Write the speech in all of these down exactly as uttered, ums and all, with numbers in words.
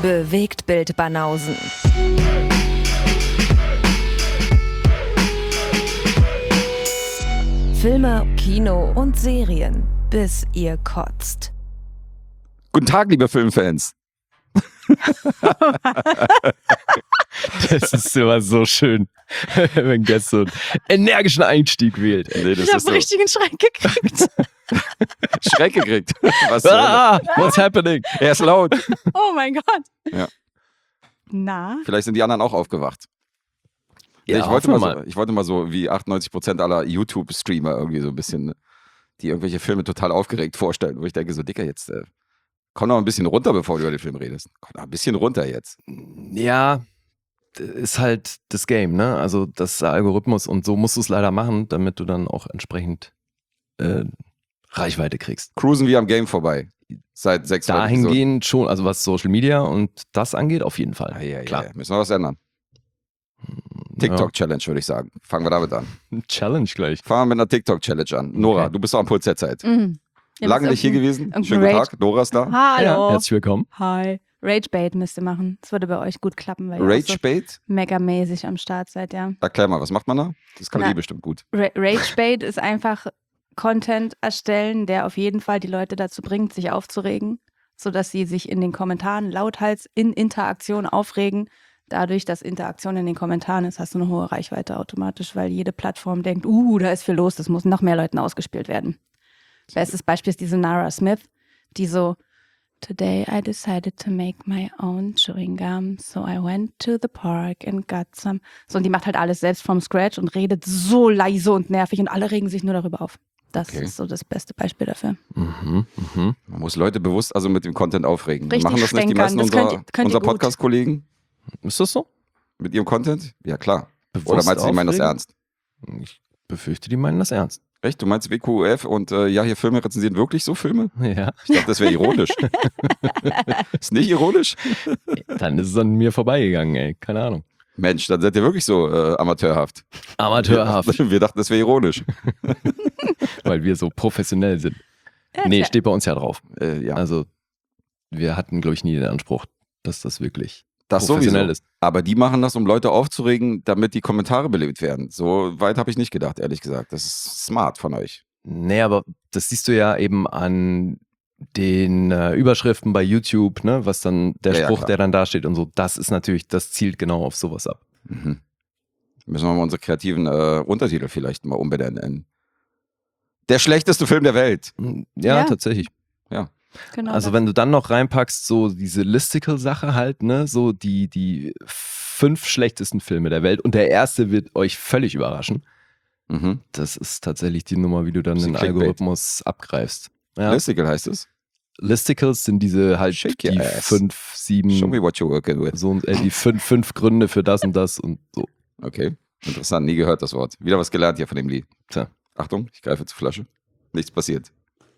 Bewegtbild-Banausen. Filme, Kino und Serien, bis ihr kotzt. Guten Tag, liebe Filmfans. Das ist immer so schön, wenn Guest so einen energischen Einstieg wählt. Nee, das Ich habe ist so. einen richtigen Schreck gekriegt. Schreck gekriegt. Was Ah, what's happening? Er ist laut. Oh mein Gott. Ja. Na? Vielleicht sind die anderen auch aufgewacht. Ja, ich, wollte hoffen mal wir so, mal. ich wollte mal so wie achtundneunzig Prozent aller YouTube-Streamer irgendwie so ein bisschen, die irgendwelche Filme total aufgeregt vorstellen, wo ich denke, so Dicker, jetzt äh, komm noch ein bisschen runter, bevor du über den Film redest. Komm noch ein bisschen runter jetzt. Ja, ist halt das Game, ne? Also das ist der Algorithmus und so musst du es leider machen, damit du dann auch entsprechend äh, Reichweite kriegst. Cruisen wir am Game vorbei. Seit sechs Episoden. Dahingehend schon, also was Social Media und das angeht, auf jeden Fall. Ah, ja, Klar. ja, müssen wir was ändern. TikTok-Challenge würde ich sagen. Fangen wir damit an. Ja. Challenge gleich. Fangen wir mit einer TikTok-Challenge an. Nora, Okay. du bist auch am Puls der Zeit. Mhm. Ihr Lange müsst nicht hier irgendein- gewesen. irgendein Schönen guten Rage- Tag. Nora ist da. Hallo. Ja, herzlich willkommen. Hi. Ragebait müsst ihr machen. Das würde bei euch gut klappen, weil ihr auch so Ragebait? megamäßig am Start seid, ja. Erklär mal, was macht man da? Das kann Na. die bestimmt gut. Ra Ragebait ist einfach Content erstellen, der auf jeden Fall die Leute dazu bringt, sich aufzuregen, sodass sie sich in den Kommentaren lauthals in Interaktion aufregen. Dadurch, dass Interaktion in den Kommentaren ist, hast du eine hohe Reichweite automatisch, weil jede Plattform denkt, uh, da ist viel los, das muss noch mehr Leuten ausgespielt werden. Bestes Beispiel ist diese Nara Smith, die so, Today I decided to make my own chewing gum, so I went to the park and got some. So, und die macht halt alles selbst from scratch und redet so leise und nervig und alle regen sich nur darüber auf. Das Okay. ist so das beste Beispiel dafür. Mhm, mhm. Man muss Leute bewusst also mit dem Content aufregen. Richtig Machen das nicht die stänkern. meisten Das unserer, könnt ihr- könnt ihr unserer gut. Podcast-Kollegen Ist das so? mit ihrem Content? Ja, klar. Bewusst Oder meinst du, die meinen das aufregen? ernst? Ich befürchte, die meinen das ernst. Echt? Du meinst W Q U F und äh, ja, hier Filme rezensieren wirklich so Filme? Ja, Ich dachte, das wäre ironisch. Ist nicht ironisch? dann ist es an mir vorbeigegangen, ey. Keine Ahnung. Mensch, dann seid ihr wirklich so äh, amateurhaft. Amateurhaft, Wir dachten, das wäre ironisch. weil wir so professionell sind. Ja, Nee, tja. steht bei uns ja drauf. Äh, ja, Also, wir hatten, glaube ich, nie den Anspruch, dass das wirklich das professionell sowieso. ist. Aber die machen das, um Leute aufzuregen, damit die Kommentare belebt werden. So weit habe ich nicht gedacht, ehrlich gesagt. Das ist smart von euch. Nee, aber das siehst du ja eben an den äh, Überschriften bei YouTube, ne, was dann der Ja, ja, Spruch, klar. der dann da steht und so, das ist natürlich, das zielt genau auf sowas ab. Mhm. Müssen wir mal unsere kreativen äh, Untertitel vielleicht mal umbenennen. Der schlechteste Film der Welt. Ja, Ja. tatsächlich. Genau Also das. wenn du dann noch reinpackst, so diese Listicle-Sache halt, ne, so die, die fünf schlechtesten Filme der Welt und der erste wird euch völlig überraschen. Mhm. Das ist tatsächlich die Nummer, wie du dann Bisschen den Clickbait. Algorithmus abgreifst. Ja. Listicle heißt es. Listicles sind diese halt Shake your die ass. fünf, sieben, Show me what you're working with. so, äh, die fünf, fünf Gründe für das und das und so. Okay, interessant. Nie gehört das Wort. Wieder was gelernt hier von dem Lied. Tja. Achtung, ich greife zur Flasche. Nichts passiert.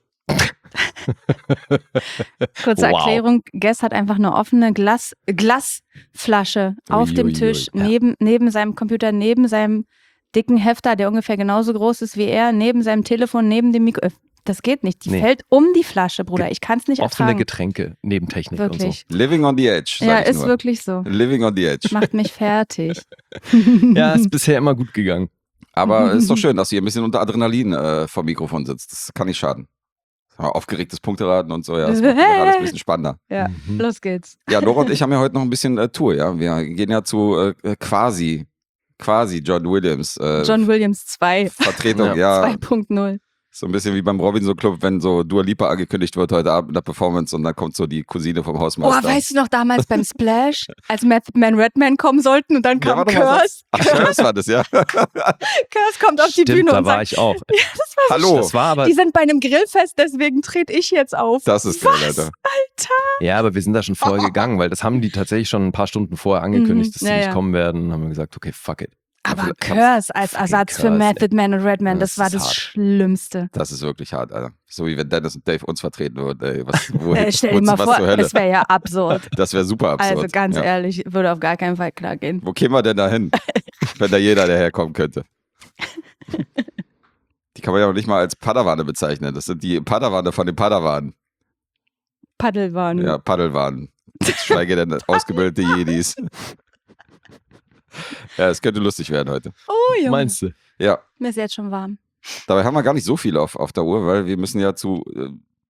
Kurze Wow. Erklärung, Guess hat einfach eine offene Glas, Glasflasche auf Ui, dem ui, ui. Tisch, Ja. neben, neben seinem Computer, neben seinem dicken Hefter, der ungefähr genauso groß ist wie er, neben seinem Telefon, neben dem Mikro. Das geht nicht. Die Nee. fällt um die Flasche, Bruder. Ich kann es nicht Offene ertragen. Getränke neben Technik Wirklich. Living on the edge, sag Ja, ich ist nur. wirklich so. Living on the edge. Macht mich fertig. und so. Ja, ist bisher immer gut gegangen. Aber es ist doch schön, dass ihr ein bisschen unter Adrenalin äh, vom Mikrofon sitzt. Das kann nicht schaden. Aufgeregtes Punkteraten und so, ja, das macht doch alles ein bisschen spannender. Ja, Mhm. los geht's. Ja, Nora und ich haben ja heute noch ein bisschen äh, Tour, ja. Wir gehen ja zu äh, quasi, quasi John Williams. Äh, John Williams zwei Vertretung, Ja. ja. zwei Punkt null. So ein bisschen wie beim Robinson Club, wenn so Dua Lipa angekündigt wird heute Abend in der Performance und dann kommt so die Cousine vom Oh, Hausmeister. weißt du noch damals beim Splash, als Method Man Redman kommen sollten und dann Ja, kam warte mal, Curse. Ach, Curse war das, ja. Curse kommt auf die Stimmt, Bühne da und war sagt, ich auch. ja, das war so Hallo. Das war aber, Die sind bei einem Grillfest, deswegen trete ich jetzt auf. Das ist geil, Was? Alter. ja, aber wir sind da schon vorher gegangen, weil das haben die tatsächlich schon ein paar Stunden vorher angekündigt, Mhm, dass ja, sie nicht ja. kommen werden. Haben wir gesagt, okay, fuck it. Aber Fucking Curse als Ersatz für Curse, Method Man und Redman, Das das war ist das hart. Schlimmste. Das ist wirklich hart, Alter. So wie wenn Dennis und Dave uns vertreten würden, ey. Was, wo, Äh, stell dir wozu- mal was vor, zur Hölle? es wäre ja absurd. Das wäre super absurd. Also ganz ja. ehrlich, würde auf gar keinen Fall klar gehen. Wo kämen wir denn da hin, wenn da jeder daherkommen könnte? Die kann man ja auch nicht mal als Padawane bezeichnen. Das sind die Padawane von den Padawanen. Paddelwarn. Ja, Paddelwanen. Schweige denn ausgebildete Jedis. Ja, es könnte lustig werden heute. Oh, Junge. Meinst du? Ja, Mir ist jetzt schon warm. dabei haben wir gar nicht so viel auf, auf der Uhr, weil wir müssen ja zu äh,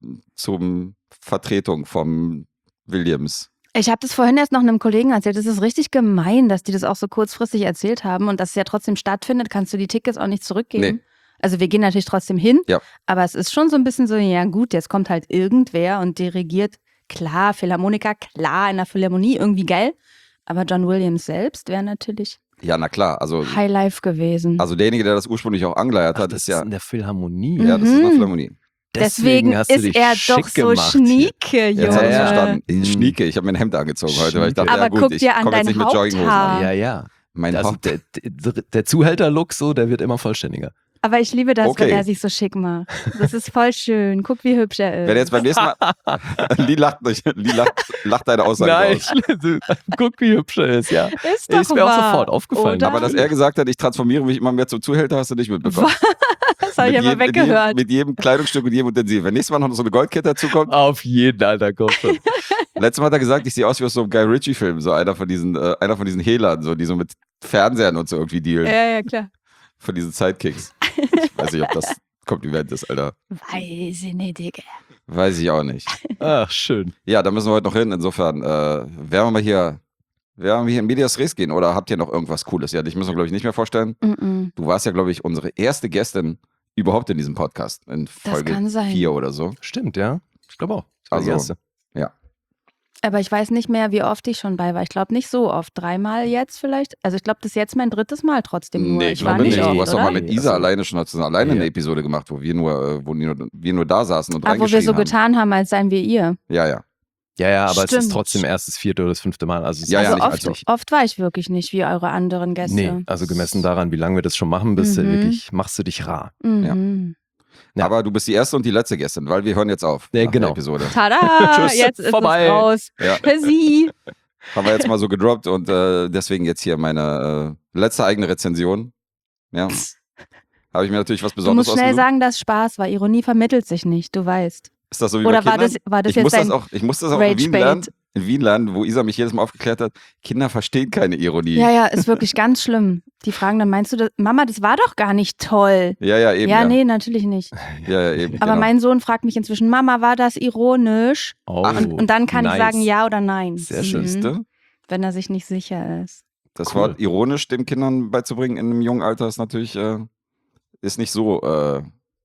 zum Vertretung vom Williams. Ich habe das vorhin erst noch einem Kollegen erzählt. Das ist richtig gemein, dass die das auch so kurzfristig erzählt haben und dass es ja trotzdem stattfindet, kannst du die Tickets auch nicht zurückgeben. Nee. Also wir gehen natürlich trotzdem hin, Ja. aber es ist schon so ein bisschen so, ja gut, jetzt kommt halt irgendwer und dirigiert, klar, Philharmoniker, klar, in der Philharmonie, irgendwie geil. Aber John Williams selbst wäre natürlich Ja, na klar. Also, Highlife gewesen. also derjenige, der das ursprünglich auch angeleiert Ach, hat, das ist ja. in der Philharmonie. Ja, das ist eine Mhm. Philharmonie. Deswegen hast du ist dich er schick doch so gemacht hier. schnieke, Junge. Jetzt hat er es Ja, ja. verstanden. Mhm. Schnieke, ich habe mir ein Hemd angezogen heute, weil ich dachte, Aber ja gut, guck ich dir an komme jetzt dein nicht mit Jogginghosen Haupthaar. an. Ja, ja. Mein Also Haupt. der, der, der Zuhälter-Look so, der wird immer vollständiger. Aber ich liebe das, Okay. wenn er sich so schick macht. Das ist voll schön. Guck, wie hübsch er ist. Wenn er jetzt beim nächsten Mal. Lee lacht nicht. Lee lacht, lacht deine Aussage Nein, aus. du- guck, wie hübsch er ist, ja. ist doch Ist mir auch wahr, sofort aufgefallen. oder? Aber dass er gesagt hat, ich transformiere mich immer mehr zum Zuhälter, hast du nicht mitbekommen. Das habe ich Mit aber jedem- mit jedem, weggehört. mit jedem Kleidungsstück und jedem Utensil. Wenn nächstes Mal noch so eine Goldkette dazukommt. Auf jeden, Alter, komm schon. Letztes Mal hat er gesagt, ich sehe aus wie aus so einem Guy Ritchie-Film. So einer von diesen, äh, einer von diesen Hehlern, so, die so mit Fernsehern und so irgendwie dealen. Ja, ja, klar. Von diesen Sidekicks. Ich weiß nicht, ob das Kompliment ist, Alter. Weiß ich nicht, Digga. Weiß ich auch nicht. Ach, schön. Ja, da müssen wir heute noch hin. Insofern, äh, werden wir mal hier, werden wir hier in Medias Res gehen oder habt ihr noch irgendwas Cooles? Ja, dich müssen wir, glaube ich, nicht mehr vorstellen. Mm-mm. Du warst ja, glaube ich, unsere erste Gästin überhaupt in diesem Podcast. In Das Folge kann sein. vier oder so. Stimmt, ja. Ich glaube auch. Das war die Also, erste. Aber ich weiß nicht mehr, wie oft ich schon bei war. Ich glaube nicht so oft. Dreimal jetzt vielleicht. Also ich glaube, das ist jetzt mein drittes Mal trotzdem nur. Nee, ich ich war glaube nicht nicht. oft, Du hast doch oder? mal mit Isa Achso. alleine schon, hast du alleine Ja. eine Episode gemacht, wo wir nur, äh, wo nur, wir nur da saßen und Ah, wo wir reingeschrien so haben. getan haben, als seien wir ihr. Ja, ja. Ja, ja, aber es ist Stimmt. trotzdem erst das vierte oder das fünfte Mal. Also, es Ja, ist ja, also nicht oft, allzu. oft war ich wirklich nicht wie eure anderen Gäste. Nee, also gemessen daran, wie lange wir das schon machen, bist du Mhm. wirklich, machst du dich rar. Mhm. Ja. Aber du bist die erste und die letzte Gästin, weil wir hören jetzt auf. Ja, nach genau. Der Episode. Tada, Tschüss, jetzt ist vorbei. es raus. Ja. Für Sie. Haben wir jetzt mal so gedroppt und äh, deswegen jetzt hier meine äh, letzte eigene Rezension. Ja. Habe ich mir natürlich was Du Besonderes musst schnell ausgesucht. sagen, dass Spaß war. Ironie vermittelt sich nicht, du weißt. Ist das so wie Oder bei war Kindern? das, war das ich, muss jetzt das dein auch, ich muss das auch in Wien, Rage-Bait? lernen, in Wien lernen, wo Isa mich jedes Mal aufgeklärt hat, Kinder verstehen keine Ironie. Ja, ja, ist wirklich ganz schlimm. Die fragen dann, meinst du das? Mama, das war doch gar nicht toll. ja, ja, eben. ja, Ja, nee, natürlich nicht. ja, ja eben. Aber genau. mein Sohn fragt mich inzwischen, Mama, war das ironisch? Oh, Und, und dann kann nice. ich sagen ja oder nein. Sehr schön. Siehste? Wenn er sich nicht sicher ist. Das Cool. Wort ironisch den Kindern beizubringen in einem jungen Alter ist natürlich äh, ist nicht so äh,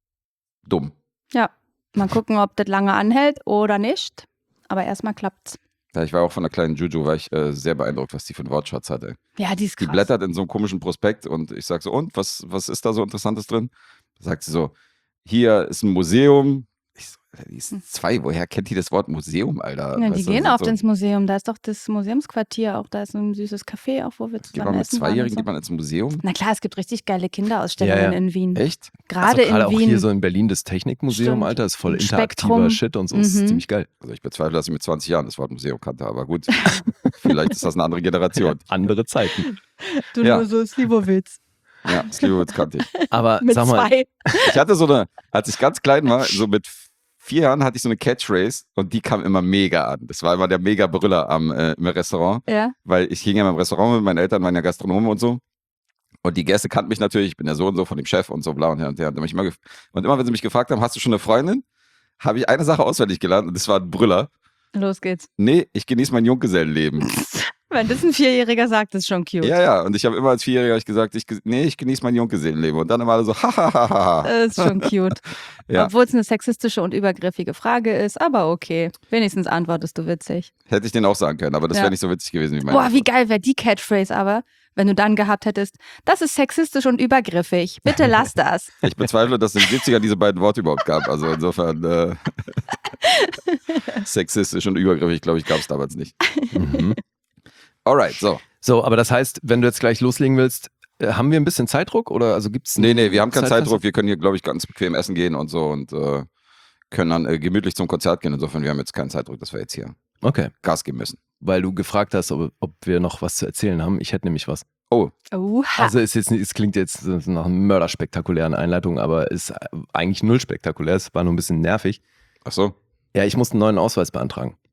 dumm. Ja, mal gucken, ob das lange anhält oder nicht. Aber erstmal klappt's. Ja, ich war auch von der kleinen Juju, war ich äh, sehr beeindruckt, was die für einen Wortschatz hatte. Ja, die ist Die krass. blättert in so einem komischen Prospekt und ich sag so, und, was, was ist da so Interessantes drin? Da sagt sie so, hier ist ein Museum. Ich so, die ist zwei, woher kennt die das Wort Museum, Alter? Hm. Ja, die Weißt du, gehen das oft ist so, ins Museum. Da ist doch das Museumsquartier auch. Da ist so ein süßes Café, auch wo wir Geht zusammen man mit essen waren. Zweijährigen, und geht man ins Museum? so. Na klar, es gibt richtig geile Kinderausstellungen Ja, ja. in Wien. Echt? Gerade also, gerade in auch Wien. hier so in Berlin das Technikmuseum, Stimmt. Alter, ist voll Und interaktiver Spektrum. Shit und so. Ist Mhm. ziemlich geil. Also ich bezweifle, dass ich mit zwanzig Jahren das Wort Museum kannte, aber gut. Vielleicht ist das eine andere Generation. Andere Zeiten. du Ja. nur so Slivovitz. Ja, Slivovitz kannte ich. Aber Mit sag mal, zwei. Ich hatte so eine, als ich ganz klein war, so mit vier Jahren hatte ich so eine Catchphrase und die kam immer mega an. Das war immer der mega Brüller am, äh, im Restaurant, Ja. weil ich hing ja im Restaurant mit meinen Eltern, waren ja Gastronomen und so. Und die Gäste kannten mich natürlich, ich bin der Sohn so von dem Chef und so bla und her und her. Und, mich immer gef- und immer, wenn sie mich gefragt haben, hast du schon eine Freundin, habe ich eine Sache auswendig gelernt und das war ein Brüller. Los geht's. Nee, ich genieße mein Junggesellenleben. Wenn das ein Vierjähriger sagt, ist schon cute. Ja, ja, und ich habe immer als Vierjähriger hab ich gesagt, ich, ge- nee, ich genieße mein Junggesellenleben. Und dann immer alle so, hahaha. Das ist schon cute. Ja. Obwohl es eine sexistische und übergriffige Frage ist, aber okay. Wenigstens antwortest du witzig. Hätte ich den auch sagen können, aber das Ja. wäre nicht so witzig gewesen wie mein Boah, wie geil wäre die Catchphrase aber, wenn du dann gehabt hättest, das ist sexistisch und übergriffig. Bitte lass das. Ich bezweifle, dass es in den siebzigern diese beiden Worte überhaupt gab. Also insofern äh, sexistisch und übergriffig, glaube ich, gab es damals nicht. mhm. Alright, so. So, aber das heißt, wenn du jetzt gleich loslegen willst, äh, haben wir ein bisschen Zeitdruck oder also gibt's Nee, nee, wir haben keinen Zeitfenster? Zeitdruck. Wir können hier, glaube ich, ganz bequem essen gehen und so und äh, können dann äh, gemütlich zum Konzert gehen. Insofern, wir haben jetzt keinen Zeitdruck, dass wir jetzt hier Okay, Gas geben müssen. weil du gefragt hast, ob, ob wir noch was zu erzählen haben. Ich hätte nämlich was. Oh, Oha. Also ist jetzt nicht, es klingt jetzt nach einer mörderspektakulären Einleitung, aber ist eigentlich null spektakulär. Es war nur ein bisschen nervig. ach so. Ja, ich musste einen neuen Ausweis beantragen.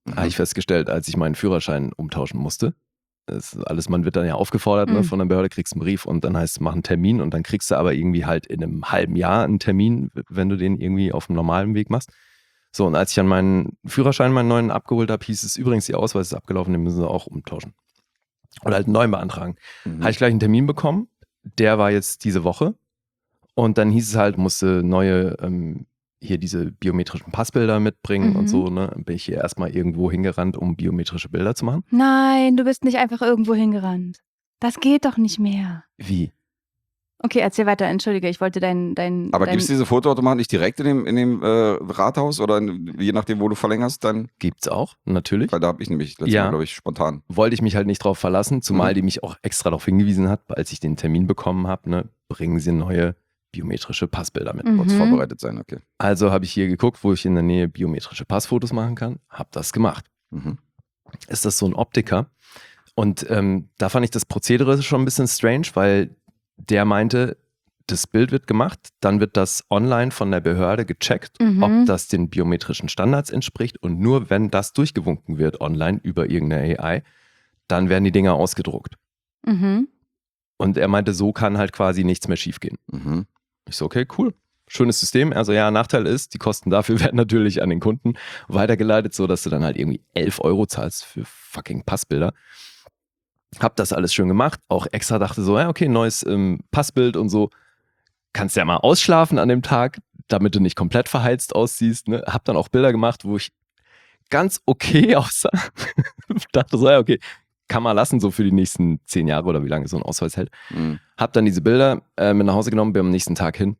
Mhm. habe ich festgestellt, als ich meinen Führerschein umtauschen musste. Das ist alles, man wird dann ja aufgefordert, ne, Mhm. von der Behörde, kriegst einen Brief und dann heißt es, mach einen Termin und dann kriegst du aber irgendwie halt in einem halben Jahr einen Termin, wenn du den irgendwie auf dem normalen Weg machst. So, und als ich dann meinen Führerschein, meinen neuen abgeholt habe, hieß es übrigens, die Ausweis ist abgelaufen, den müssen sie auch umtauschen. Oder halt einen neuen beantragen. Mhm. Habe ich gleich einen Termin bekommen, der war jetzt diese Woche und dann hieß es halt, musste neue, ähm, hier diese biometrischen Passbilder mitbringen Mhm. und so, ne? Dann bin ich hier erstmal irgendwo hingerannt, um biometrische Bilder zu machen. Nein, du bist nicht einfach irgendwo hingerannt. Das geht doch nicht mehr. Wie? Okay, erzähl weiter, entschuldige, ich wollte dein... dein Aber dein, gibt es diese Fotoautomaten nicht direkt in dem, in dem äh, Rathaus oder in, je nachdem, wo du verlängerst, dann? Gibt's auch, natürlich. Weil da habe ich nämlich letztes Ja. Mal, glaube ich, spontan. Wollte ich mich halt nicht drauf verlassen, zumal Mhm. die mich auch extra darauf hingewiesen hat, als ich den Termin bekommen habe, ne, bringen sie neue biometrische Passbilder mit. Mhm. Kurz vorbereitet sein, okay. Also habe ich hier geguckt, wo ich in der Nähe biometrische Passfotos machen kann, habe das gemacht. Mhm. Ist das so ein Optiker? Und ähm, da fand ich das Prozedere schon ein bisschen strange, weil der meinte, das Bild wird gemacht, dann wird das online von der Behörde gecheckt, Mhm. ob das den biometrischen Standards entspricht und nur wenn das durchgewunken wird online über irgendeine A I, dann werden die Dinger ausgedruckt. Mhm. Und er meinte, so kann halt quasi nichts mehr schiefgehen. Mhm. Ich so, okay, cool. Schönes System. Also ja, Nachteil ist, die Kosten dafür werden natürlich an den Kunden weitergeleitet, so dass du dann halt irgendwie elf Euro zahlst für fucking Passbilder. Hab das alles schön gemacht. Auch extra dachte so, ja, okay, neues ähm, Passbild und so. Kannst ja mal ausschlafen an dem Tag, damit du nicht komplett verheizt aussiehst. Ne? Hab dann auch Bilder gemacht, wo ich ganz okay aussah. Dachte so, ja, okay, kann man lassen, so für die nächsten zehn Jahre oder wie lange so ein Ausweis hält. Mhm. Hab dann diese Bilder äh, mit nach Hause genommen, bin am nächsten Tag hin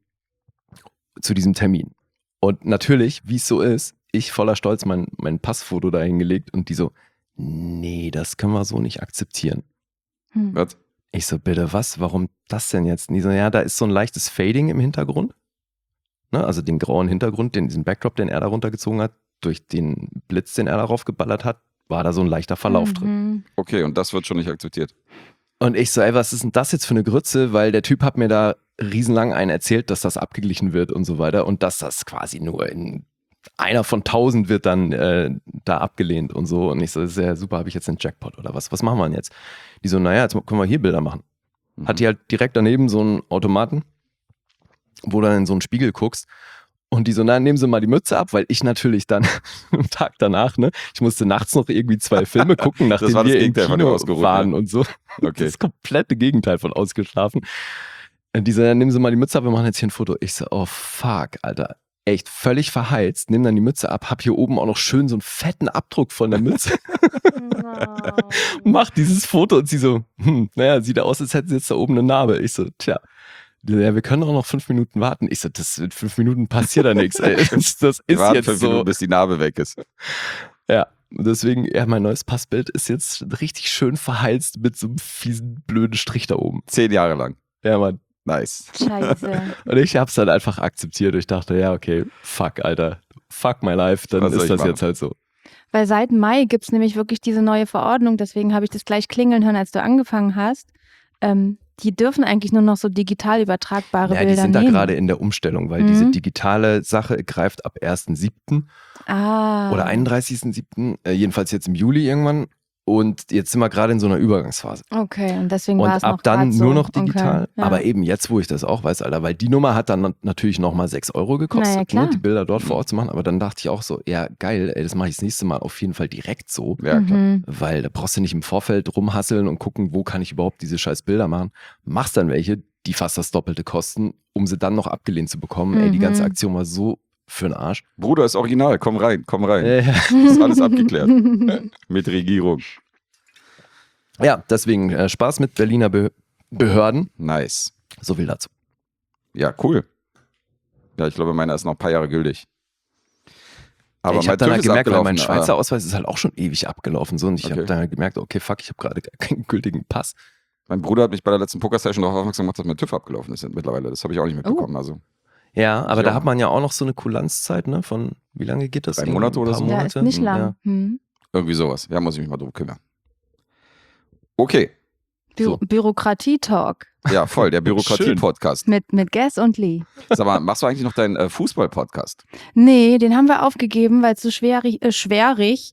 zu diesem Termin. Und natürlich, wie es so ist, ich voller Stolz mein, mein Passfoto da hingelegt und die so, nee, das können wir so nicht akzeptieren. Hm. Was? Ich so, bitte was? Warum das denn jetzt? Und die so, ja, da ist so ein leichtes Fading im Hintergrund. Ne? Also den grauen Hintergrund, den, diesen Backdrop, den er da runtergezogen hat, durch den Blitz, den er darauf geballert hat, war da so ein leichter Verlauf drin. Mhm. Okay, und das wird schon nicht akzeptiert. Und ich so, ey, was ist denn das jetzt für eine Grütze? Weil der Typ hat mir da riesenlang einen erzählt, dass das abgeglichen wird und so weiter und dass das quasi nur in einer von tausend wird dann äh, da abgelehnt und so. Und ich so, sehr super, habe ich jetzt einen Jackpot oder was? Was machen wir denn jetzt? Die so, naja, jetzt können wir hier Bilder machen. Mhm. Hat die halt direkt daneben so einen Automaten, wo du dann in so einen Spiegel guckst. Und die so, na, nehmen Sie mal die Mütze ab, weil ich natürlich dann am Tag danach, ne, ich musste nachts noch irgendwie zwei Filme gucken, nachdem war das wir im Gegenteil von dem Kino ausgeruht, waren ja. und so. Okay. Das komplette Gegenteil von ausgeschlafen. Und die so, ja, nehmen Sie mal die Mütze ab, wir machen jetzt hier ein Foto. Ich so, oh fuck, Alter. Echt völlig verheizt, nimm dann die Mütze ab, hab hier oben auch noch schön so einen fetten Abdruck von der Mütze. Mach dieses Foto und sie so, hm, naja, sieht aus, als hätten sie jetzt da oben eine Narbe. Ich so, tja, ja, wir können auch noch fünf Minuten warten. Ich so, das in fünf Minuten passiert da nichts, ey. Das, das Wir ist warten jetzt fünf so. Minuten, bis die Narbe weg ist. Ja, deswegen, ja, mein neues Passbild ist jetzt richtig schön verheizt mit so einem fiesen, blöden Strich da oben. Zehn Jahre lang. Ja, Mann. Nice. Scheiße. Und ich hab's dann einfach akzeptiert. Ich dachte, ja, okay, fuck, Alter. Fuck my life, dann Was soll ist ich das machen? jetzt halt so. Weil seit Mai gibt es nämlich wirklich diese neue Verordnung, deswegen habe ich das gleich klingeln hören, als du angefangen hast. Ähm, die dürfen eigentlich nur noch so digital übertragbare Ja, die Bilder sind da nehmen. gerade in der Umstellung, weil Mhm. diese digitale Sache greift ab ersten siebten ah. oder einunddreißigsten siebten Äh, jedenfalls jetzt im Juli irgendwann. Und jetzt sind wir gerade in so einer Übergangsphase. Okay, und deswegen war Und es noch ab dann grad so. nur noch digital. Okay, ja. Aber eben jetzt, wo ich das auch weiß, Alter, weil die Nummer hat dann natürlich nochmal sechs Euro gekostet, Naja, klar. ne, die Bilder dort vor Ort zu machen. Aber dann dachte ich auch so, ja geil, ey, das mache ich das nächste Mal auf jeden Fall direkt so. Ja, klar. Mhm. Weil da brauchst du nicht im Vorfeld rumhasseln und gucken, wo kann ich überhaupt diese scheiß Bilder machen. Machst dann welche, die fast das Doppelte kosten, um sie dann noch abgelehnt zu bekommen. Ey, die Mhm. ganze Aktion war so für den Arsch. Bruder ist original, komm rein, komm rein. Äh, Ist alles abgeklärt. Mit Regierung. ja, deswegen äh, Spaß mit Berliner Be Behörden. Nice. So viel dazu. Ja, cool. Ja, ich glaube, meiner ist noch ein paar Jahre gültig. Aber ich mein habe dann TÜV halt ist gemerkt, weil abgelaufen. mein Schweizer Ah, Ausweis ist halt auch schon ewig abgelaufen. So, und ich Okay. habe dann halt gemerkt, okay, fuck, ich habe gerade keinen gültigen Pass. Mein Bruder hat mich bei der letzten Poker-Session darauf aufmerksam gemacht, dass mein TÜV abgelaufen ist mittlerweile. Das habe ich auch nicht mitbekommen. Also Ja, aber Ja. da hat man ja auch noch so eine Kulanzzeit, ne? Von wie lange geht das? Drei Irgendwie Monate ein oder paar so? Ja, Monate? ist nicht lang. Ja. Hm. irgendwie sowas. Ja, muss ich mich mal drum kümmern. Okay. Bü So. Bürokratie-Talk Ja, voll. Der Bürokratie-Podcast. mit, mit Guess und Lee. Sag mal, machst du eigentlich noch deinen äh, Fußball-Podcast? Nee, den haben wir aufgegeben, weil es so schwerig, äh, schwerig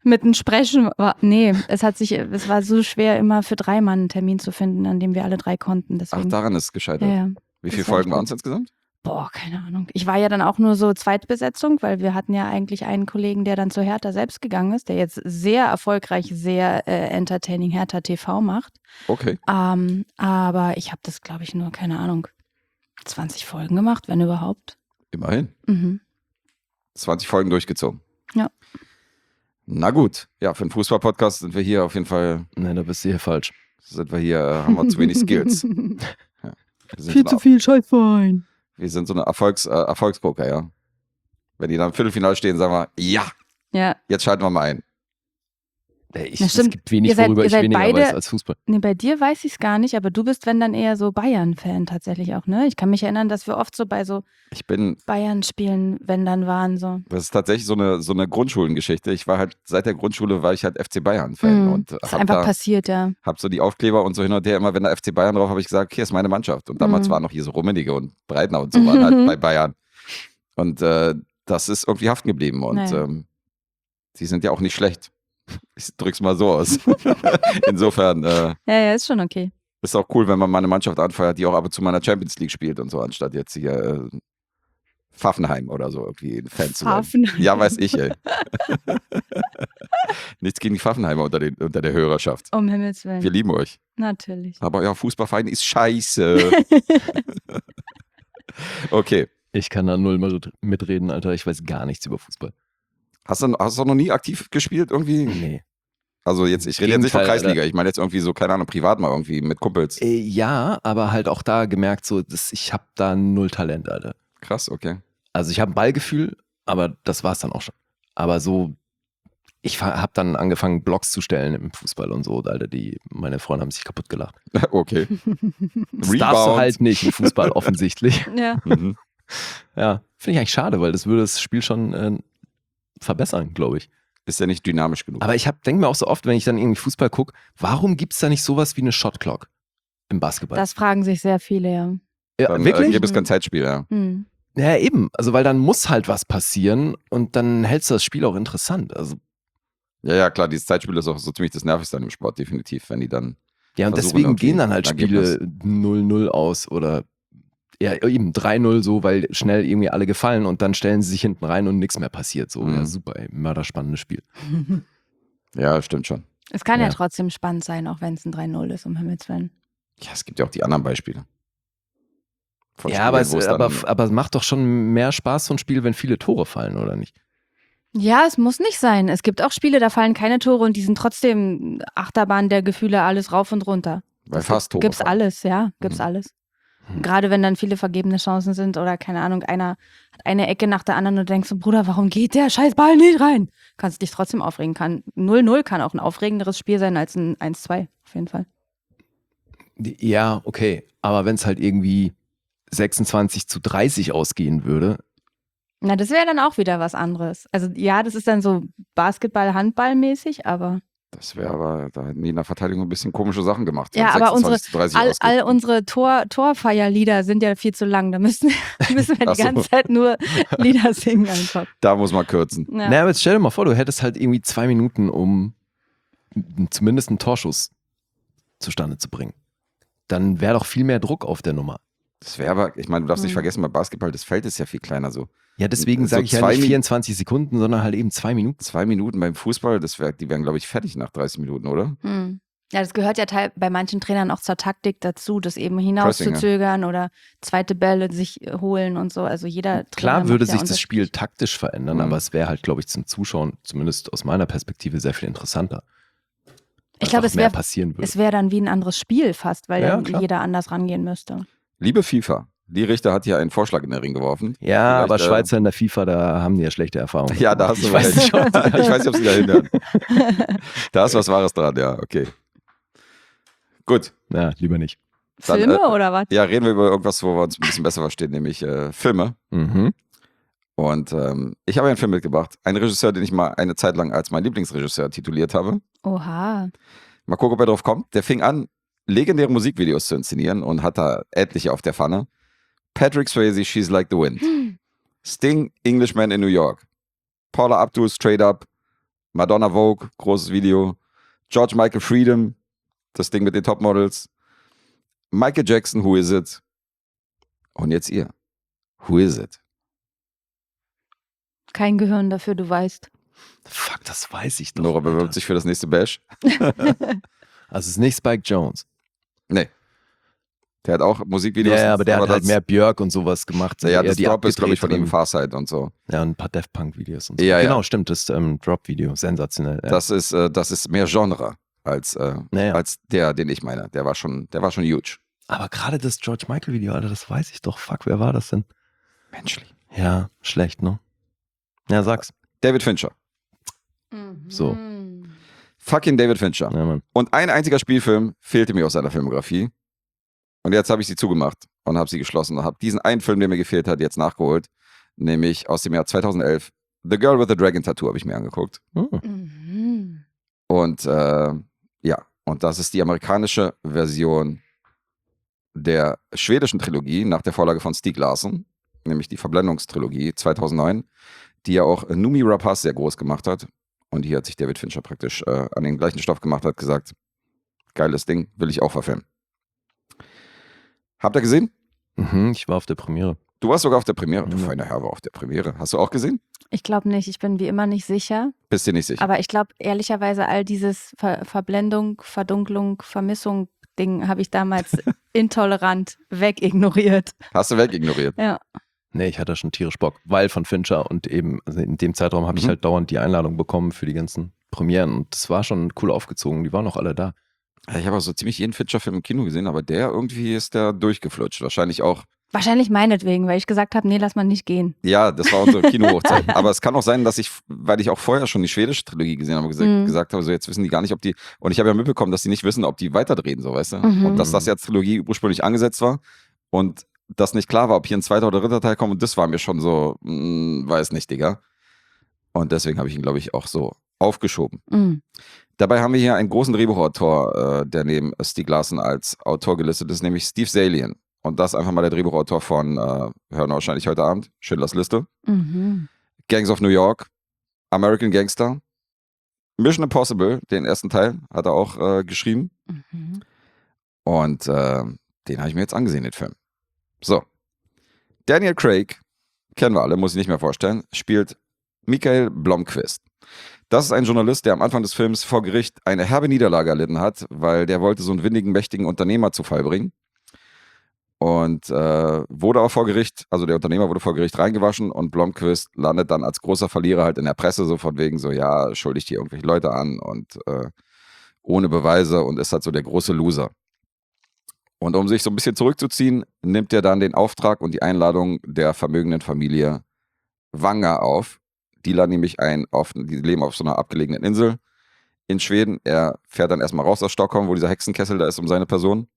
Mit einem Sprechen war, nee, es hat sich, es war so schwer, immer für drei Mann einen Termin zu finden, an dem wir alle drei konnten. Deswegen. Ach, daran ist es gescheitert. Ja, ja. Wie Das viele war Folgen echt waren gut. es insgesamt? Boah, keine Ahnung. Ich war ja dann auch nur so Zweitbesetzung, weil wir hatten ja eigentlich einen Kollegen, der dann zu Hertha selbst gegangen ist, der jetzt sehr erfolgreich, sehr äh, entertaining Hertha T V macht. Okay. Ähm, aber ich habe das, glaube ich, nur, keine Ahnung, zwanzig Folgen gemacht, wenn überhaupt. Immerhin. Mhm. zwanzig Folgen durchgezogen. Ja. Na gut. Ja, für einen Fußball-Podcast sind wir hier auf jeden Fall, Ne, da bist du hier falsch. sind wir hier, äh, haben wir zu wenig Skills. Ja. Wir sind Viel so zu eine, viel Scheißverein. wir sind so eine Erfolgs, äh, Erfolgsgucker, ja. Wenn die dann im Viertelfinale stehen, sagen wir, ja, Ja, jetzt schalten wir mal ein. Ey, Ich, Na es stimmt. gibt wenig, Ihr seid- worüber ihr ich seid weniger beide- weiß als Fußball. nee, bei dir weiß ich es gar nicht, aber du bist, wenn dann eher so Bayern-Fan tatsächlich auch, ne? Ich kann mich erinnern, dass wir oft so bei so Ich bin, Bayern-Spielen, wenn dann waren, so. das ist tatsächlich so eine, so eine Grundschulengeschichte. Ich war halt, seit der Grundschule war ich halt F C Bayern-Fan Mhm. und Ist hab einfach da, passiert, ja. hab so die Aufkleber und so hin und her. Immer wenn da F C Bayern drauf, habe ich gesagt, hier ist meine Mannschaft. Und damals Mhm. waren noch hier so Rummenigge und Breitner und so waren halt bei Bayern. Und äh, das ist irgendwie haften geblieben. Und Naja. ähm, die sind ja auch nicht schlecht. Ich drück's mal so aus. Insofern äh, Ja, ja, ist schon okay. ist auch cool, wenn man mal eine Mannschaft anfeuert, die auch ab und zu mal in der Champions League spielt und so, anstatt jetzt hier äh, Pfaffenheim oder so irgendwie ein Fan zu sein. Pfaffenheim. Ja, weiß ich, ey. Nichts gegen die Pfaffenheimer unter, den, unter der Hörerschaft. Um Himmels Willen. Wir lieben euch. Natürlich. Aber ja, Fußballverein ist scheiße. Okay. Ich kann da null mit- mitreden, Alter. Ich weiß gar nichts über Fußball. Hast du, hast du noch nie aktiv gespielt irgendwie? Nee. Also jetzt, ich rede jetzt nicht von Gegenteil, Kreisliga, ich meine jetzt irgendwie so, keine Ahnung, privat mal irgendwie mit Kumpels. Äh, ja, aber halt auch da gemerkt, so, dass ich habe da null Talent, Alter. Krass, okay. Also ich habe ein Ballgefühl, aber das war's dann auch schon. Aber so, ich habe dann angefangen, Blogs zu stellen im Fußball und so, Alter, die, meine Freunde haben sich kaputt gelacht. Okay. Das darfst du halt nicht im Fußball offensichtlich. Ja. Mhm. Ja, finde ich eigentlich schade, weil das würde das Spiel schon äh, verbessern, glaube ich. Ist ja nicht dynamisch genug. Aber ich denke mir auch so oft, wenn ich dann irgendwie Fußball gucke, warum gibt es da nicht sowas wie eine Shotclock im Basketball? Das fragen sich sehr viele, ja. ja, Dann äh, wirklich? gibt es kein Zeitspiel, ja. Hm. Ja, eben. Also, weil dann muss halt was passieren und dann hältst du das Spiel auch interessant. Also, Ja, ja, klar, dieses Zeitspiel ist auch so ziemlich das Nervigste an dem Sport, definitiv, wenn die dann ja, und versuchen deswegen irgendwie gehen dann halt ein Spiele null null aus oder ja, eben drei null so, weil schnell irgendwie alle gefallen und dann stellen sie sich hinten rein und nichts mehr passiert. So, Mhm. ja, super, ey, mörderspannendes Spiel. Ja, stimmt schon. Es kann ja. Ja. trotzdem spannend sein, auch wenn es ein drei null ist, um Himmels Willen. Ja, es gibt ja auch die anderen Beispiele. Von Ja, aber es, Spielen, wo aber, dann- aber es macht doch schon mehr Spaß, so ein Spiel, wenn viele Tore fallen, oder nicht? Ja, es muss nicht sein. Es gibt auch Spiele, da fallen keine Tore und die sind trotzdem Achterbahn der Gefühle, alles rauf und runter. Weil Das fast Tore Gibt's fallen. alles, ja, gibt's Mhm. alles. Mhm. Gerade wenn dann viele vergebene Chancen sind oder keine Ahnung, einer hat eine Ecke nach der anderen und du denkst so, Bruder, warum geht der scheiß Ball nicht rein? Kannst dich trotzdem aufregen. Kann null null kann auch ein aufregenderes Spiel sein als ein eins zwei, auf jeden Fall. Ja, okay. Aber wenn es halt irgendwie sechsundzwanzig zu dreißig ausgehen würde, Na, das wäre dann auch wieder was anderes. Also ja, das ist dann so Basketball-Handball-mäßig, aber Das wäre aber, da hätten die in der Verteidigung ein bisschen komische Sachen gemacht. Ja, wenn aber unsere- sechsundzwanzig zu dreißig all, ausgeht. all unsere Tor, Torfeierlieder sind ja viel zu lang. Da müssen, müssen wir Ach die so. ganze Zeit nur Lieder singen einfach. Da muss man kürzen. Ja. na, aber jetzt stell dir mal vor, du hättest halt irgendwie zwei Minuten, um n- zumindest einen Torschuss zustande zu bringen. Dann wäre doch viel mehr Druck auf der Nummer. Das wäre aber, ich meine, du darfst nicht Mhm. vergessen, bei Basketball, das Feld ist ja viel kleiner so. Ja, deswegen So sage ich ja zwei nicht Min- vierundzwanzig Sekunden, sondern halt eben zwei Minuten. Zwei Minuten beim Fußball, das wär, die wären, glaube ich, fertig nach dreißig Minuten, oder? Hm. Ja, das gehört ja teil, bei manchen Trainern auch zur Taktik dazu, das eben Pressing, ja. hinauszuzögern oder zweite Bälle sich holen und so. Also jeder Trainer Klar macht würde ja sich das Spiel unterschiedlich. taktisch verändern, Mhm. aber es wäre halt, glaube ich, zum Zuschauen, zumindest aus meiner Perspektive, sehr viel interessanter. Ich glaube, Einfach es mehr wäre passieren würde. es wär dann wie ein anderes Spiel fast, weil Ja, dann klar. jeder anders rangehen müsste. Liebe FIFA, die Richter hat hier einen Vorschlag in den Ring geworfen. Ja, aber Vielleicht, äh, Schweizer in der FIFA, da haben die ja schlechte Erfahrungen. Ja, da hast du ich weiß recht. nicht, ob die Ich weiß nicht, ob sie da hinhören. Da ist was Wahres dran, ja, okay. Gut, Ja, lieber nicht. Dann, Filme äh, oder was? ja, reden wir über irgendwas, wo wir uns ein bisschen besser verstehen, nämlich äh, Filme. Mhm. Und ähm, ich habe einen Film mitgebracht. Einen Regisseur, den ich mal eine Zeit lang als mein Lieblingsregisseur tituliert habe. Oha. Mal gucken, ob er drauf kommt. Der fing an, legendäre Musikvideos zu inszenieren und hat da etliche auf der Pfanne. Patrick Swayze, She's Like the Wind. Sting, Englishman in New York. Paula Abdul, Straight Up. Madonna Vogue, großes Video. George Michael Freedom, das Ding mit den Topmodels. Michael Jackson, Who Is It? Und jetzt ihr. Who Is It? Kein Gehirn dafür, du weißt. Fuck, das weiß ich doch. Nora bewirbt Alter. sich für das nächste Bash. Also es ist nicht Spike Jones. Nee. Der hat auch Musikvideos. Ja, ja, aber der hat halt das, mehr Björk und sowas gemacht. Ja, ja, Eher das die Drop ist, glaube ich, von ihm abgedrehteren- Farsight und so. Ja, und ein paar Daft Punk-Videos und so. Ja, ja. Genau, stimmt, das ähm, Drop-Video, sensationell. Ja. Das ist, äh, das ist mehr Genre als, äh, Naja. als der, den ich meine. Der war schon, der war schon huge. Aber gerade das George Michael-Video, Alter, das weiß ich doch. Fuck, wer war das denn? Menschlich. Ja, schlecht, ne? Ja, sag's. David Fincher. So. Mhm. Fucking David Fincher. Ja, Mann. Und ein einziger Spielfilm fehlte mir aus seiner Filmografie. Und jetzt habe ich sie zugemacht und habe sie geschlossen und habe diesen einen Film, der mir gefehlt hat, jetzt nachgeholt. Nämlich aus dem Jahr zweitausendelf. The Girl with the Dragon Tattoo habe ich mir angeguckt. Hm. Mhm. Und äh, ja, und das ist die amerikanische Version der schwedischen Trilogie nach der Vorlage von Stieg Larsson, nämlich die Verblendungstrilogie zweitausendneun, die ja auch Noomi Rapace sehr groß gemacht hat. Und hier hat sich David Fincher praktisch äh, an den gleichen Stoff gemacht, hat gesagt, geiles Ding, will ich auch verfilmen. Habt ihr gesehen? Mhm, ich war auf der Premiere. Du warst sogar auf der Premiere. Du Ja. feiner Herr war auf der Premiere. Hast du auch gesehen? Ich glaube nicht, ich bin wie immer nicht sicher. Bist dir nicht sicher? Aber ich glaube ehrlicherweise, all dieses Ver Verblendung, Verdunklung, Vermissung Ding habe ich damals intolerant wegignoriert. Hast du wegignoriert? Ja. Nee, ich hatte schon tierisch Bock, weil von Fincher und eben, also in dem Zeitraum habe ich Mhm. halt dauernd die Einladung bekommen für die ganzen Premieren und das war schon cool aufgezogen, die waren auch alle da. Ja, ich habe auch so ziemlich jeden Fincher-Film im Kino gesehen, aber der irgendwie ist der durchgeflutscht. Wahrscheinlich auch. Wahrscheinlich meinetwegen, weil ich gesagt habe, nee, lass mal nicht gehen. Ja, das war unsere Kinohochzeit. Aber es kann auch sein, dass ich, weil ich auch vorher schon die schwedische Trilogie gesehen habe, gesagt, Mhm. gesagt habe, so jetzt wissen die gar nicht, ob die. Und ich habe ja mitbekommen, dass die nicht wissen, ob die weiterdrehen, so weißt du. Mhm. Und dass das ja als Trilogie ursprünglich angesetzt war und dass nicht klar war, ob hier ein zweiter oder dritter Teil kommt. Und das war mir schon so, mh, weiß nicht, Digga. Und deswegen habe ich ihn, glaube ich, auch so aufgeschoben. Mhm. Dabei haben wir hier einen großen Drehbuchautor, äh, der neben Stieg Larsson als Autor gelistet ist, nämlich Steve Salian. Und das ist einfach mal der Drehbuchautor von, äh, hören wir wahrscheinlich heute Abend, Schindlers Liste, Mhm. Gangs of New York, American Gangster, Mission Impossible, den ersten Teil, hat er auch äh, geschrieben. Mhm. Und äh, den habe ich mir jetzt angesehen, den Film. So. Daniel Craig, kennen wir alle, muss ich nicht mehr vorstellen, spielt Michael Blomqvist. Das ist ein Journalist, der am Anfang des Films vor Gericht eine herbe Niederlage erlitten hat, weil der wollte so einen windigen, mächtigen Unternehmer zu Fall bringen. Und äh, wurde auch vor Gericht, also der Unternehmer wurde vor Gericht reingewaschen und Blomqvist landet dann als großer Verlierer halt in der Presse, so von wegen so, ja, schuldigt hier irgendwelche Leute an und äh, ohne Beweise und ist halt so der große Loser. Und um sich so ein bisschen zurückzuziehen, nimmt er dann den Auftrag und die Einladung der vermögenden Familie Wanger auf. Die laden nämlich ein, auf, die leben auf so einer abgelegenen Insel in Schweden. Er fährt dann erstmal raus aus Stockholm, wo dieser Hexenkessel da ist um seine Person.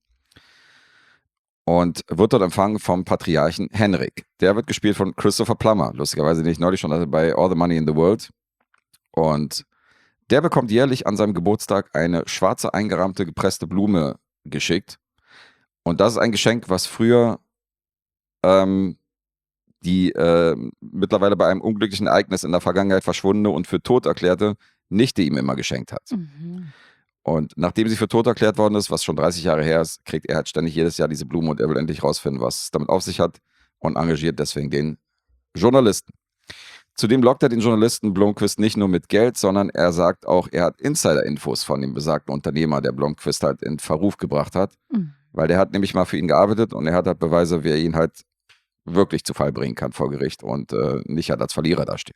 Und wird dort empfangen vom Patriarchen Henrik. Der wird gespielt von Christopher Plummer. Lustigerweise, den ich neulich schon hatte bei All the Money in the World. Und der bekommt jährlich an seinem Geburtstag eine schwarze, eingerahmte, gepresste Blume geschickt. Und das ist ein Geschenk, was früher ähm, die äh, mittlerweile bei einem unglücklichen Ereignis in der Vergangenheit verschwundene und für tot erklärte Nichte ihm immer geschenkt hat. Mhm. Und nachdem sie für tot erklärt worden ist, was schon dreißig Jahre her ist, kriegt er halt ständig jedes Jahr diese Blume und er will endlich rausfinden, was es damit auf sich hat und engagiert deswegen den Journalisten. Zudem lockt er den Journalisten Blomqvist nicht nur mit Geld, sondern er sagt auch, er hat Insider-Infos von dem besagten Unternehmer, der Blomqvist halt in Verruf gebracht hat, Mhm. weil der hat nämlich mal für ihn gearbeitet und er hat halt Beweise, wer ihn halt wirklich zu Fall bringen kann vor Gericht und äh, nicht halt als Verlierer dasteht.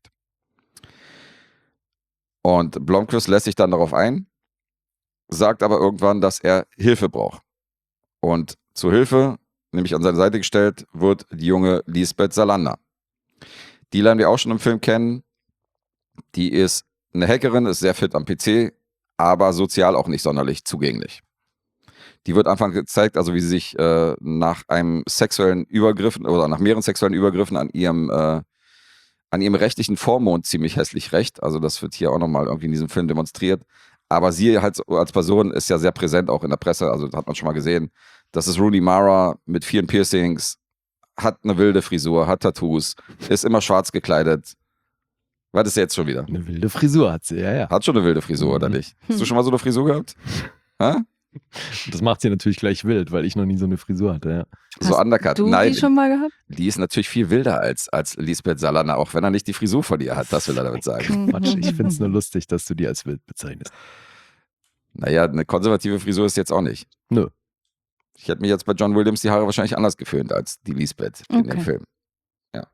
Und Blomqvist lässt sich dann darauf ein, sagt aber irgendwann, dass er Hilfe braucht. Und zur Hilfe, nämlich an seine Seite gestellt, wird die junge Lisbeth Salander. Die lernen wir auch schon im Film kennen. Die ist eine Hackerin, ist sehr fit am P C, aber sozial auch nicht sonderlich zugänglich. Die wird Anfang gezeigt, also wie sie sich äh, nach einem sexuellen Übergriff oder nach mehreren sexuellen Übergriffen an ihrem, äh, an ihrem rechtlichen Vormund ziemlich hässlich rächt. Also das wird hier auch nochmal irgendwie in diesem Film demonstriert. Aber sie halt als Person ist ja sehr präsent auch in der Presse, also das hat man schon mal gesehen. Das ist Rooney Mara mit vielen Piercings, hat eine wilde Frisur, hat Tattoos, ist immer schwarz gekleidet Was ist jetzt schon wieder? Eine wilde Frisur hat sie, ja, ja. Hat schon eine wilde Frisur, Mhm. oder nicht? Hast du schon mal so eine Frisur gehabt? Hä? Das macht sie natürlich gleich wild, weil ich noch nie so eine Frisur hatte, ja. So Hast undercut. du Nein, die schon mal gehabt? die ist natürlich viel wilder als, als Lisbeth Salander, auch wenn er nicht die Frisur von ihr hat, das will er damit sagen. Quatsch, ich finde es nur lustig, dass du die als wild bezeichnest. Naja, eine konservative Frisur ist jetzt auch nicht. Nö. Ich hätte mir jetzt bei John Williams die Haare wahrscheinlich anders geföhnt als die Lisbeth in dem Okay. Film. Ja.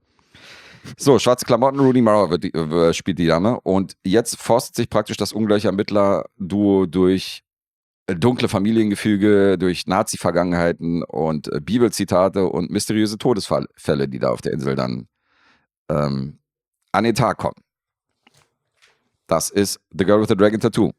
So, schwarze Klamotten, Rooney Mara wird die, äh, spielt die Dame und jetzt forstet sich praktisch das ungleiche Ermittler-Duo durch äh, dunkle Familiengefüge, durch Nazi-Vergangenheiten und äh, Bibelzitate und mysteriöse Todesfälle, die da auf der Insel dann ähm, an den Tag kommen. Das ist The Girl with the Dragon Tattoo.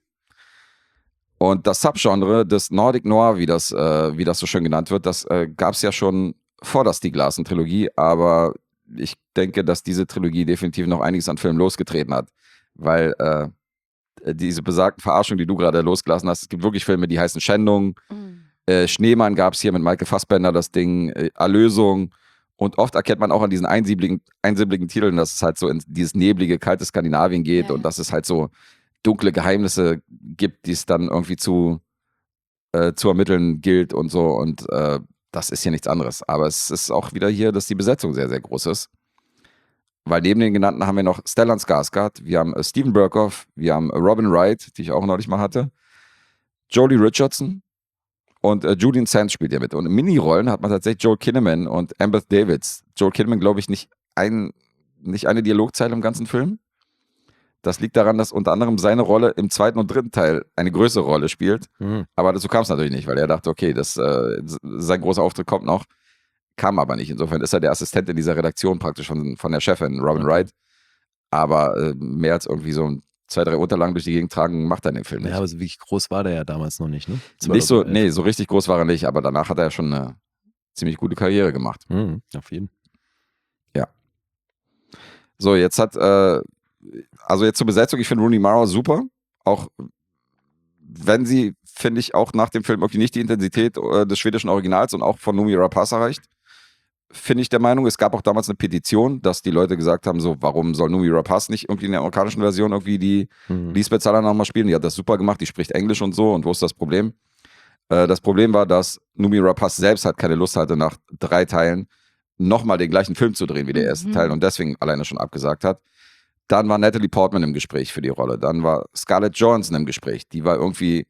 Und das Subgenre des Nordic Noir, wie das, äh, wie das so schön genannt wird, das äh, gab es ja schon vor der Stieg Larsson-Trilogie, aber ich denke, dass diese Trilogie definitiv noch einiges an Filmen losgetreten hat, weil äh, diese besagten Verarschungen, die du gerade losgelassen hast, es gibt wirklich Filme, die heißen Schändung, Mhm. äh, Schneemann gab es hier mit Michael Fassbender das Ding, äh, Erlösung und oft erkennt man auch an diesen einsilbigen, einsilbigen Titeln, dass es halt so in dieses neblige, kalte Skandinavien geht Ja, und ja. dass es halt so dunkle Geheimnisse gibt, die es dann irgendwie zu, äh, zu ermitteln gilt und so. Und äh, das ist hier nichts anderes. Aber es ist auch wieder hier, dass die Besetzung sehr, sehr groß ist. Weil neben den genannten haben wir noch Stellan Skarsgård, wir haben äh, Steven Berkoff, wir haben äh, Robin Wright, die ich auch neulich mal hatte, Jolie Richardson und äh, Julian Sands spielt hier mit. Und in Minirollen hat man tatsächlich Joel Kinnaman und Amber Davids. Joel Kinnaman, glaube ich, nicht, ein, nicht eine Dialogzeile im ganzen Film. Das liegt daran, dass unter anderem seine Rolle im zweiten und dritten Teil eine größere Rolle spielt. Mhm. Aber dazu kam es natürlich nicht, weil er dachte, okay, das, äh, sein großer Auftritt kommt noch. Kam aber nicht. Insofern ist er der Assistent in dieser Redaktion praktisch von, von der Chefin, Robin Okay. Wright. Aber äh, mehr als irgendwie so zwei, drei Unterlagen durch die Gegend tragen, macht er in dem Film nicht. Ja, aber so wirklich groß war der ja damals noch nicht, ne? nicht so, zweitausendelf. nee, so richtig groß war er nicht, aber danach hat er ja schon eine ziemlich gute Karriere gemacht. Mhm, auf jeden Fall. So, jetzt hat, äh, also jetzt zur Besetzung, ich finde Rooney Mara super, auch wenn sie, finde ich, auch nach dem Film irgendwie nicht die Intensität äh, des schwedischen Originals und auch von Noomi Rapace erreicht, finde ich der Meinung, es gab auch damals eine Petition, dass die Leute gesagt haben, so, warum soll Noomi Rapace nicht irgendwie in der amerikanischen Version irgendwie die Mhm. Lisbeth Salander nochmal spielen, die hat das super gemacht, die spricht Englisch und so, und wo ist das Problem? Äh, das Problem war, dass Noomi Rapace selbst halt keine Lust hatte, nach drei Teilen nochmal den gleichen Film zu drehen wie der erste Mhm. Teil und deswegen alleine schon abgesagt hat. Dann war Natalie Portman im Gespräch für die Rolle. Dann war Scarlett Johansson im Gespräch. Die war irgendwie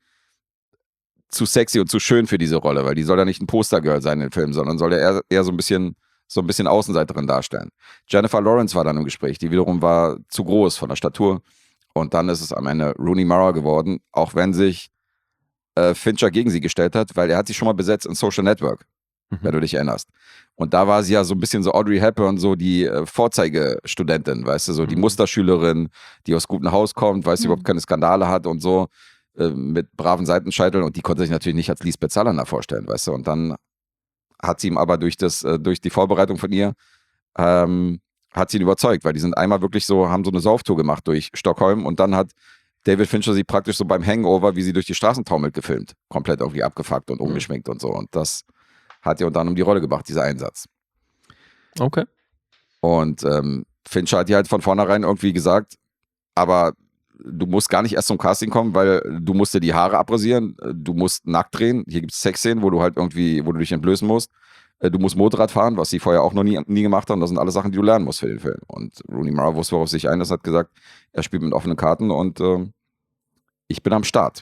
zu sexy und zu schön für diese Rolle, weil die soll ja nicht ein Postergirl sein in dem Film, sondern soll ja eher, eher so ein bisschen so ein bisschen Außenseiterin darstellen. Jennifer Lawrence war dann im Gespräch. Die wiederum war zu groß von der Statur. Und dann ist es am Ende Rooney Mara geworden, auch wenn sich äh, Fincher gegen sie gestellt hat, weil er hat sie schon mal besetzt in Social Network, Mhm. wenn du dich erinnerst. Und da war sie ja so ein bisschen so Audrey Hepburn, so die äh, Vorzeigestudentin, weißt du, so die Mhm. Musterschülerin, die aus gutem Haus kommt, weißt du, Mhm. überhaupt keine Skandale hat und so, äh, mit braven Seitenscheiteln, und die konnte sich natürlich nicht als Lisbeth Salander vorstellen, weißt du. Und dann hat sie ihm aber durch, das, äh, durch die Vorbereitung von ihr, ähm, hat sie ihn überzeugt, weil die sind einmal wirklich so, haben so eine Sauftour gemacht durch Stockholm und dann hat David Fincher sie praktisch so beim Hangover, wie sie durch die Straßen taumelt, gefilmt. Komplett irgendwie abgefuckt und umgeschminkt und so. Und das hat ihr unter anderem die Rolle gebracht, dieser Einsatz. Okay. Und ähm, Fincher hat ihr halt von vornherein irgendwie gesagt, aber du musst gar nicht erst zum Casting kommen, weil du musst dir die Haare abrasieren, du musst nackt drehen, hier gibt es Sexszenen, wo du halt irgendwie, wo du dich entblößen musst, äh, du musst Motorrad fahren, was sie vorher auch noch nie, nie gemacht haben, das sind alles Sachen, die du lernen musst für den Film. Und Rooney Mara wusste, worauf sich ein ist, hat gesagt, er spielt mit offenen Karten und ähm, ich bin am Start.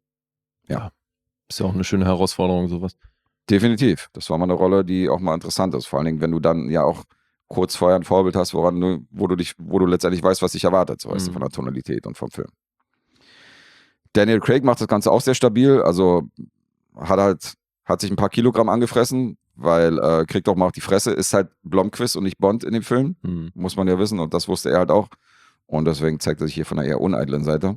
Ist ja auch eine schöne Herausforderung, sowas. Definitiv. Das war mal eine Rolle, die auch mal interessant ist. Vor allen Dingen, wenn du dann ja auch kurz vorher ein Vorbild hast, woran du, wo du dich, wo du letztendlich weißt, was dich erwartet, so weißt du, Mhm. von der Tonalität und vom Film. Daniel Craig macht das Ganze auch sehr stabil, also hat halt, hat sich ein paar Kilogramm angefressen, weil äh, kriegt auch mal auf die Fresse, ist halt Blomqvist und nicht Bond in dem Film, Mhm. muss man ja wissen, und das wusste er halt auch. Und deswegen zeigt er sich hier von einer eher uneitlen Seite.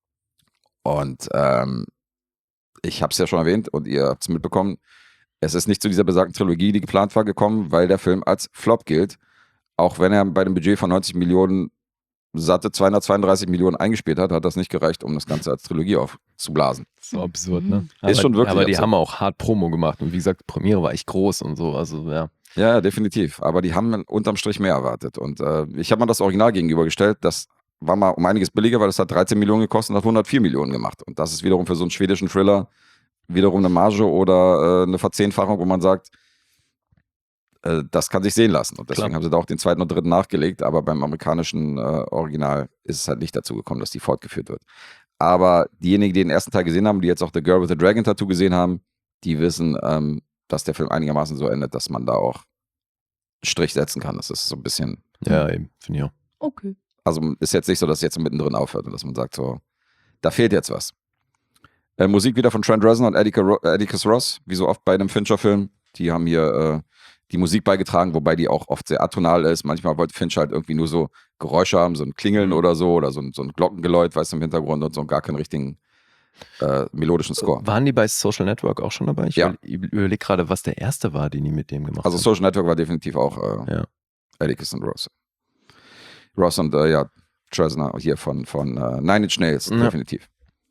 Und ähm, ich habe es ja schon erwähnt und ihr habt es mitbekommen, es ist nicht zu dieser besagten Trilogie, die geplant war, gekommen, weil der Film als Flop gilt. Auch wenn er bei einem Budget von neunzig Millionen satte zweihundertzweiunddreißig Millionen eingespielt hat, hat das nicht gereicht, um das Ganze als Trilogie aufzublasen. So absurd, ne? Ist aber, schon wirklich Aber die absurd. haben auch hart Promo gemacht und wie gesagt, Premiere war echt groß und so, also ja. Ja, ja, definitiv. Aber die haben unterm Strich mehr erwartet. Und äh, ich habe mal das Original gegenübergestellt. Das war mal um einiges billiger, weil das hat dreizehn Millionen gekostet und hat hundertvier Millionen gemacht. Und das ist wiederum für so einen schwedischen Thriller wiederum eine Marge oder äh, eine Verzehnfachung, wo man sagt, äh, das kann sich sehen lassen. Und deswegen Klar. haben sie da auch den zweiten und dritten nachgelegt. Aber beim amerikanischen äh, Original ist es halt nicht dazu gekommen, dass die fortgeführt wird. Aber diejenigen, die den ersten Teil gesehen haben, die jetzt auch The Girl with the Dragon Tattoo gesehen haben, die wissen, ähm, dass der Film einigermaßen so endet, dass man da auch Strich setzen kann. Das ist so ein bisschen, Ja, eben, finde ich auch. Okay. also ist jetzt nicht so, dass es jetzt mittendrin aufhört und dass man sagt so, da fehlt jetzt was. Äh, Musik wieder von Trent Reznor und Atticus Ro- Atticus Ross, wie so oft bei einem Fincher-Film. Die haben hier äh, die Musik beigetragen, wobei die auch oft sehr atonal ist. Manchmal wollte Fincher halt irgendwie nur so Geräusche haben, so ein Klingeln oder so, oder so ein, so ein Glockengeläut, weißt du, im Hintergrund und so gar keinen richtigen äh, melodischen Score. Waren die bei Social Network auch schon dabei? Ich Ja. über- überlege gerade, was der erste war, den die mit dem gemacht Also haben. Social Network war definitiv auch äh, Ja. Atticus und Ross. Ross und äh, ja, Tresner hier von, von äh, Nine Inch Nails, Ja. definitiv.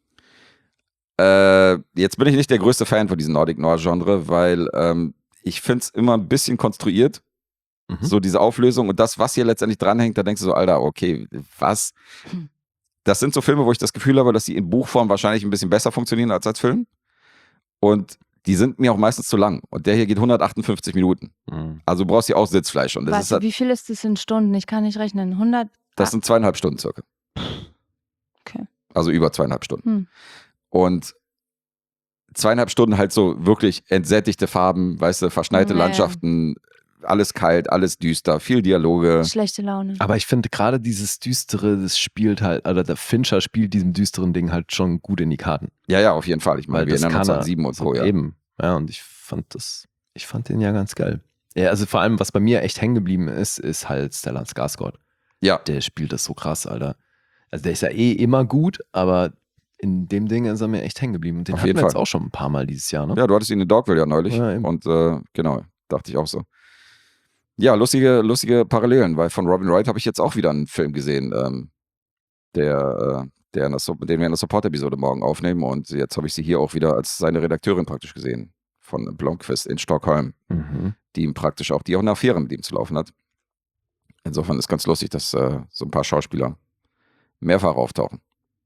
Äh, jetzt bin ich nicht der größte Fan von diesem Nordic Noir Genre, weil ähm, ich finde es immer ein bisschen konstruiert, Mhm. so diese Auflösung und das, was hier letztendlich dranhängt, da denkst du so, Alter, okay, was? Hm. Das sind so Filme, wo ich das Gefühl habe, dass die in Buchform wahrscheinlich ein bisschen besser funktionieren als als Film und die sind mir auch meistens zu lang und der hier geht hundertachtundfünfzig Minuten. Mhm. Also du brauchst hier auch Sitzfleisch und das, ist Warte, halt, wie viel ist das in Stunden? Ich kann nicht rechnen. hundert? das sind zweieinhalb Stunden circa. Okay. Also über zweieinhalb Stunden. Hm. Und zweieinhalb Stunden halt so wirklich entsättigte Farben, weißt du, verschneite Ja, ja. Landschaften, alles kalt, alles düster, viel Dialoge. Schlechte Laune. Aber ich finde gerade dieses Düstere, das spielt halt, oder der Fincher spielt diesem düsteren Ding halt schon gut in die Karten. Ja, ja, auf jeden Fall. Ich meine, Weil wir das erinnern uns kann an er. sieben und So Co. Ja. Eben. Ja, und ich fand das, ich fand den ja ganz geil. Ja, also vor allem, was bei mir echt hängen geblieben ist, ist halt Stellan Skarsgård. ja, Der spielt das so krass, Alter. Also der ist ja eh immer gut, aber in dem Ding ist er mir echt hängen geblieben. Und den Auf hatten jeden wir jetzt Fall. auch schon ein paar Mal dieses Jahr, ne? ja, du hattest ihn in Dogville ja neulich. Ja, eben. und äh, genau, dachte ich auch so. Ja, lustige, lustige Parallelen, weil von Robin Wright habe ich jetzt auch wieder einen Film gesehen, ähm, der, äh, der in der, Sup- den wir in der Support-Episode morgen aufnehmen. Und jetzt habe ich sie hier auch wieder als seine Redakteurin praktisch gesehen. Von Blomqvist in Stockholm, Mhm. die ihm praktisch auch, die auch eine Affäre mit ihm zu laufen hat. Insofern ist ganz lustig, dass äh, so ein paar Schauspieler mehrfach auftauchen.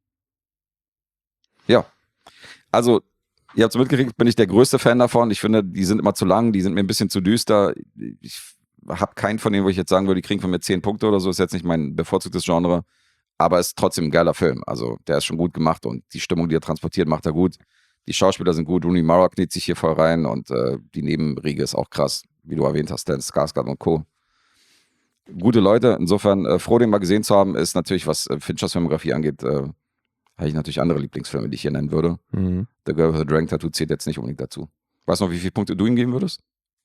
Ja, also ihr habt es mitgekriegt, bin ich der größte Fan davon. Ich finde, die sind immer zu lang, die sind mir ein bisschen zu düster. Ich habe keinen von denen, wo ich jetzt sagen würde, die kriegen von mir zehn Punkte oder so. Ist jetzt nicht mein bevorzugtes Genre, aber ist trotzdem ein geiler Film. Also der ist schon gut gemacht und die Stimmung, die er transportiert, macht er gut. Die Schauspieler sind gut. Rooney Mara kniet sich hier voll rein und äh, die Nebenriege ist auch krass, wie du erwähnt hast, Stellan Skarsgård und Co. Gute Leute. Insofern äh, froh, den mal gesehen zu haben, ist natürlich, was äh, Finchers Filmografie angeht, äh, habe ich natürlich andere Lieblingsfilme, die ich hier nennen würde. Mhm. The Girl with the Dragon Tattoo zählt jetzt nicht unbedingt dazu. Weißt du noch, wie viele Punkte du ihm geben würdest?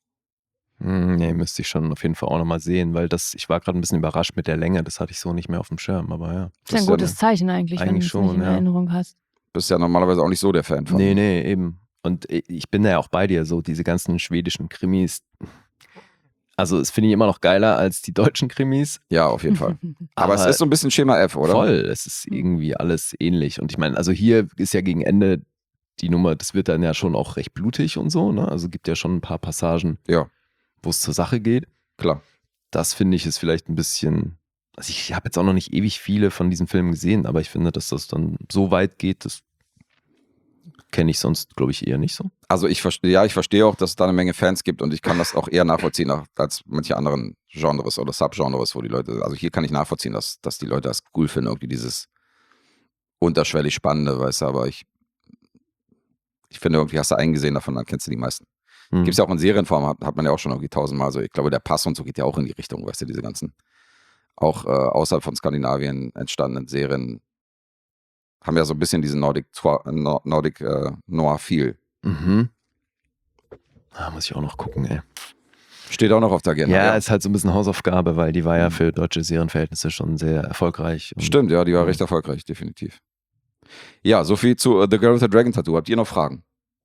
Hm, Nee, müsste ich schon auf jeden Fall auch nochmal sehen, weil das, ich war gerade ein bisschen überrascht mit der Länge, das hatte ich so nicht mehr auf dem Schirm, aber ja. Das ist Das ein ist ja gutes Zeichen eigentlich, wenn du Eigentlich es nicht schon, in ja. Erinnerung hast. Bist ja normalerweise auch nicht so der Fan von. Nee, nee, eben. Und i- ich bin ja auch bei dir, so diese ganzen schwedischen Krimis. Also, das finde ich immer noch geiler als die deutschen Krimis. Ja, auf jeden Fall. Aber, es ist so ein bisschen Schema F, oder? Voll, es ist irgendwie alles ähnlich. Und ich meine, also hier ist ja gegen Ende die Nummer, das wird dann ja schon auch recht blutig und so, ne? Also gibt ja schon ein paar Passagen, Ja, wo es zur Sache geht. klar. Das finde ich ist vielleicht ein bisschen, also ich habe jetzt auch noch nicht ewig viele von diesen Filmen gesehen, aber ich finde, dass das dann so weit geht, das kenne ich sonst, glaube ich, eher nicht so. Also ich verstehe, ja, ich verstehe auch, dass es da eine Menge Fans gibt und ich kann das auch eher nachvollziehen als manche anderen Genres oder Subgenres, wo die Leute, also hier kann ich nachvollziehen, dass, dass die Leute das cool finden, irgendwie dieses unterschwellig Spannende, weißt du, aber ich ich finde, irgendwie hast du einen gesehen davon, dann kennst du die meisten. Hm. Gibt es ja auch in Serienform, hat, hat man ja auch schon irgendwie tausendmal so. Ich glaube, der Pass und so geht ja auch in die Richtung, weißt du, diese ganzen, auch äh, außerhalb von Skandinavien entstandenen Serien haben ja so ein bisschen diesen Nordic, Twa- Nor- Nordic äh, Noir-Feel. Mhm. Ah, muss ich auch noch gucken, ey. Steht auch noch auf der Agenda. Ja, ist halt so ein bisschen Hausaufgabe, weil die war ja Mhm. für deutsche Serienverhältnisse schon sehr erfolgreich. Und Stimmt, ja, die war recht erfolgreich, definitiv. Ja, soviel zu uh, The Girl with the Dragon Tattoo. Habt ihr noch Fragen?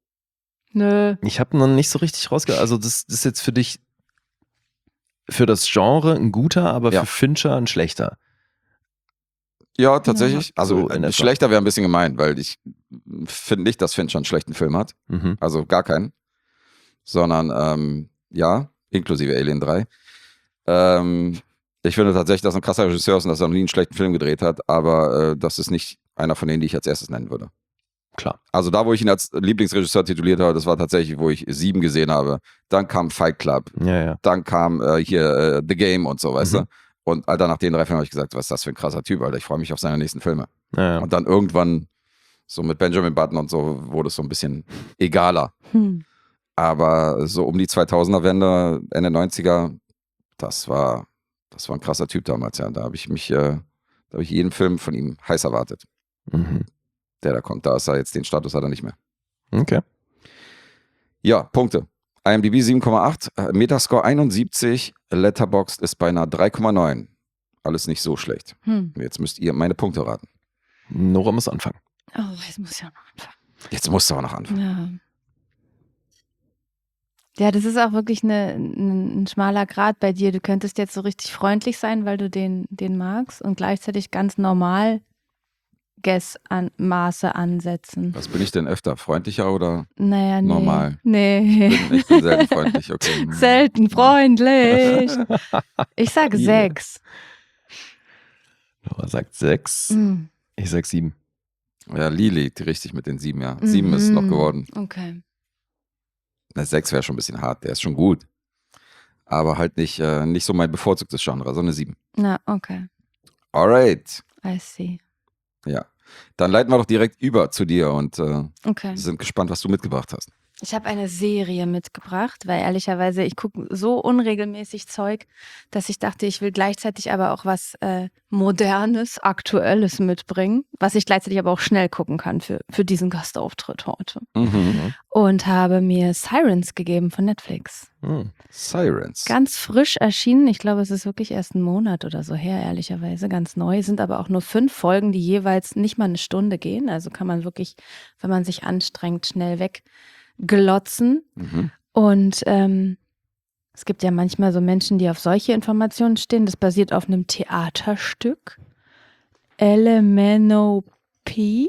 Nö. Ich habe noch nicht so richtig rausge... Also das, das ist jetzt für dich, für das Genre ein guter, aber Ja. für Fincher ein schlechter. Ja, tatsächlich. Ja. Also So in äh, etwa. schlechter wäre ein bisschen gemein, weil ich finde nicht, dass Fincher einen schlechten Film hat. Mhm. Also gar keinen. Sondern, ähm, ja, inklusive Alien drei. Ähm, ich finde tatsächlich, dass er ein krasser Regisseur ist und dass er noch nie einen schlechten Film gedreht hat, aber äh, das ist nicht einer von denen, die ich als erstes nennen würde. Klar. Also da, wo ich ihn als Lieblingsregisseur tituliert habe, das war tatsächlich, wo ich sieben gesehen habe. Dann kam Fight Club, Ja, ja. dann kam äh, hier äh, The Game und so, weißt Mhm. du? Und Alter, nach den drei Filmen habe ich gesagt, was ist das für ein krasser Typ, Alter, ich freue mich auf seine nächsten Filme. ja, ja. Und dann irgendwann, so mit Benjamin Button und so, wurde es so ein bisschen egaler. Hm. Aber so um die zweitausender-Wende, Ende neunziger, das war, das war ein krasser Typ damals, ja. Da habe ich mich, äh, da habe ich jeden Film von ihm heiß erwartet, Mhm. der da kommt. Da ist er jetzt, den Status hat er nicht mehr. Okay. Ja, Punkte. IMDb sieben Komma acht, äh, Metascore einundsiebzig, Letterboxd ist beinahe drei Komma neun. Alles nicht so schlecht. Hm. Jetzt müsst ihr meine Punkte raten. Nora muss anfangen. Oh, jetzt muss ich auch noch anfangen. Jetzt musst du aber noch anfangen. Ja. Ja, das ist auch wirklich eine, ein, ein schmaler Grat bei dir. Du könntest jetzt so richtig freundlich sein, weil du den, den magst und gleichzeitig ganz normal Guess-Maße ansetzen. Was bin ich denn öfter? Freundlicher oder? Naja, nee. Normal. Nee. Ich bin, ich bin selten freundlich, okay. Selten freundlich. Ich sag Yeah. sechs. Nora sagt sechs. Mm. Ich sag sieben. Ja, Lili liegt richtig mit den sieben, ja. Sieben ist Mhm. noch geworden. Okay. Na, sechs wäre schon ein bisschen hart, der ist schon gut. Aber halt nicht, äh, nicht so mein bevorzugtes Genre, so eine sieben. Na, okay. Alright. I see. Ja. Dann leiten wir doch direkt über zu dir und äh, Okay. sind gespannt, was du mitgebracht hast. Ich habe eine Serie mitgebracht, weil ehrlicherweise ich gucke so unregelmäßig Zeug, dass ich dachte, ich will gleichzeitig aber auch was äh, Modernes, Aktuelles mitbringen, was ich gleichzeitig aber auch schnell gucken kann für, für diesen Gastauftritt heute. Mhm. Und habe mir Sirens gegeben von Netflix. Mhm. Sirens. Ganz frisch erschienen. Ich glaube, es ist wirklich erst ein Monat oder so her, ehrlicherweise. Ganz neu. Sind aber auch nur fünf Folgen, die jeweils nicht mal eine Stunde gehen. Also kann man wirklich, wenn man sich anstrengt, schnell wegglotzen. Mhm. Und ähm, es gibt ja manchmal so Menschen, die auf solche Informationen stehen. Das basiert auf einem Theaterstück. Elemento P.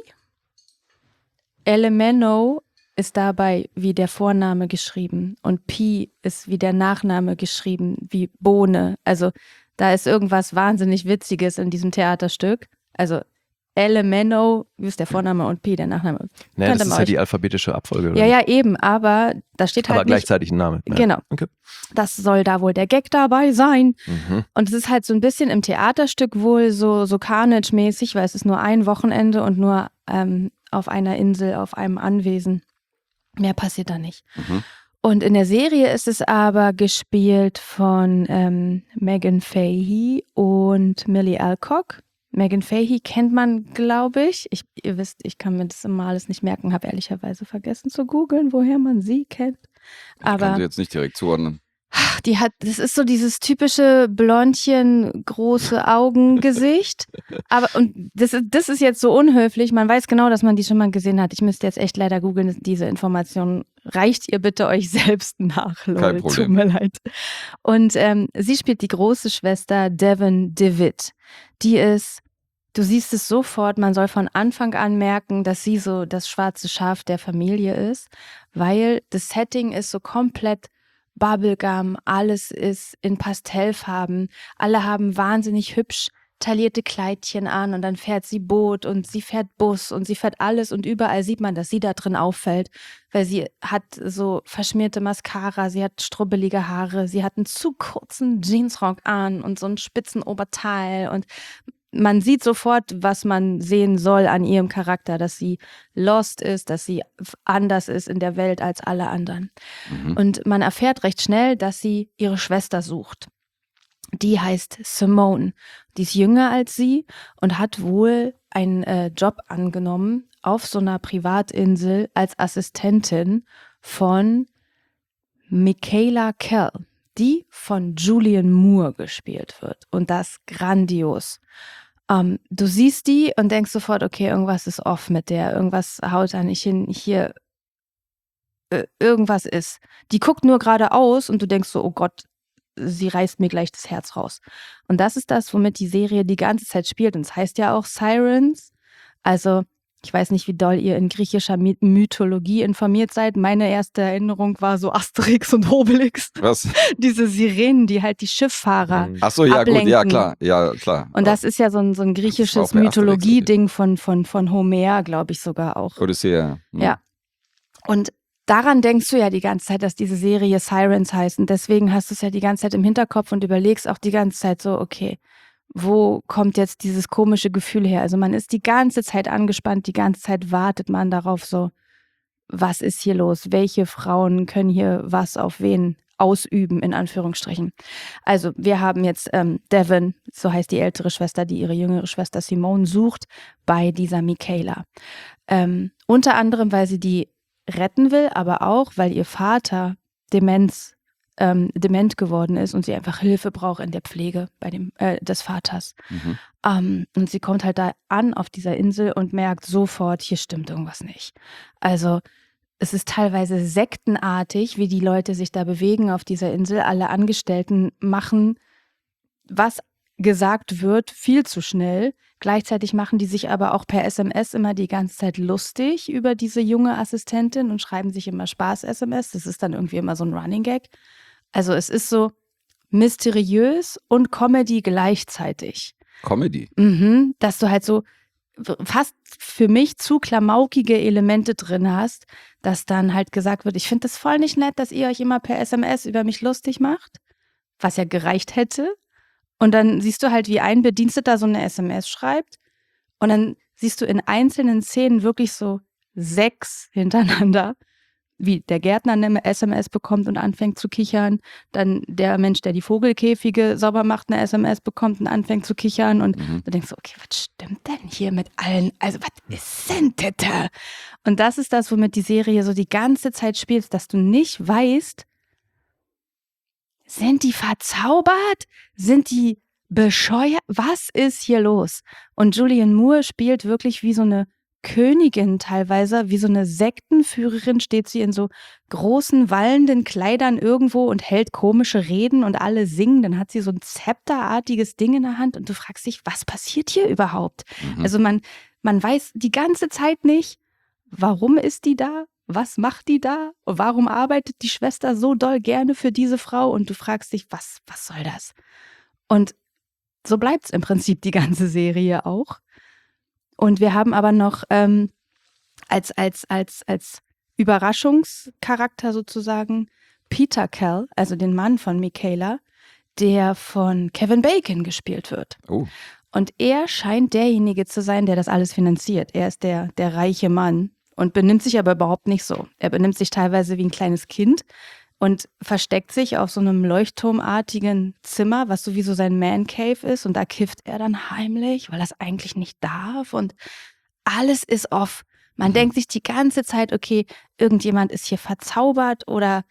Elemento ist dabei wie der Vorname geschrieben und Pi ist wie der Nachname geschrieben, wie Bohne. Also da ist irgendwas wahnsinnig Witziges in diesem Theaterstück. Also Elemento ist der Vorname und Pi der Nachname. Naja, Könnte das ist man ja euch- die alphabetische Abfolge. Oder Ja, nicht? ja, eben, aber da steht Aber halt nicht, gleichzeitig ein Name. Ja. genau, Okay. das soll da wohl der Gag dabei sein. Mhm. Und es ist halt so ein bisschen im Theaterstück wohl so, so Carnage-mäßig, weil es ist nur ein Wochenende und nur ähm, auf einer Insel, auf einem Anwesen. Mehr passiert da nicht. Mhm. Und in der Serie ist es aber gespielt von ähm, Megan Fahey und Millie Alcock. Megan Fahey kennt man, glaube ich. ich. Ihr wisst, ich kann mir das immer alles nicht merken, habe ehrlicherweise vergessen zu googeln, woher man sie kennt. Ich kann Aber sie jetzt nicht direkt zuordnen. die hat, das ist so dieses typische Blondchen, große Augen-Gesicht. Aber, und das ist, das ist jetzt so unhöflich. Man weiß genau, dass man die schon mal gesehen hat. Ich müsste jetzt echt leider googeln, diese Information. Reicht ihr bitte euch selbst nach, Kein Leute. Problem. Tut mir leid. Und ähm, sie spielt die große Schwester Devon DeWitt. Die ist, du siehst es sofort, man soll von Anfang an merken, dass sie so das schwarze Schaf der Familie ist, weil das Setting ist so komplett Bubblegum, alles ist in Pastellfarben, alle haben wahnsinnig hübsch taillierte Kleidchen an und dann fährt sie Boot und sie fährt Bus und sie fährt alles und überall sieht man, dass sie da drin auffällt, weil sie hat so verschmierte Mascara, sie hat strubbelige Haare, sie hat einen zu kurzen Jeansrock an und so ein spitzen Oberteil und man sieht sofort, was man sehen soll an ihrem Charakter, dass sie lost ist, dass sie anders ist in der Welt als alle anderen. Mhm. Und man erfährt recht schnell, dass sie ihre Schwester sucht. Die heißt Simone. Die ist jünger als sie und hat wohl einen äh, Job angenommen auf so einer Privatinsel als Assistentin von Michaela Kell, die von Julianne Moore gespielt wird. Und das grandios. Ähm, du siehst die und denkst sofort, okay, irgendwas ist off mit der, irgendwas haut da nicht hin, hier äh, irgendwas ist. Die guckt nur geradeaus und du denkst so, oh Gott, sie reißt mir gleich das Herz raus. Und das ist das, womit die Serie die ganze Zeit spielt. Und es heißt ja auch Sirens. Also ich weiß nicht, wie doll ihr in griechischer My- Mythologie informiert seid. Meine erste Erinnerung war so Asterix und Obelix. Was? Diese Sirenen, die halt die Schifffahrer Mhm. Ach so, ja ablenken. gut, ja klar, ja klar. Und das ist ja so ein, so ein auch griechisches bei Asterix, Mythologie-Ding von, von, von Homer, glaube ich sogar auch. Odyssee, ja. Hm. Ja. Und daran denkst du ja die ganze Zeit, dass diese Serie Sirens heißt. Und deswegen hast du es ja die ganze Zeit im Hinterkopf und überlegst auch die ganze Zeit so, okay, wo kommt jetzt dieses komische Gefühl her? Also man ist die ganze Zeit angespannt, die ganze Zeit wartet man darauf so, was ist hier los? Welche Frauen können hier was auf wen ausüben, in Anführungsstrichen. Also wir haben jetzt ähm, Devon, so heißt die ältere Schwester, die ihre jüngere Schwester Simone sucht, bei dieser Michaela. Ähm, unter anderem, weil sie die retten will, aber auch, weil ihr Vater Demenz, ähm, dement geworden ist und sie einfach Hilfe braucht in der Pflege bei dem, äh, des Vaters. Mhm. Ähm, und sie kommt halt da an auf dieser Insel und merkt sofort, hier stimmt irgendwas nicht. Also es ist teilweise sektenartig, wie die Leute sich da bewegen auf dieser Insel. Alle Angestellten machen, was gesagt wird, viel zu schnell. Gleichzeitig machen die sich aber auch per S M S immer die ganze Zeit lustig über diese junge Assistentin und schreiben sich immer Spaß-S M S. Das ist dann irgendwie immer so ein Running Gag. Also es ist so mysteriös und Comedy gleichzeitig. Comedy. Mhm, dass du halt so fast für mich zu klamaukige Elemente drin hast, dass dann halt gesagt wird, ich finde das voll nicht nett, dass ihr euch immer per S M S über mich lustig macht, was ja gereicht hätte. Und dann siehst du halt, wie ein Bediensteter so eine S M S schreibt und dann siehst du in einzelnen Szenen wirklich so sechs hintereinander, wie der Gärtner eine S M S bekommt und anfängt zu kichern, dann der Mensch, der die Vogelkäfige sauber macht, eine S M S bekommt und anfängt zu kichern und Mhm. du denkst so, okay, was stimmt denn hier mit allen, also was ist denn das? Und das ist das, womit die Serie so die ganze Zeit spielt, dass du nicht weißt, sind die verzaubert? Sind die bescheuert? Was ist hier los? Und Julianne Moore spielt wirklich wie so eine Königin teilweise, wie so eine Sektenführerin steht sie in so großen, wallenden Kleidern irgendwo und hält komische Reden und alle singen. Dann hat sie so ein zepterartiges Ding in der Hand und du fragst dich, was passiert hier überhaupt? Mhm. Also man, man weiß die ganze Zeit nicht, warum ist die da? Was macht die da? Warum arbeitet die Schwester so doll gerne für diese Frau? Und du fragst dich, was, was soll das? Und so bleibt es im Prinzip die ganze Serie auch. Und wir haben aber noch ähm, als, als, als, als Überraschungscharakter sozusagen Peter Kell, also den Mann von Michaela, der von Kevin Bacon gespielt wird. Oh. Und er scheint derjenige zu sein, der das alles finanziert. Er ist der, der reiche Mann und benimmt sich aber überhaupt nicht so. Er benimmt sich teilweise wie ein kleines Kind und versteckt sich auf so einem leuchtturmartigen Zimmer, was sowieso sein Man Cave ist. Und da kifft er dann heimlich, weil er es eigentlich nicht darf. Und alles ist off. Man Mhm. denkt sich die ganze Zeit, okay, irgendjemand ist hier verzaubert oder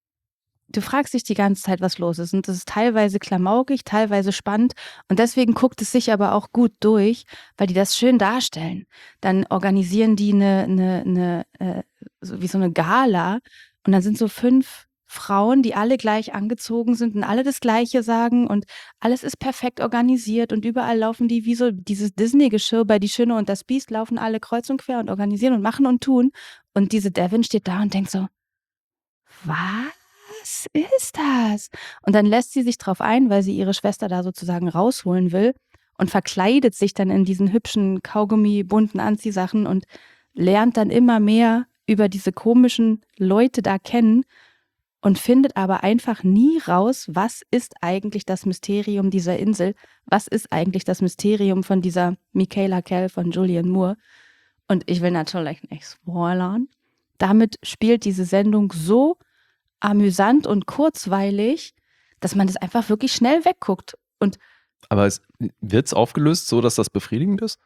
du fragst dich die ganze Zeit, was los ist. Und das ist teilweise klamaukig, teilweise spannend. Und deswegen guckt es sich aber auch gut durch, weil die das schön darstellen. Dann organisieren die eine, eine, eine äh, so wie so eine Gala. Und dann sind so fünf Frauen, die alle gleich angezogen sind und alle das Gleiche sagen. Und alles ist perfekt organisiert. Und überall laufen die wie so dieses Disney-Geschirr bei Die Schöne und das Biest, laufen alle kreuz und quer und organisieren und machen und tun. Und diese Devon steht da und denkt so, was? Was ist das? Und dann lässt sie sich drauf ein, weil sie ihre Schwester da sozusagen rausholen will und verkleidet sich dann in diesen hübschen Kaugummi, bunten Anziehsachen und lernt dann immer mehr über diese komischen Leute da kennen und findet aber einfach nie raus, was ist eigentlich das Mysterium dieser Insel? Was ist eigentlich das Mysterium von dieser Michaela Kell von Julianne Moore? Und ich will natürlich nicht spoilern. Damit spielt diese Sendung so amüsant und kurzweilig, dass man das einfach wirklich schnell wegguckt. Und Aber wird es aufgelöst, so dass das befriedigend ist?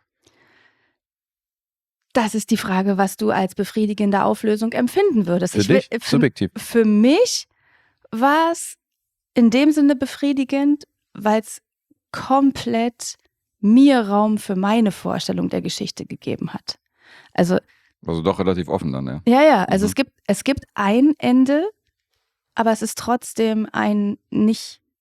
das ist die Frage, was du als befriedigende Auflösung empfinden würdest. Für Ich will, dich? Subjektiv. Für, für mich war es in dem Sinne befriedigend, weil es komplett mir Raum für meine Vorstellung der Geschichte gegeben hat. Also Also doch relativ offen dann, ja. ja, ja, also Mhm. es gibt, es gibt ein Ende, aber es ist trotzdem ein nicht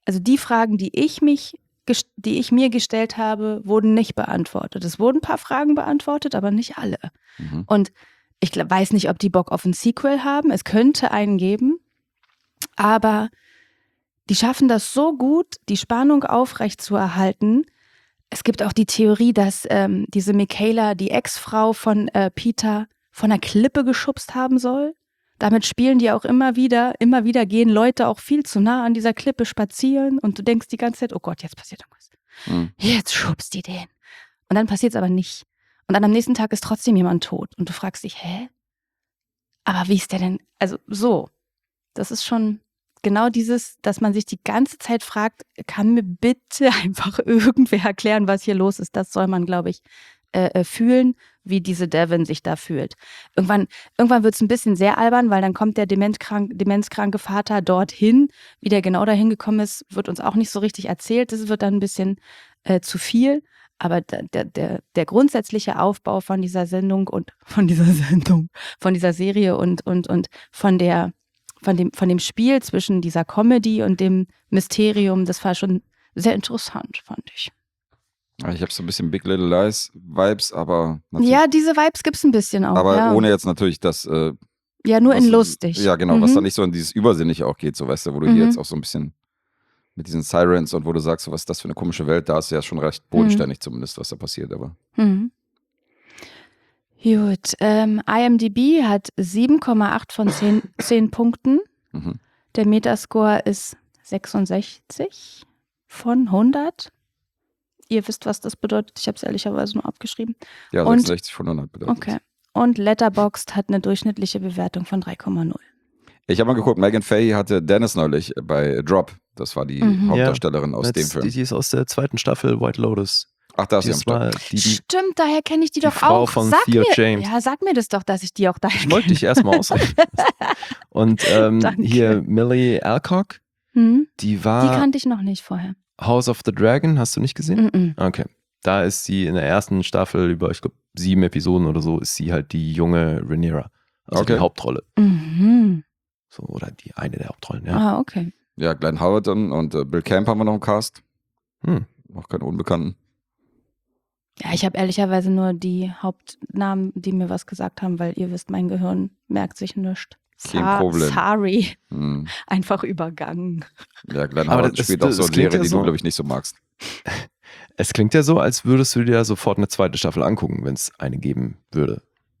also die Fragen, die ich mich, ges- die ich mir gestellt habe, wurden nicht beantwortet. Es wurden ein paar Fragen beantwortet, aber nicht alle. Mhm. Und ich glaub, weiß nicht, ob die Bock auf ein Sequel haben. Es könnte einen geben, aber die schaffen das so gut, die Spannung aufrechtzuerhalten. Es gibt auch die Theorie, dass ähm, diese Michaela, die Ex-Frau von äh, Peter, von einer Klippe geschubst haben soll. Damit spielen die auch immer wieder. Immer wieder gehen Leute auch viel zu nah an dieser Klippe spazieren und du denkst die ganze Zeit, oh Gott, jetzt passiert irgendwas. Mhm. Jetzt schubst die den. Und dann passiert es aber nicht. Und dann am nächsten Tag ist trotzdem jemand tot. Und du fragst dich, hä? Aber wie ist der denn? Also so, das ist schon genau dieses, dass man sich die ganze Zeit fragt, kann mir bitte einfach irgendwer erklären, was hier los ist. Das soll man, glaube ich, äh, fühlen, wie diese Devin sich da fühlt. Irgendwann, irgendwann wird es ein bisschen sehr albern, weil dann kommt der demenzkrank, demenzkranke Vater dorthin. Wie der genau dahin gekommen ist, wird uns auch nicht so richtig erzählt. Das wird dann ein bisschen äh, zu viel. Aber der, der, der grundsätzliche Aufbau von dieser Sendung und von dieser Sendung, von dieser Serie und, und, und von der Von dem, von dem Spiel zwischen dieser Comedy und dem Mysterium, das war schon sehr interessant, fand ich. Ja, ich habe so ein bisschen Big Little Lies Vibes, aber natürlich, Ja, diese Vibes gibt es ein bisschen auch. aber ja. ohne jetzt natürlich das äh, ja, nur was- in lustig. Ja, genau, mhm. was dann nicht so in dieses Übersinnliche auch geht, so weißt du, wo du Mhm. hier jetzt auch so ein bisschen mit diesen Sirens und wo du sagst, so, was ist das für eine komische Welt, da ist ja schon recht bodenständig zumindest, was da passiert, aber Mhm. Gut, ähm, IMDb hat sieben Komma acht von zehn, zehn Punkten. mhm. Der Metascore ist sechsundsechzig von hundert. Ihr wisst, was das bedeutet. Ich habe es ehrlicherweise nur abgeschrieben. Ja, Und- sechsundsechzig von hundert bedeutet. Okay. Und Letterboxd hat eine durchschnittliche Bewertung von drei Komma null. Ich habe mal geguckt, Megan Fahey hatte Dennis neulich bei Drop, das war die Mhm. Hauptdarstellerin aus Jetzt, dem Film. Die, die ist aus der zweiten Staffel White Lotus. Ach, da ist Die sie am ist Start. mal, die, die, Stimmt, daher kenne ich die, die doch Frau auch. von sag Theo mir, James. Ja, sag mir das doch, dass ich die auch daher ich wollte dich erstmal ausreden. Und ähm, Danke. hier Millie Alcock, Hm? die Die war kannte ich noch nicht vorher. House of the Dragon, hast du nicht gesehen? Mhm. Okay. Da ist sie in der ersten Staffel über, ich glaube, sieben Episoden oder so, ist sie halt die junge Rhaenyra. Also Okay. die Hauptrolle. Mhm. So, oder die eine der Hauptrollen, ja. Ah, okay. Ja, Glenn Howard und, und äh, Bill Camp haben wir noch im Cast. Hm. Auch keine Unbekannten. Ja, ich habe ehrlicherweise nur die Hauptnamen, die mir was gesagt haben, weil ihr wisst, mein Gehirn merkt sich nichts. Kein Problem. Sorry, Hm. einfach übergangen. Ja, Glenn Aber Howard das- spielt das- auch so das eine klingt Serie, ja die so- du, glaube ich, nicht so magst. Es klingt ja so, als würdest du dir sofort eine zweite Staffel angucken, wenn es eine geben würde.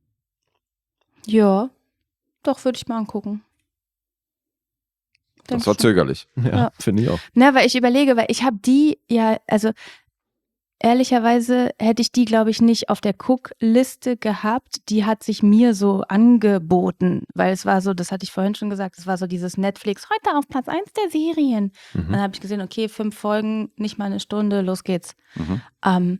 Ja, doch, würde ich mal angucken. Denk Das war schon. zögerlich. Ja, Ja. finde ich auch. Na, weil ich überlege, weil ich habe die ja, also ehrlicherweise hätte ich die, glaube ich, nicht auf der Cook-Liste gehabt. Die hat sich mir so angeboten, weil es war so, das hatte ich vorhin schon gesagt, es war so dieses Netflix, heute auf Platz eins der Serien. Mhm. Dann habe ich gesehen, okay, fünf Folgen, nicht mal eine Stunde, los geht's. Mhm. Ähm,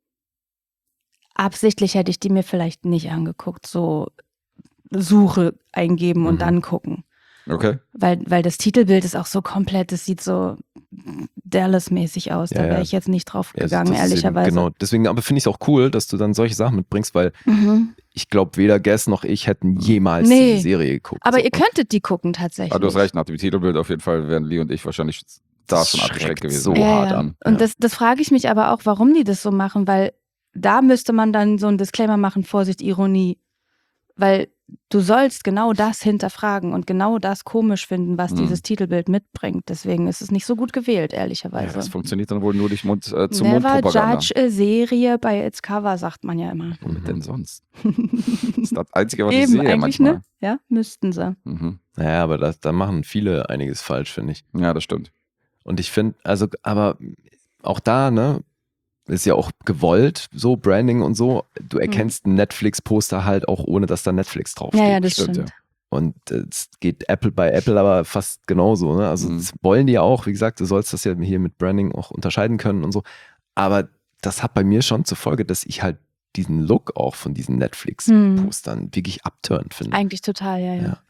absichtlich hätte ich die mir vielleicht nicht angeguckt, so Suche eingeben und Mhm. dann gucken. Okay. Weil, weil das Titelbild ist auch so komplett, es sieht so Dallas-mäßig aus. Da Ja, wäre ja. ich jetzt nicht drauf Ja, gegangen, das ist eben- ehrlicherweise. Genau, deswegen aber finde ich es auch cool, dass du dann solche Sachen mitbringst, weil Mhm. ich glaube, weder Guess noch ich hätten jemals Nee. diese Serie geguckt. Aber So. ihr könntet die gucken tatsächlich. Aber du hast recht, nach dem Titelbild auf jeden Fall wären Lee und ich wahrscheinlich da Das schon abgeschreckt schreckt gewesen. so ja, hart ja. an. Und Ja. das, das frage ich mich aber auch, warum die das so machen, weil da müsste man dann so einen Disclaimer machen, Vorsicht, Ironie. Weil du sollst genau das hinterfragen und genau das komisch finden, was Mhm. dieses Titelbild mitbringt. Deswegen ist es nicht so gut gewählt, Ja, ehrlicherweise. das funktioniert dann wohl nur durch Mund äh, zu Never Mundpropaganda. judge a Serie by its cover, sagt man ja immer. Womit denn sonst? Das ist das Einzige, was ich Eben, sehe eigentlich, manchmal. ne? Ja, müssten sie. Mhm. Naja, aber das, da machen viele einiges falsch, finde ich. Ja, das stimmt. Und ich finde, also, aber auch da, ne, ist ja auch gewollt, so Branding und so. Du erkennst ein Netflix-Poster halt auch, ohne dass da Netflix draufsteht. Ja, ja, das stimmt, stimmt. Und es geht Apple bei Apple aber fast genauso. Ne? Also Mhm. das wollen die ja auch. Wie gesagt, du sollst das ja hier mit Branding auch unterscheiden können und so. Aber das hat bei mir schon zur Folge, dass ich halt diesen Look auch von diesen Netflix-Postern wirklich abturnend finde. Eigentlich total, ja, ja. Ja.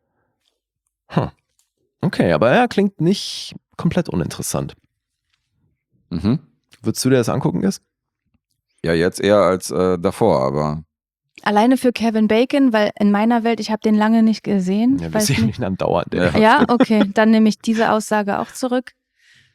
Huh. Okay, aber er klingt nicht komplett uninteressant. Mhm. Würdest du dir das angucken, Guess? Ja, jetzt eher als äh, davor, aber Alleine für Kevin Bacon, weil in meiner Welt, ich habe den lange nicht gesehen. Ja, wir weiß sehen nicht. ihn andauernd. Ja. ey. Ja, okay, dann nehme ich diese Aussage auch zurück.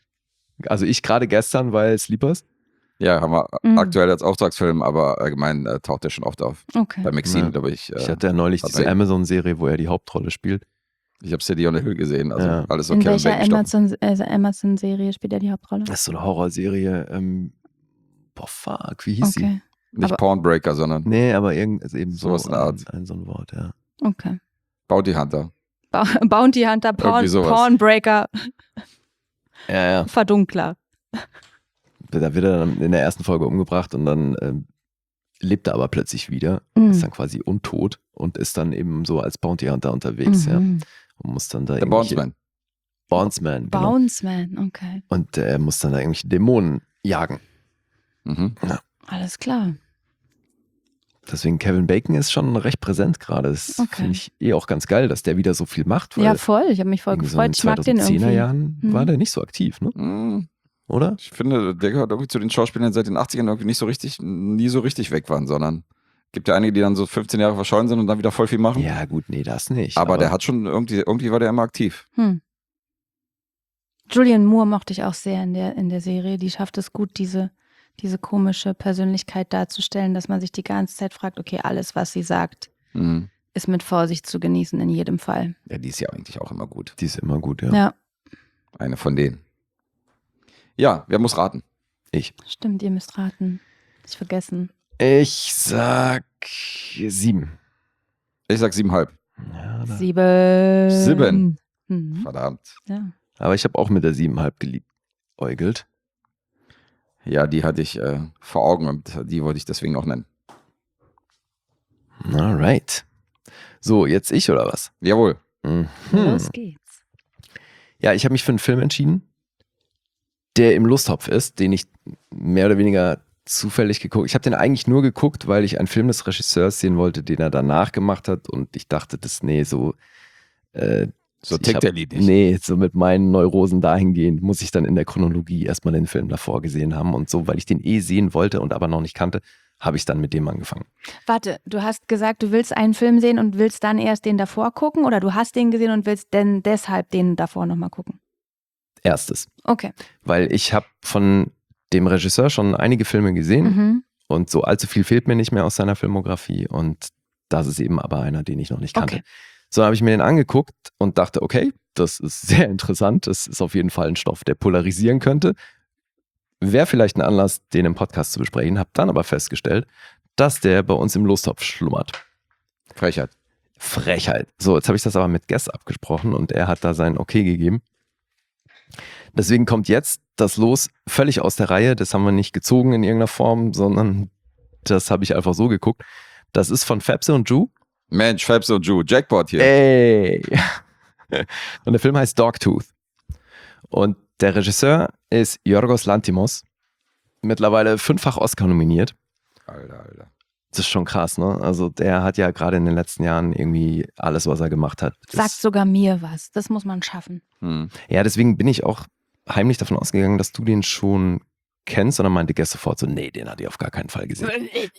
Also ich gerade gestern, weil Sleepers. Ja, haben wir Mhm. aktuell als Auftragsfilm, aber allgemein äh, taucht er schon oft auf. Okay. Bei Maxine, Ja. glaube ich. Äh, Ich hatte ja neulich hat diese er- Amazon-Serie, wo er die Hauptrolle spielt. ich habe City on the Hill gesehen, also Ja. alles so In Kevin welcher Bacon-Stoff. Amazon, äh, Amazon-Serie spielt er die Hauptrolle? Das ist so eine Horrorserie. Ähm, boah, fuck, wie hieß sie? Okay, Nicht aber- Pornbreaker, sondern Nee, aber irgend, also eben so Sowas in der ein, Art. ein so ein Wort, ja. okay. Bounty Hunter. Ba Bounty Hunter, Porn, Irgendwie sowas. Pornbreaker, Ja, ja. Verdunkler. Da wird er dann in der ersten Folge umgebracht und dann ähm, lebt er aber plötzlich wieder, Mhm. ist dann quasi untot und ist dann eben so als Bounty Hunter unterwegs, ja. Mhm. Und muss dann da Der irgendwelche- Bondsman. Bondsman, genau. Bounceman, okay. Und er muss dann da irgendwelche Dämonen jagen. Mhm. Alles klar. Deswegen Kevin Bacon ist schon recht präsent gerade. Das Okay. finde ich eh auch ganz geil, dass der wieder so viel macht. Weil Ja, voll. Ich habe mich voll irgendwie so in gefreut. Ich mag den zweitausendzehner irgendwie. Jahren Mhm. war der nicht so aktiv, ne? Mhm. Oder? Ich finde, der gehört irgendwie zu den Schauspielern, die seit den achtzigern irgendwie nicht so richtig, nie so richtig weg waren, sondern gibt ja einige, die dann so fünfzehn Jahre verschollen sind und dann wieder voll viel machen. Ja, gut, nee, das nicht. aber, der hat schon irgendwie, irgendwie war der immer aktiv. Hm. Julianne Moore mochte ich auch sehr in der, in der Serie. Die schafft es gut, diese, diese komische Persönlichkeit darzustellen, dass man sich die ganze Zeit fragt, okay, alles, was sie sagt, Mhm. ist mit Vorsicht zu genießen in jedem Fall. Ja, die ist ja eigentlich auch immer gut. Die ist immer gut, ja. Ja, Eine von denen. Ja, wer muss raten? Ich. stimmt, ihr müsst raten. Ich vergessen. Ich sag sieben. Ich sag siebenhalb. Ja, da. Sieben. Sieben. Mhm. Verdammt. Ja. Aber ich habe auch mit der siebenhalb geliebäugelt. Ja, die hatte ich äh, vor Augen und die wollte ich deswegen auch nennen. Alright. So, jetzt ich oder was? Jawohl. Mhm. Los geht's. Ja, ich habe mich für einen Film entschieden, der im Lusttopf ist, den ich mehr oder weniger zufällig geguckt. Ich habe den eigentlich nur geguckt, weil ich einen Film des Regisseurs sehen wollte, den er danach gemacht hat und ich dachte, das nee, so äh, So ich tickt hab- der Lied nicht. Nee, so mit meinen Neurosen dahingehend muss ich dann in der Chronologie erstmal den Film davor gesehen haben und so, weil ich den eh sehen wollte und aber noch nicht kannte, habe ich dann mit dem angefangen. Warte, du hast gesagt, du willst einen Film sehen und willst dann erst den davor gucken oder du hast den gesehen und willst denn deshalb den davor nochmal gucken? Erstes, Okay. weil ich habe von dem Regisseur schon einige Filme gesehen Mhm. und so allzu viel fehlt mir nicht mehr aus seiner Filmografie und das ist eben aber einer, den ich noch nicht kannte. Okay. So habe ich mir den angeguckt und dachte, okay, das ist sehr interessant, das ist auf jeden Fall ein Stoff, der polarisieren könnte. Wäre vielleicht ein Anlass, den im Podcast zu besprechen, habe dann aber festgestellt, dass der bei uns im Lostopf schlummert. Frechheit. Frechheit. So, jetzt habe ich das aber mit Guess abgesprochen und er hat da sein Okay gegeben. Deswegen kommt jetzt das Los völlig aus der Reihe. Das haben wir nicht gezogen in irgendeiner Form, sondern das habe ich einfach so geguckt. Das ist von Fabse und Ju. Mensch, Fabs und Ju, Jackpot hier. Ey! Und der Film heißt Dogtooth. Und der Regisseur ist Yorgos Lanthimos. Mittlerweile fünffach Oscar nominiert. Alter, Alter. Das ist schon krass, ne? Also der hat ja gerade in den letzten Jahren irgendwie alles, was er gemacht hat. Das, Sagt sogar mir was. Das muss man schaffen. Hm. ja, deswegen bin ich auch heimlich davon ausgegangen, dass du den schon kennst. Und dann meinte Guess sofort so, nee, den hat ich auf gar keinen Fall gesehen.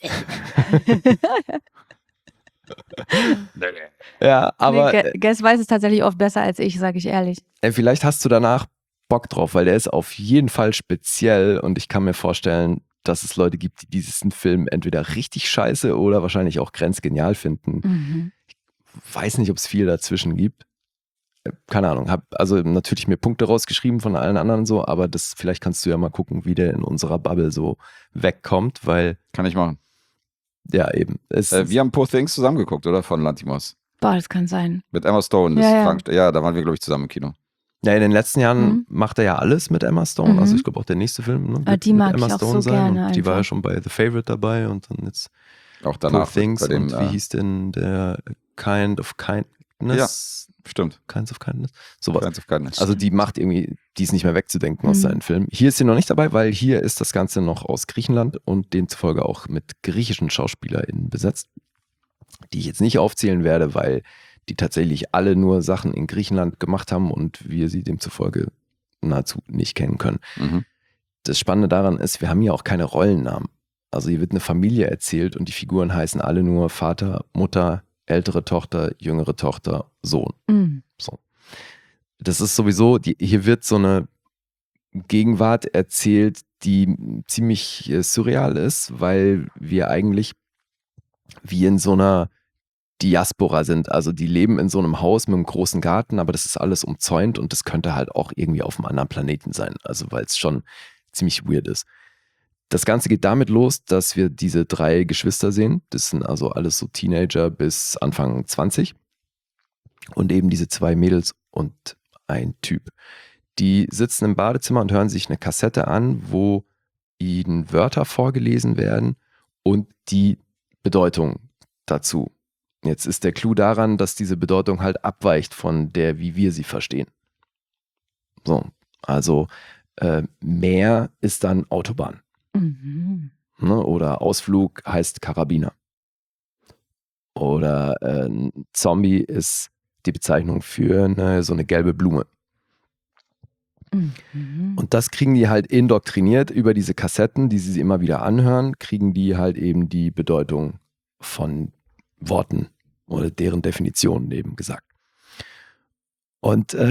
Ja, aber nee, Ge- Guess weiß es tatsächlich oft besser als ich, sage ich ehrlich. äh, vielleicht hast du danach Bock drauf, weil der ist auf jeden Fall speziell und ich kann mir vorstellen, dass es Leute gibt, die diesen Film entweder richtig scheiße oder wahrscheinlich auch grenzgenial finden. Mhm. Weiß nicht, ob es viel dazwischen gibt. Äh, Keine Ahnung. Hab also natürlich mir Punkte rausgeschrieben von allen anderen so, aber das vielleicht kannst du ja mal gucken, wie der in unserer Bubble so wegkommt, weil Kann ich machen. ja eben. Es, Äh, wir haben Poor Things zusammengeguckt, oder? Von Lanthimos. Boah, das kann sein. Mit Emma Stone. Das Ja, ja. Frank, ja, da waren wir, glaube ich, zusammen im Kino. ja, in den letzten Jahren Mhm. macht er ja alles mit Emma Stone. Mhm. Also ich glaube auch der nächste Film ne, Ah, wird die mit mag Emma ich auch Stone so sein. gerne Und die war ja einfach. schon bei The Favorite dabei und dann jetzt Auch Poor danach. Things bei dem, und wie äh, hieß denn der Kind of Kindness? Stimmt. Kinds of Kindness? Sowas. Kinds of Kindness. Also die macht irgendwie, die ist nicht mehr wegzudenken aus Mhm. seinen Filmen. Hier ist sie noch nicht dabei, weil hier ist das Ganze noch aus Griechenland und demzufolge auch mit griechischen SchauspielerInnen besetzt, die ich jetzt nicht aufzählen werde, weil die tatsächlich alle nur Sachen in Griechenland gemacht haben und wir sie demzufolge nahezu nicht kennen können. Mhm. Das Spannende daran ist, wir haben hier auch keine Rollennamen. Also hier wird eine Familie erzählt und die Figuren heißen alle nur Vater, Mutter, ältere Tochter, jüngere Tochter, Sohn. Mhm. So. Das ist sowieso, die, hier wird so eine Gegenwart erzählt, die ziemlich äh, surreal ist, weil wir eigentlich wie in so einer Diaspora sind. Also die leben in so einem Haus mit einem großen Garten, aber das ist alles umzäunt und das könnte halt auch irgendwie auf einem anderen Planeten sein. Also weil es schon ziemlich weird ist. Das Ganze geht damit los, dass wir diese drei Geschwister sehen. Das sind also alles so Teenager bis Anfang zwanzig. Und eben diese zwei Mädels und ein Typ. Die sitzen im Badezimmer und hören sich eine Kassette an, wo ihnen Wörter vorgelesen werden und die Bedeutung dazu. Jetzt ist der Clou daran, dass diese Bedeutung halt abweicht von der, wie wir sie verstehen. So, also äh, Meer ist dann Autobahn. Mhm. Ne? Oder Ausflug heißt Karabiner. Oder äh, Zombie ist die Bezeichnung für eine, so eine gelbe Blume. Mhm. Und das kriegen die halt indoktriniert über diese Kassetten, die sie immer wieder anhören, kriegen die halt eben die Bedeutung von Worten oder deren Definitionen eben gesagt. Und äh,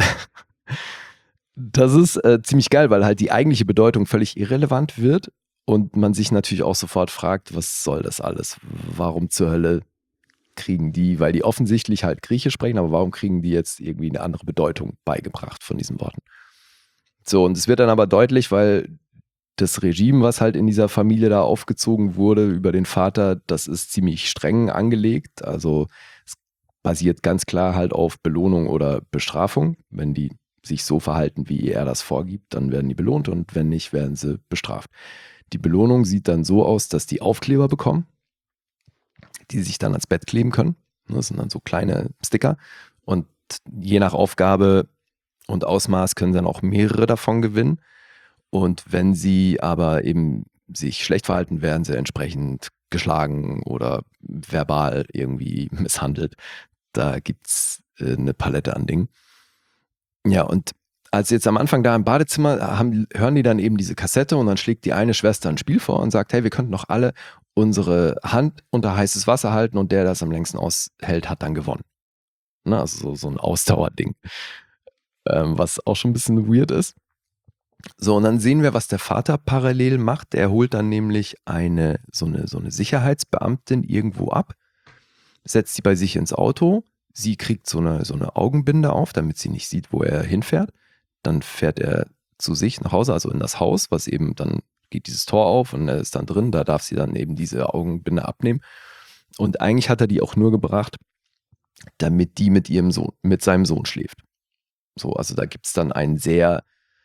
das ist äh, ziemlich geil, weil halt die eigentliche Bedeutung völlig irrelevant wird und man sich natürlich auch sofort fragt, was soll das alles? Warum zur Hölle kriegen die, weil die offensichtlich halt Griechisch sprechen, aber warum kriegen die jetzt irgendwie eine andere Bedeutung beigebracht von diesen Worten? So, und es wird dann aber deutlich, weil das Regime, was halt in dieser Familie da aufgezogen wurde über den Vater, das ist ziemlich streng angelegt. Also es basiert ganz klar halt auf Belohnung oder Bestrafung. Wenn die sich so verhalten, wie er das vorgibt, dann werden die belohnt und wenn nicht, werden sie bestraft. Die Belohnung sieht dann so aus, dass die Aufkleber bekommen, die sich dann ans Bett kleben können. Das sind dann so kleine Sticker und je nach Aufgabe und Ausmaß können dann auch mehrere davon gewinnen. Und wenn sie aber eben sich schlecht verhalten, werden sie entsprechend geschlagen oder verbal irgendwie misshandelt. Da gibt es äh, eine Palette an Dingen. Ja, und als sie jetzt am Anfang da im Badezimmer haben, hören die dann eben diese Kassette und dann schlägt die eine Schwester ein Spiel vor und sagt, hey, wir könnten doch alle unsere Hand unter heißes Wasser halten und der, der das am längsten aushält, hat dann gewonnen. Na, also so, so ein Ausdauerding, ähm, was auch schon ein bisschen weird ist. So, und dann sehen wir, was der Vater parallel macht. Er holt dann nämlich eine so, eine so eine Sicherheitsbeamtin irgendwo ab, setzt sie bei sich ins Auto. Sie kriegt so eine, so eine Augenbinde auf, damit sie nicht sieht, wo er hinfährt. Dann fährt er zu sich nach Hause, also in das Haus, was eben dann geht dieses Tor auf und er ist dann drin. Da darf sie dann eben diese Augenbinde abnehmen. Und eigentlich hat er die auch nur gebracht, damit die mit ihrem Sohn, mit seinem Sohn schläft. So, also da gibt es dann einen sehr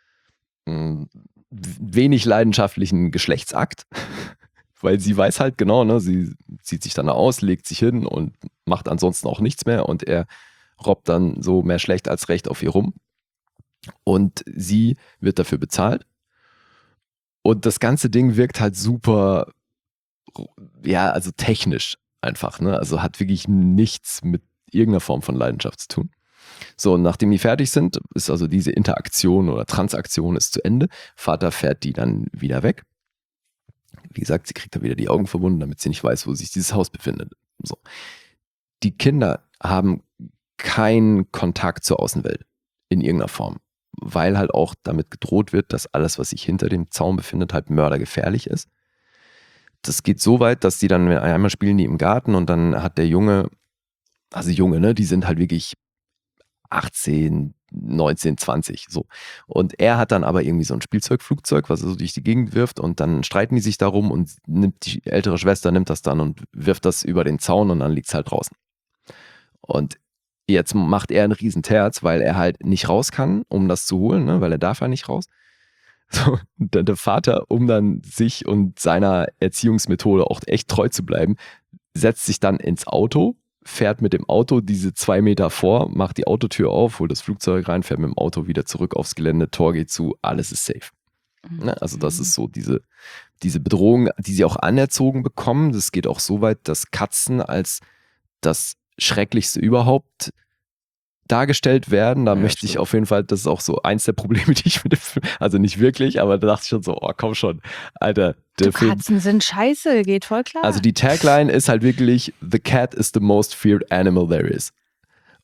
wenig leidenschaftlichen Geschlechtsakt, weil sie weiß halt genau, ne, sie zieht sich dann aus, legt sich hin und macht ansonsten auch nichts mehr und er robbt dann so mehr schlecht als recht auf ihr rum und sie wird dafür bezahlt und das ganze Ding wirkt halt super, ja, also technisch einfach, ne, also hat wirklich nichts mit irgendeiner Form von Leidenschaft zu tun. So, und nachdem die fertig sind, ist also diese Interaktion oder Transaktion ist zu Ende. Vater fährt die dann wieder weg. Wie gesagt, sie kriegt dann wieder die Augen verbunden, damit sie nicht weiß, wo sich dieses Haus befindet. So. Die Kinder haben keinen Kontakt zur Außenwelt in irgendeiner Form, weil halt auch damit gedroht wird, dass alles, was sich hinter dem Zaun befindet, halt mördergefährlich ist. Das geht so weit, dass die dann einmal spielen die im Garten und dann hat der Junge, also Junge, ne, die sind halt wirklich achtzehn, neunzehn, zwanzig, so. Und er hat dann aber irgendwie so ein Spielzeugflugzeug, was er so durch die Gegend wirft und dann streiten die sich darum und nimmt die ältere Schwester nimmt das dann und wirft das über den Zaun und dann liegt es halt draußen. Und jetzt macht er einen riesen Terz, weil er halt nicht raus kann, um das zu holen, ne, weil er darf ja nicht raus. So, der, der Vater, um dann sich und seiner Erziehungsmethode auch echt treu zu bleiben, setzt sich dann ins Auto, fährt mit dem Auto diese zwei Meter vor, macht die Autotür auf, holt das Flugzeug rein, fährt mit dem Auto wieder zurück aufs Gelände, Tor geht zu, alles ist safe. Mhm. Ne? Also das ist so diese, diese Bedrohung, die sie auch anerzogen bekommen. Das geht auch so weit, dass Katzen als das Schrecklichste überhaupt dargestellt werden. Da ja, möchte stimmt. ich auf jeden Fall, das ist auch so eins der Probleme, die ich mit dem Film, also nicht wirklich, aber da dachte ich schon so, oh komm schon, Alter. Der du, Film, Katzen sind scheiße, geht voll klar. Also die Tagline ist halt wirklich, the cat is the most feared animal there is.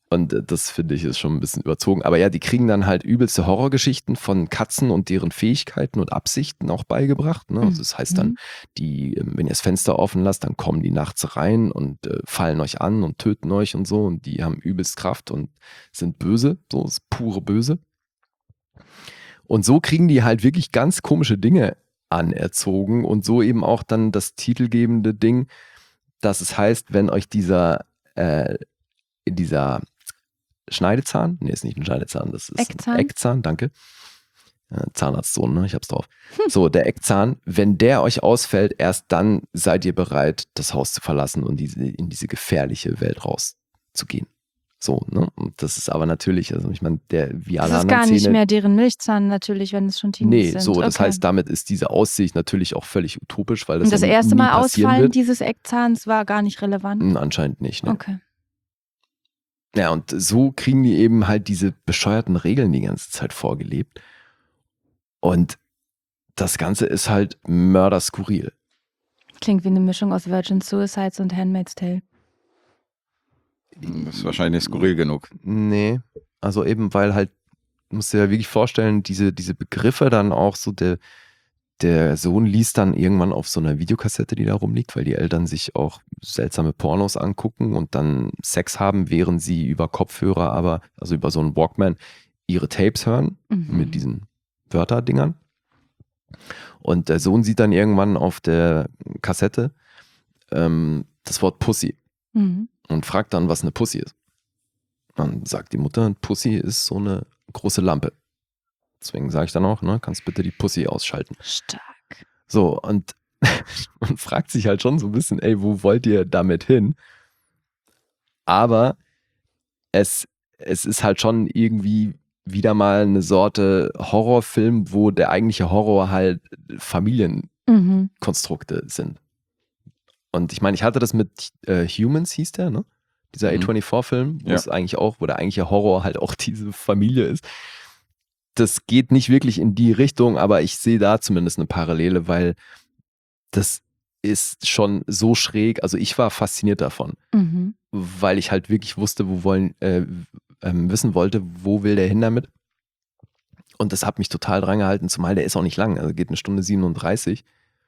Und äh, das finde ich ist schon ein bisschen überzogen. Aber ja, die kriegen dann halt übelste Horrorgeschichten von Katzen und deren Fähigkeiten und Absichten auch beigebracht. Ne? Also das heißt dann, die, ähm, wenn ihr das Fenster offen lasst, dann kommen die nachts rein und äh, fallen euch an und töten euch und so. Und die haben übelst Kraft und sind böse. So, das ist pure Böse. Und so kriegen die halt wirklich ganz komische Dinge anerzogen und so eben auch dann das titelgebende Ding, dass es heißt, wenn euch dieser, äh, dieser Schneidezahn, nee, ist nicht ein Schneidezahn, das ist Eckzahn? ein Eckzahn, danke. Äh, Zahnarztsohn, ne? Ich hab's drauf. So, der Eckzahn, wenn der euch ausfällt, erst dann seid ihr bereit, das Haus zu verlassen und diese, in diese gefährliche Welt rauszugehen. So, ne? Und das ist aber natürlich, also ich meine, der wie alle Das ist anderen gar nicht Zähne, mehr deren Milchzahn natürlich, wenn es schon Teenies nee, sind. so, das Okay. heißt, damit ist diese Aussicht natürlich auch völlig utopisch, weil das, Und das ja erste nie Mal passieren Ausfallen wird. dieses Eckzahns war gar nicht relevant. Hm, Anscheinend nicht, ne? Okay. Ja, und so kriegen die eben halt diese bescheuerten Regeln die ganze Zeit vorgelebt. Und das Ganze ist halt mörderskurril. Klingt wie eine Mischung aus Virgin Suicides und Handmaid's Tale. Das ist wahrscheinlich nicht skurril genug. Nee, also eben, weil halt, musst du dir ja wirklich vorstellen, diese, diese Begriffe dann auch so, der, der Sohn liest dann irgendwann auf so einer Videokassette, die da rumliegt, weil die Eltern sich auch seltsame Pornos angucken und dann Sex haben, während sie über Kopfhörer, aber, also über so einen Walkman, ihre Tapes hören Mhm. mit diesen Wörterdingern. Und der Sohn sieht dann irgendwann auf der Kassette ähm, das Wort Pussy Mhm. und fragt dann, was eine Pussy ist. Dann sagt die Mutter, Pussy ist so eine große Lampe. Deswegen sage ich dann auch, ne, kannst bitte die Pussy ausschalten. Stark. So, und man fragt sich halt schon so ein bisschen, ey, wo wollt ihr damit hin? Aber es, es ist halt schon irgendwie wieder mal eine Sorte Horrorfilm, wo der eigentliche Horror halt Familienkonstrukte Mhm. sind. Und ich meine, ich hatte das mit äh, Humans, hieß der, ne? Dieser Mhm. A vierundzwanzig-Film, wo Ja. es eigentlich auch, wo der eigentliche Horror halt auch diese Familie ist. Das geht nicht wirklich in die Richtung, aber ich sehe da zumindest eine Parallele, weil das ist schon so schräg. Also ich war fasziniert davon, Mhm. weil ich halt wirklich wusste, wo wollen, äh, ähm, wissen wollte, wo will der hin damit. Und das hat mich total dran gehalten, zumal der ist auch nicht lang, also geht eine Stunde siebenunddreißig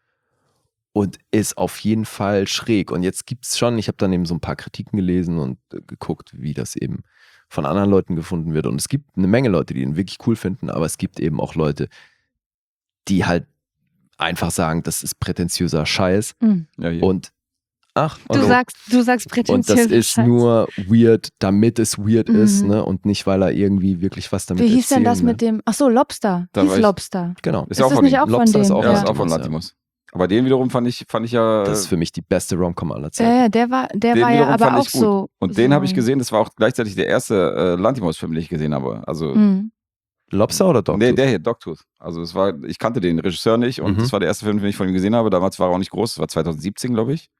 und ist auf jeden Fall schräg. Und jetzt gibt es schon, ich habe dann eben so ein paar Kritiken gelesen und äh, geguckt, wie das eben von anderen Leuten gefunden wird. Und es gibt eine Menge Leute, die ihn wirklich cool finden, aber es gibt eben auch Leute, die halt einfach sagen, das ist prätentiöser Scheiß. Mhm. Ja, hier. Und ach, Du okay. sagst, du sagst Und prätentiös. das ist nur weird, damit es weird Mhm. ist, ne? Und nicht, weil er irgendwie wirklich was damit Wie hieß denn erzählen das will. mit dem? Ach so, Lobster. Da hieß war ich- Lobster. Genau. Ist Ist auch das von nicht ihm. auch von Lobster ist dem? auch Ja, von ist ja. auch von Ja. Lantimos. Aber den wiederum fand ich, fand ich ja. Das ist für mich die beste Rom-Com aller Ja, Zeiten. ja, der war, der Den war ja wiederum aber fand auch ich gut. so. Und den so habe ich gesehen, das war auch gleichzeitig der erste äh, Lantimos-Film, den ich gesehen habe. Also, Mhm. Lobster oder Dogtooth? nee, der hier, Dogtooth. Also, es war, ich kannte den Regisseur nicht und Mhm. das war der erste Film, den ich von ihm gesehen habe. Damals war er auch nicht groß, das war zwanzig siebzehn, glaube ich.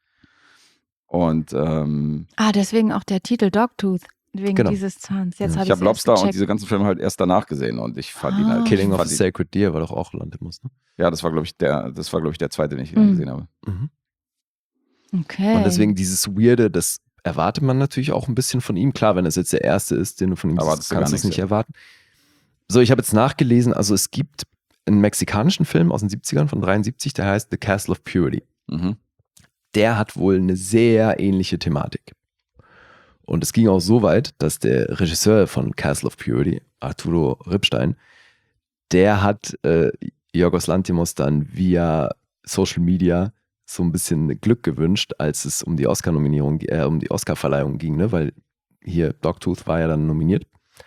Und ähm, Ah, deswegen auch der Titel Dogtooth. Wegen Genau. dieses Zahns. Jetzt Ja. habe ich habe erst Lobster und gecheckt. diese ganzen Filme halt erst danach gesehen und ich fand ihn Ah. halt. Killing of fand a ihn, Sacred Deer war doch auch Lantimos, ne? Ja, das war, glaube ich, der, das war, glaube ich, der zweite, den ich Mhm. gesehen habe. Mhm. Okay. Und deswegen dieses Weirde, das erwartet man natürlich auch ein bisschen von ihm. Klar, wenn es jetzt der erste ist, den du von ihm Aber siehst, das ist gar kannst du es nichts, nicht ja. erwarten. So, ich habe jetzt nachgelesen, also es gibt einen mexikanischen Film aus den siebzigern von dreiundsiebzig, der heißt The Castle of Purity. Mhm. Der hat wohl eine sehr ähnliche Thematik. Und es ging auch so weit, dass der Regisseur von Castle of Purity, Arturo Ripstein, der hat äh, Yorgos Lanthimos dann via Social Media so ein bisschen Glück gewünscht, als es um die Oscar-Nominierung, äh, um die Oscar-Verleihung ging, ne? Weil hier Dogtooth war ja dann nominiert.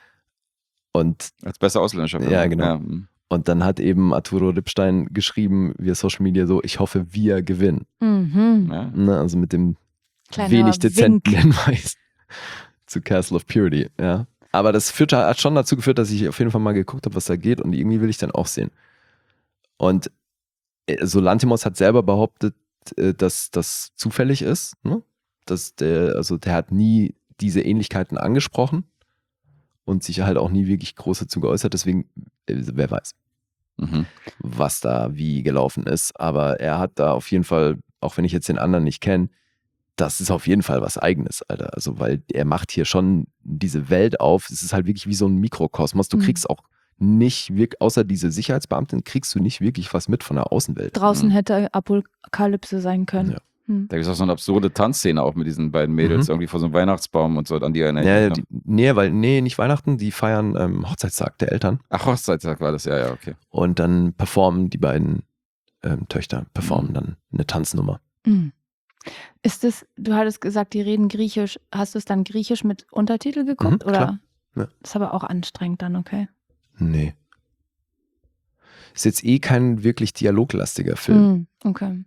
Und, Als besser ausländischer Film. Ja, genau. mhm. und dann hat eben Arturo Ripstein geschrieben via Social Media so, ich hoffe, wir gewinnen. Mhm. Ja. Ne? Also mit dem Kleiner wenig dezenten Wink. Hinweis zu Castle of Purity, ja. Aber das führt, hat schon dazu geführt, dass ich auf jeden Fall mal geguckt habe, was da geht und irgendwie will ich dann auch sehen. Und äh, so Lanthimos hat selber behauptet, äh, dass das zufällig ist, ne? Dass der, also der hat nie diese Ähnlichkeiten angesprochen und sich halt auch nie wirklich groß dazu geäußert, deswegen, äh, wer weiß, Mhm. was da wie gelaufen ist, aber er hat da auf jeden Fall, auch wenn ich jetzt den anderen nicht kenne, das ist auf jeden Fall was Eigenes, Alter. Also, weil er macht hier schon diese Welt auf. Es ist halt wirklich wie so ein Mikrokosmos. Du Mhm. kriegst auch nicht wirklich, außer diese Sicherheitsbeamtin, kriegst du nicht wirklich was mit von der Außenwelt. Draußen Mhm. hätte Apokalypse sein können. Ja. Hm. Da gibt es auch so eine absurde Tanzszene auch mit diesen beiden Mädels, Mhm. irgendwie vor so einem Weihnachtsbaum und so, an die erinnere ich Ja, mich die, noch. nee, weil, nee, nicht Weihnachten, die feiern ähm, Hochzeitstag der Eltern Ach, Hochzeitstag war das, ja, ja, okay. und dann performen die beiden ähm, Töchter, performen Mhm. dann eine Tanznummer. Mhm. Ist es, du hattest gesagt, die reden Griechisch. Hast du es dann Griechisch mit Untertitel geguckt? Mhm, oder? klar. Ja. Das ist aber auch anstrengend dann, okay. Nee. Ist jetzt eh kein wirklich dialoglastiger Film. Hm, okay.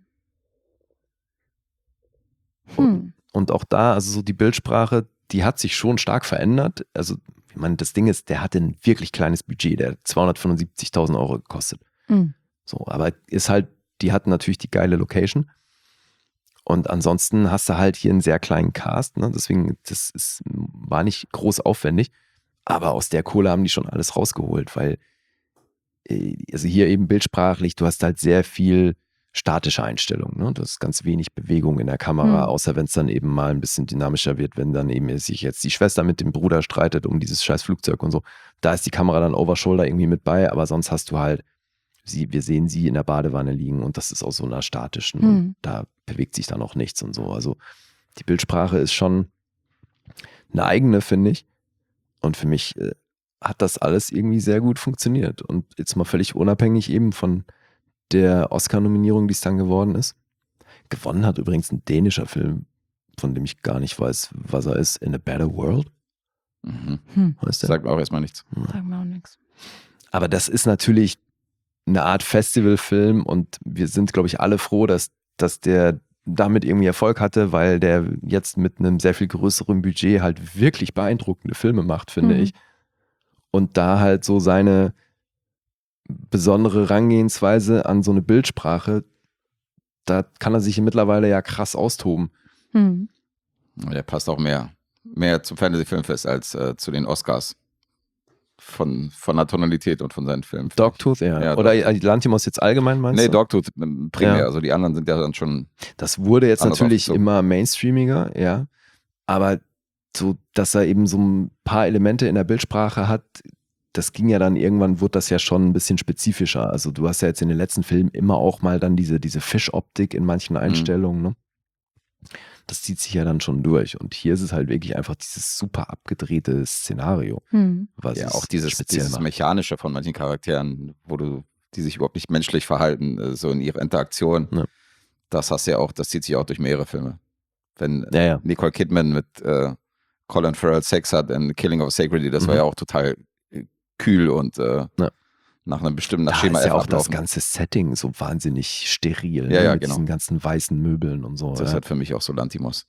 Hm. Und auch da, also so die Bildsprache, die hat sich schon stark verändert. Also, ich meine, das Ding ist, der hatte ein wirklich kleines Budget, der hat zweihundertfünfundsiebzigtausend Euro gekostet. Hm. So, aber ist halt, die hatten natürlich die geile Location. Und ansonsten hast du halt hier einen sehr kleinen Cast, ne? Deswegen, das ist, war nicht groß aufwendig. Aber aus der Kohle haben die schon alles rausgeholt, weil, äh, also hier eben bildsprachlich, du hast halt sehr viel statische Einstellungen, ne? Du hast ganz wenig Bewegung in der Kamera, Hm. außer wenn es dann eben mal ein bisschen dynamischer wird, wenn dann eben sich jetzt die Schwester mit dem Bruder streitet um dieses scheiß Flugzeug und so. Da ist die Kamera dann over shoulder irgendwie mit bei, aber sonst hast du halt, sie, wir sehen sie in der Badewanne liegen und das ist aus so einer statischen, Hm. und da bewegt sich dann auch nichts und so. Also die Bildsprache ist schon eine eigene, finde ich. Und für mich äh, hat das alles irgendwie sehr gut funktioniert. Und jetzt mal völlig unabhängig eben von der Oscar-Nominierung, die es dann geworden ist. Gewonnen hat übrigens ein dänischer Film, von dem ich gar nicht weiß, was er ist. In a Better World Mhm. Hm. heißt Das der. sagt mir auch erstmal nichts. Sag mir auch nichts. Aber das ist natürlich eine Art Festivalfilm und wir sind, glaube ich, alle froh, dass, dass der damit irgendwie Erfolg hatte, weil der jetzt mit einem sehr viel größeren Budget halt wirklich beeindruckende Filme macht, finde Mhm. ich. Und da halt so seine besondere Herangehensweise an so eine Bildsprache, da kann er sich mittlerweile ja krass austoben. Hm. Der passt auch mehr, mehr zum Fantasy-Filmfest als äh, zu den Oscars. Von, von der Tonalität und von seinen Filmen. Dogtooth, ja. Ja, Oder Lantimos jetzt allgemein, meinst Nee, du? Dogtooth ähm, primär. Ja. Also die anderen sind ja dann schon. Das wurde jetzt Anders natürlich aufgezogen. immer mainstreamiger, ja. Aber so, dass er eben so ein paar Elemente in der Bildsprache hat, das ging ja dann irgendwann, wurde das ja schon ein bisschen spezifischer. Also du hast ja jetzt in den letzten Filmen immer auch mal dann diese, diese Fischoptik in manchen Einstellungen, ne? Das zieht sich ja dann schon durch. Und hier ist es halt wirklich einfach dieses super abgedrehte Szenario, Hm. was Ja, es auch dieses, speziell dieses macht. Mechanische von manchen Charakteren, wo du, die sich überhaupt nicht menschlich verhalten, äh, so in ihrer Interaktion. Ja. Das hast du ja auch, das zieht sich auch durch mehrere Filme. Wenn Ja, ja. Nicole Kidman mit äh, Colin Farrell Sex hat in Killing of a Sacred Deer, das war Mhm. ja auch total äh, kühl und äh, Ja. nach einem bestimmten, nach Da Schema ist ja F auch das ablaufen. ganze Setting so wahnsinnig steril, Ja, ne? ja, Mit genau. diesen ganzen weißen Möbeln und so. Das ist ja. halt für mich auch so Lantimos.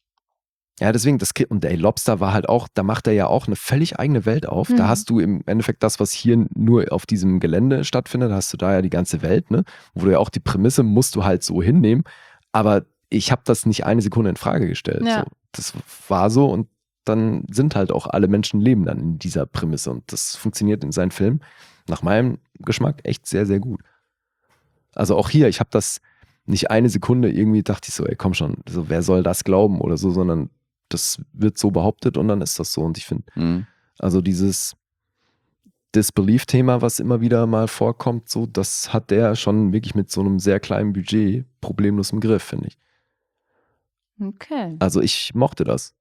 Ja, deswegen, das Ki- und der Lobster war halt auch, da macht er ja auch eine völlig eigene Welt auf. Mhm. Da hast du im Endeffekt das, was hier nur auf diesem Gelände stattfindet, hast du da ja die ganze Welt, ne? Wo du ja auch die Prämisse musst du halt so hinnehmen. Aber ich habe das nicht eine Sekunde in Frage gestellt. Ja. So. Das war so und dann sind halt auch alle Menschen leben dann in dieser Prämisse. Und das funktioniert in seinen Filmen nach meinem Geschmack echt sehr, sehr gut. Also auch hier, ich habe das nicht eine Sekunde irgendwie, dachte ich so, ey, komm schon, so, wer soll das glauben oder so, sondern das wird so behauptet und dann ist das so. Und ich finde, Mhm. also dieses Disbelief-Thema, was immer wieder mal vorkommt, so, das hat der schon wirklich mit so einem sehr kleinen Budget problemlos im Griff, finde ich. Okay. Also ich mochte das.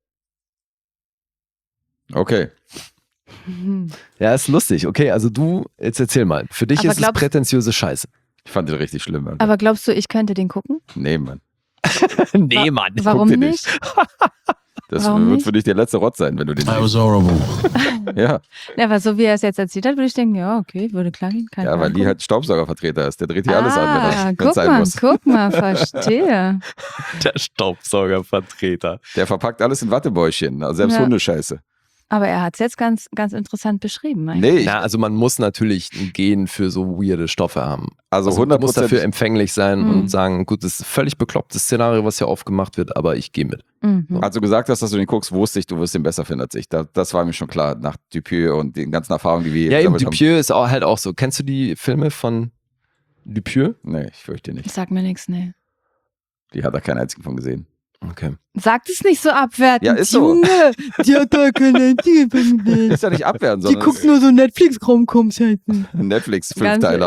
Okay. Mhm. Ja, ist lustig. Okay, also du, jetzt erzähl mal. Für dich Aber ist es glaubst- prätentiöse Scheiße. Ich fand den richtig schlimm. Alter. Aber glaubst du, ich könnte den gucken? Nee, Mann. nee, Wa- Mann. Warum den nicht? Das Warum wird nicht? für dich der letzte Rotz sein, wenn du den That siehst. was horrible. Ja, Ja, aber so wie er es jetzt erzählt hat, würde ich denken, ja, okay, würde klar gehen. Kann ich ja, mal weil die angucken. halt Staubsaugervertreter ist. Der dreht hier alles an, wenn ah, er wenn's guck sein mal, muss. guck mal, verstehe. Der Staubsaugervertreter. Der verpackt alles in Wattebäuschen, also selbst Ja. Hundescheiße. Aber er hat es jetzt ganz, ganz interessant beschrieben. eigentlich. Nee, ich, Na, also man muss natürlich ein Gen für so weirde Stoffe haben. also Also man hundert muss Prozent. dafür empfänglich sein Mhm. und sagen, gut, das ist ein völlig beklopptes Szenario, was hier aufgemacht wird, aber ich gehe mit. Mhm. Als du gesagt hast, dass du den guckst, wusste ich, du wirst den besser finden als ich. Da, das war mir schon klar, nach Dupieux und den ganzen Erfahrungen, die wir Ja, eben, gesammelt haben. Dupieux ist auch halt auch so. Kennst du die Filme von Dupieux? Nee, ich fürchte nicht. Sag mir nichts, nee. Die hat da keinen einzigen von gesehen. Okay. Sagt es nicht so abwertend. Ja, ist so. Junge, die hat gar keine Ist ja nicht abwehren, Die sondern guckt nur so Netflix-Romcoms-Seiten. Netflix, Fünfteiler.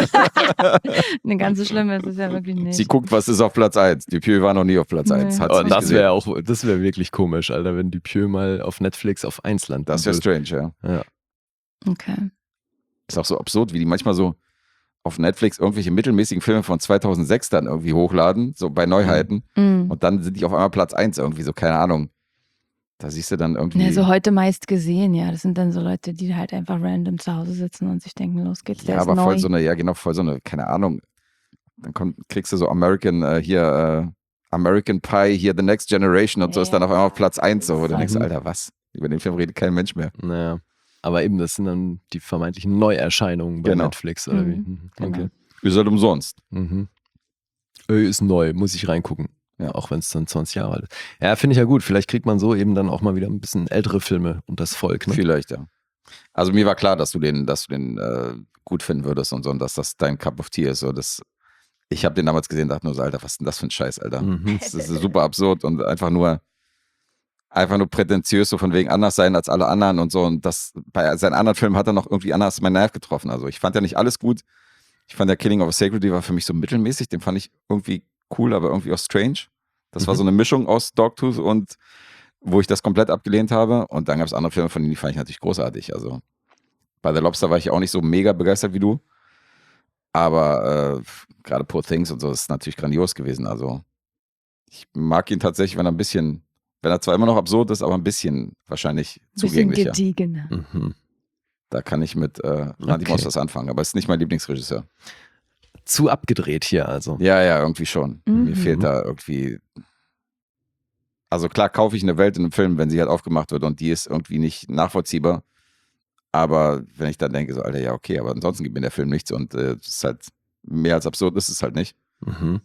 Ne, ganz so schlimm ist es ja wirklich nicht. Sie guckt, was ist auf Platz eins. Die Pür war noch nie auf Platz Nee. eins. Hat sie Oh, nicht das gesehen. wäre auch, das wäre wirklich komisch, Alter, wenn Dupieux mal auf Netflix auf eins landet. Das wäre strange, ja. Ja. Okay. Ist auch so absurd, wie die manchmal so auf Netflix irgendwelche mittelmäßigen Filme von zweitausendsechs dann irgendwie hochladen, so bei Neuheiten. Mhm. Und dann sind die auf einmal Platz eins irgendwie, so keine Ahnung. Da siehst du dann irgendwie. Ja, so heute meist gesehen, ja. Das sind dann so Leute, die halt einfach random zu Hause sitzen und sich denken, los geht's, der ja, ist aber neu. voll so eine, ja genau, voll so eine, keine Ahnung. Dann kommt, kriegst du so American, äh, hier, äh, American Pie, hier The Next Generation und so Ja, ist dann auf einmal auf Platz eins, so, wo du Mhm. denkst, Alter, was? Über den Film redet kein Mensch mehr. Naja. Aber eben, das sind dann die vermeintlichen Neuerscheinungen bei Genau. Netflix, oder wie? Mhm. Mhm. Genau. Okay. Ist halt umsonst. Mhm. Ö, ist neu, muss ich reingucken. Ja. Auch wenn es dann zwanzig Jahre alt ist. Ja, finde ich ja gut. Vielleicht kriegt man so eben dann auch mal wieder ein bisschen ältere Filme und das Volk. Ne? Vielleicht, ja. Also mir war klar, dass du den, dass du den äh, gut finden würdest und so und dass das dein Cup of Tea ist. So, das, ich habe den damals gesehen und dachte nur so, Alter, was ist denn das für ein Scheiß, Alter? Mhm. Das ist super absurd und einfach nur einfach nur prätentiös, so von wegen anders sein als alle anderen und so. Und das bei seinen anderen Filmen hat er noch irgendwie anders meinen Nerv getroffen. Also ich fand ja nicht alles gut. Ich fand der Killing of a Sacred Deer war für mich so mittelmäßig. Den fand ich irgendwie cool, aber irgendwie auch strange. Das war Mhm. so eine Mischung aus Dogtooth und wo ich das komplett abgelehnt habe. Und dann gab es andere Filme, von denen die fand ich natürlich großartig. Also bei The Lobster war ich auch nicht so mega begeistert wie du. Aber äh, gerade Poor Things und so ist natürlich grandios gewesen. Also ich mag ihn tatsächlich, wenn er ein bisschen, wenn er zwar immer noch absurd ist, aber ein bisschen wahrscheinlich Bisschen zugänglicher. gediegener. Mhm. Da kann ich mit äh, Randy Moss Okay. was anfangen, aber es ist nicht mein Lieblingsregisseur. Zu abgedreht hier also. Ja, ja, irgendwie schon. Mhm. Mir fehlt da irgendwie. Also klar kaufe ich eine Welt in einem Film, wenn sie halt aufgemacht wird und die ist irgendwie nicht nachvollziehbar. Aber wenn ich dann denke, so, Alter, ja, okay, aber ansonsten gibt mir der Film nichts und äh, es ist halt mehr als absurd, ist es halt nicht, Mhm.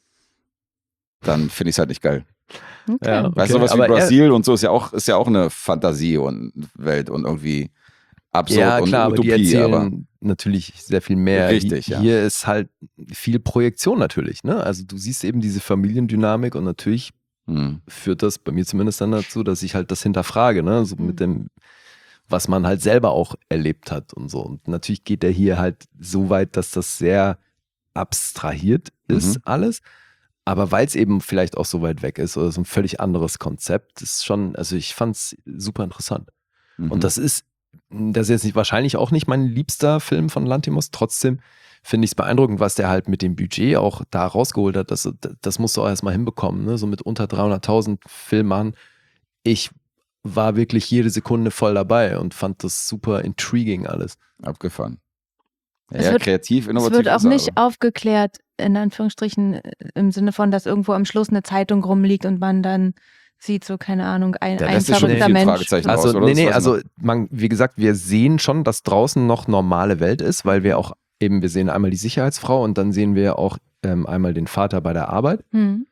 dann finde ich es halt nicht geil. Okay. Ja, okay. Weißt du, sowas wie aber er- Brasil und so ist ja auch, ist ja auch eine Fantasie und Welt und irgendwie absurd Ja, und klar, aber die Utopie, erzählen aber natürlich sehr viel mehr. Richtig, Hi- ja. Hier ist halt viel Projektion natürlich. Ne? Also du siehst eben diese Familiendynamik und natürlich hm, führt das bei mir zumindest dann dazu, dass ich halt das hinterfrage, ne? So Mhm. mit dem, was man halt selber auch erlebt hat und so. Und natürlich geht der hier halt so weit, dass das sehr abstrahiert ist, Mhm. alles. Aber weil es eben vielleicht auch so weit weg ist oder so ein völlig anderes Konzept, ist schon, also ich fand es super interessant. mhm. Und das ist, das ist jetzt nicht, wahrscheinlich auch nicht mein liebster Film von Lanthimos. Trotzdem finde ich es beeindruckend, was der halt mit dem Budget auch da rausgeholt hat. Das, das musst du auch erstmal hinbekommen, ne? So mit unter dreihunderttausend Film machen. Ich war wirklich jede Sekunde voll dabei und fand das super intriguing alles. abgefahren. Ja, Es ja, wird- kreativ, Es innovativ. wird auch ist er, nicht aber- aufgeklärt, in Anführungsstrichen, äh, im Sinne von, dass irgendwo am Schluss eine Zeitung rumliegt und man dann sieht, so, keine Ahnung, ein, Der ein lässt sich schon verrückter viel Mensch. Fragezeichen Also, raus, oder? nee, Das nee, weiß also man. man, wie gesagt, wir sehen schon, dass draußen noch normale Welt ist, weil wir auch eben, wir sehen einmal die Sicherheitsfrau und dann sehen wir auch ähm, einmal den Vater bei der Arbeit. Hm.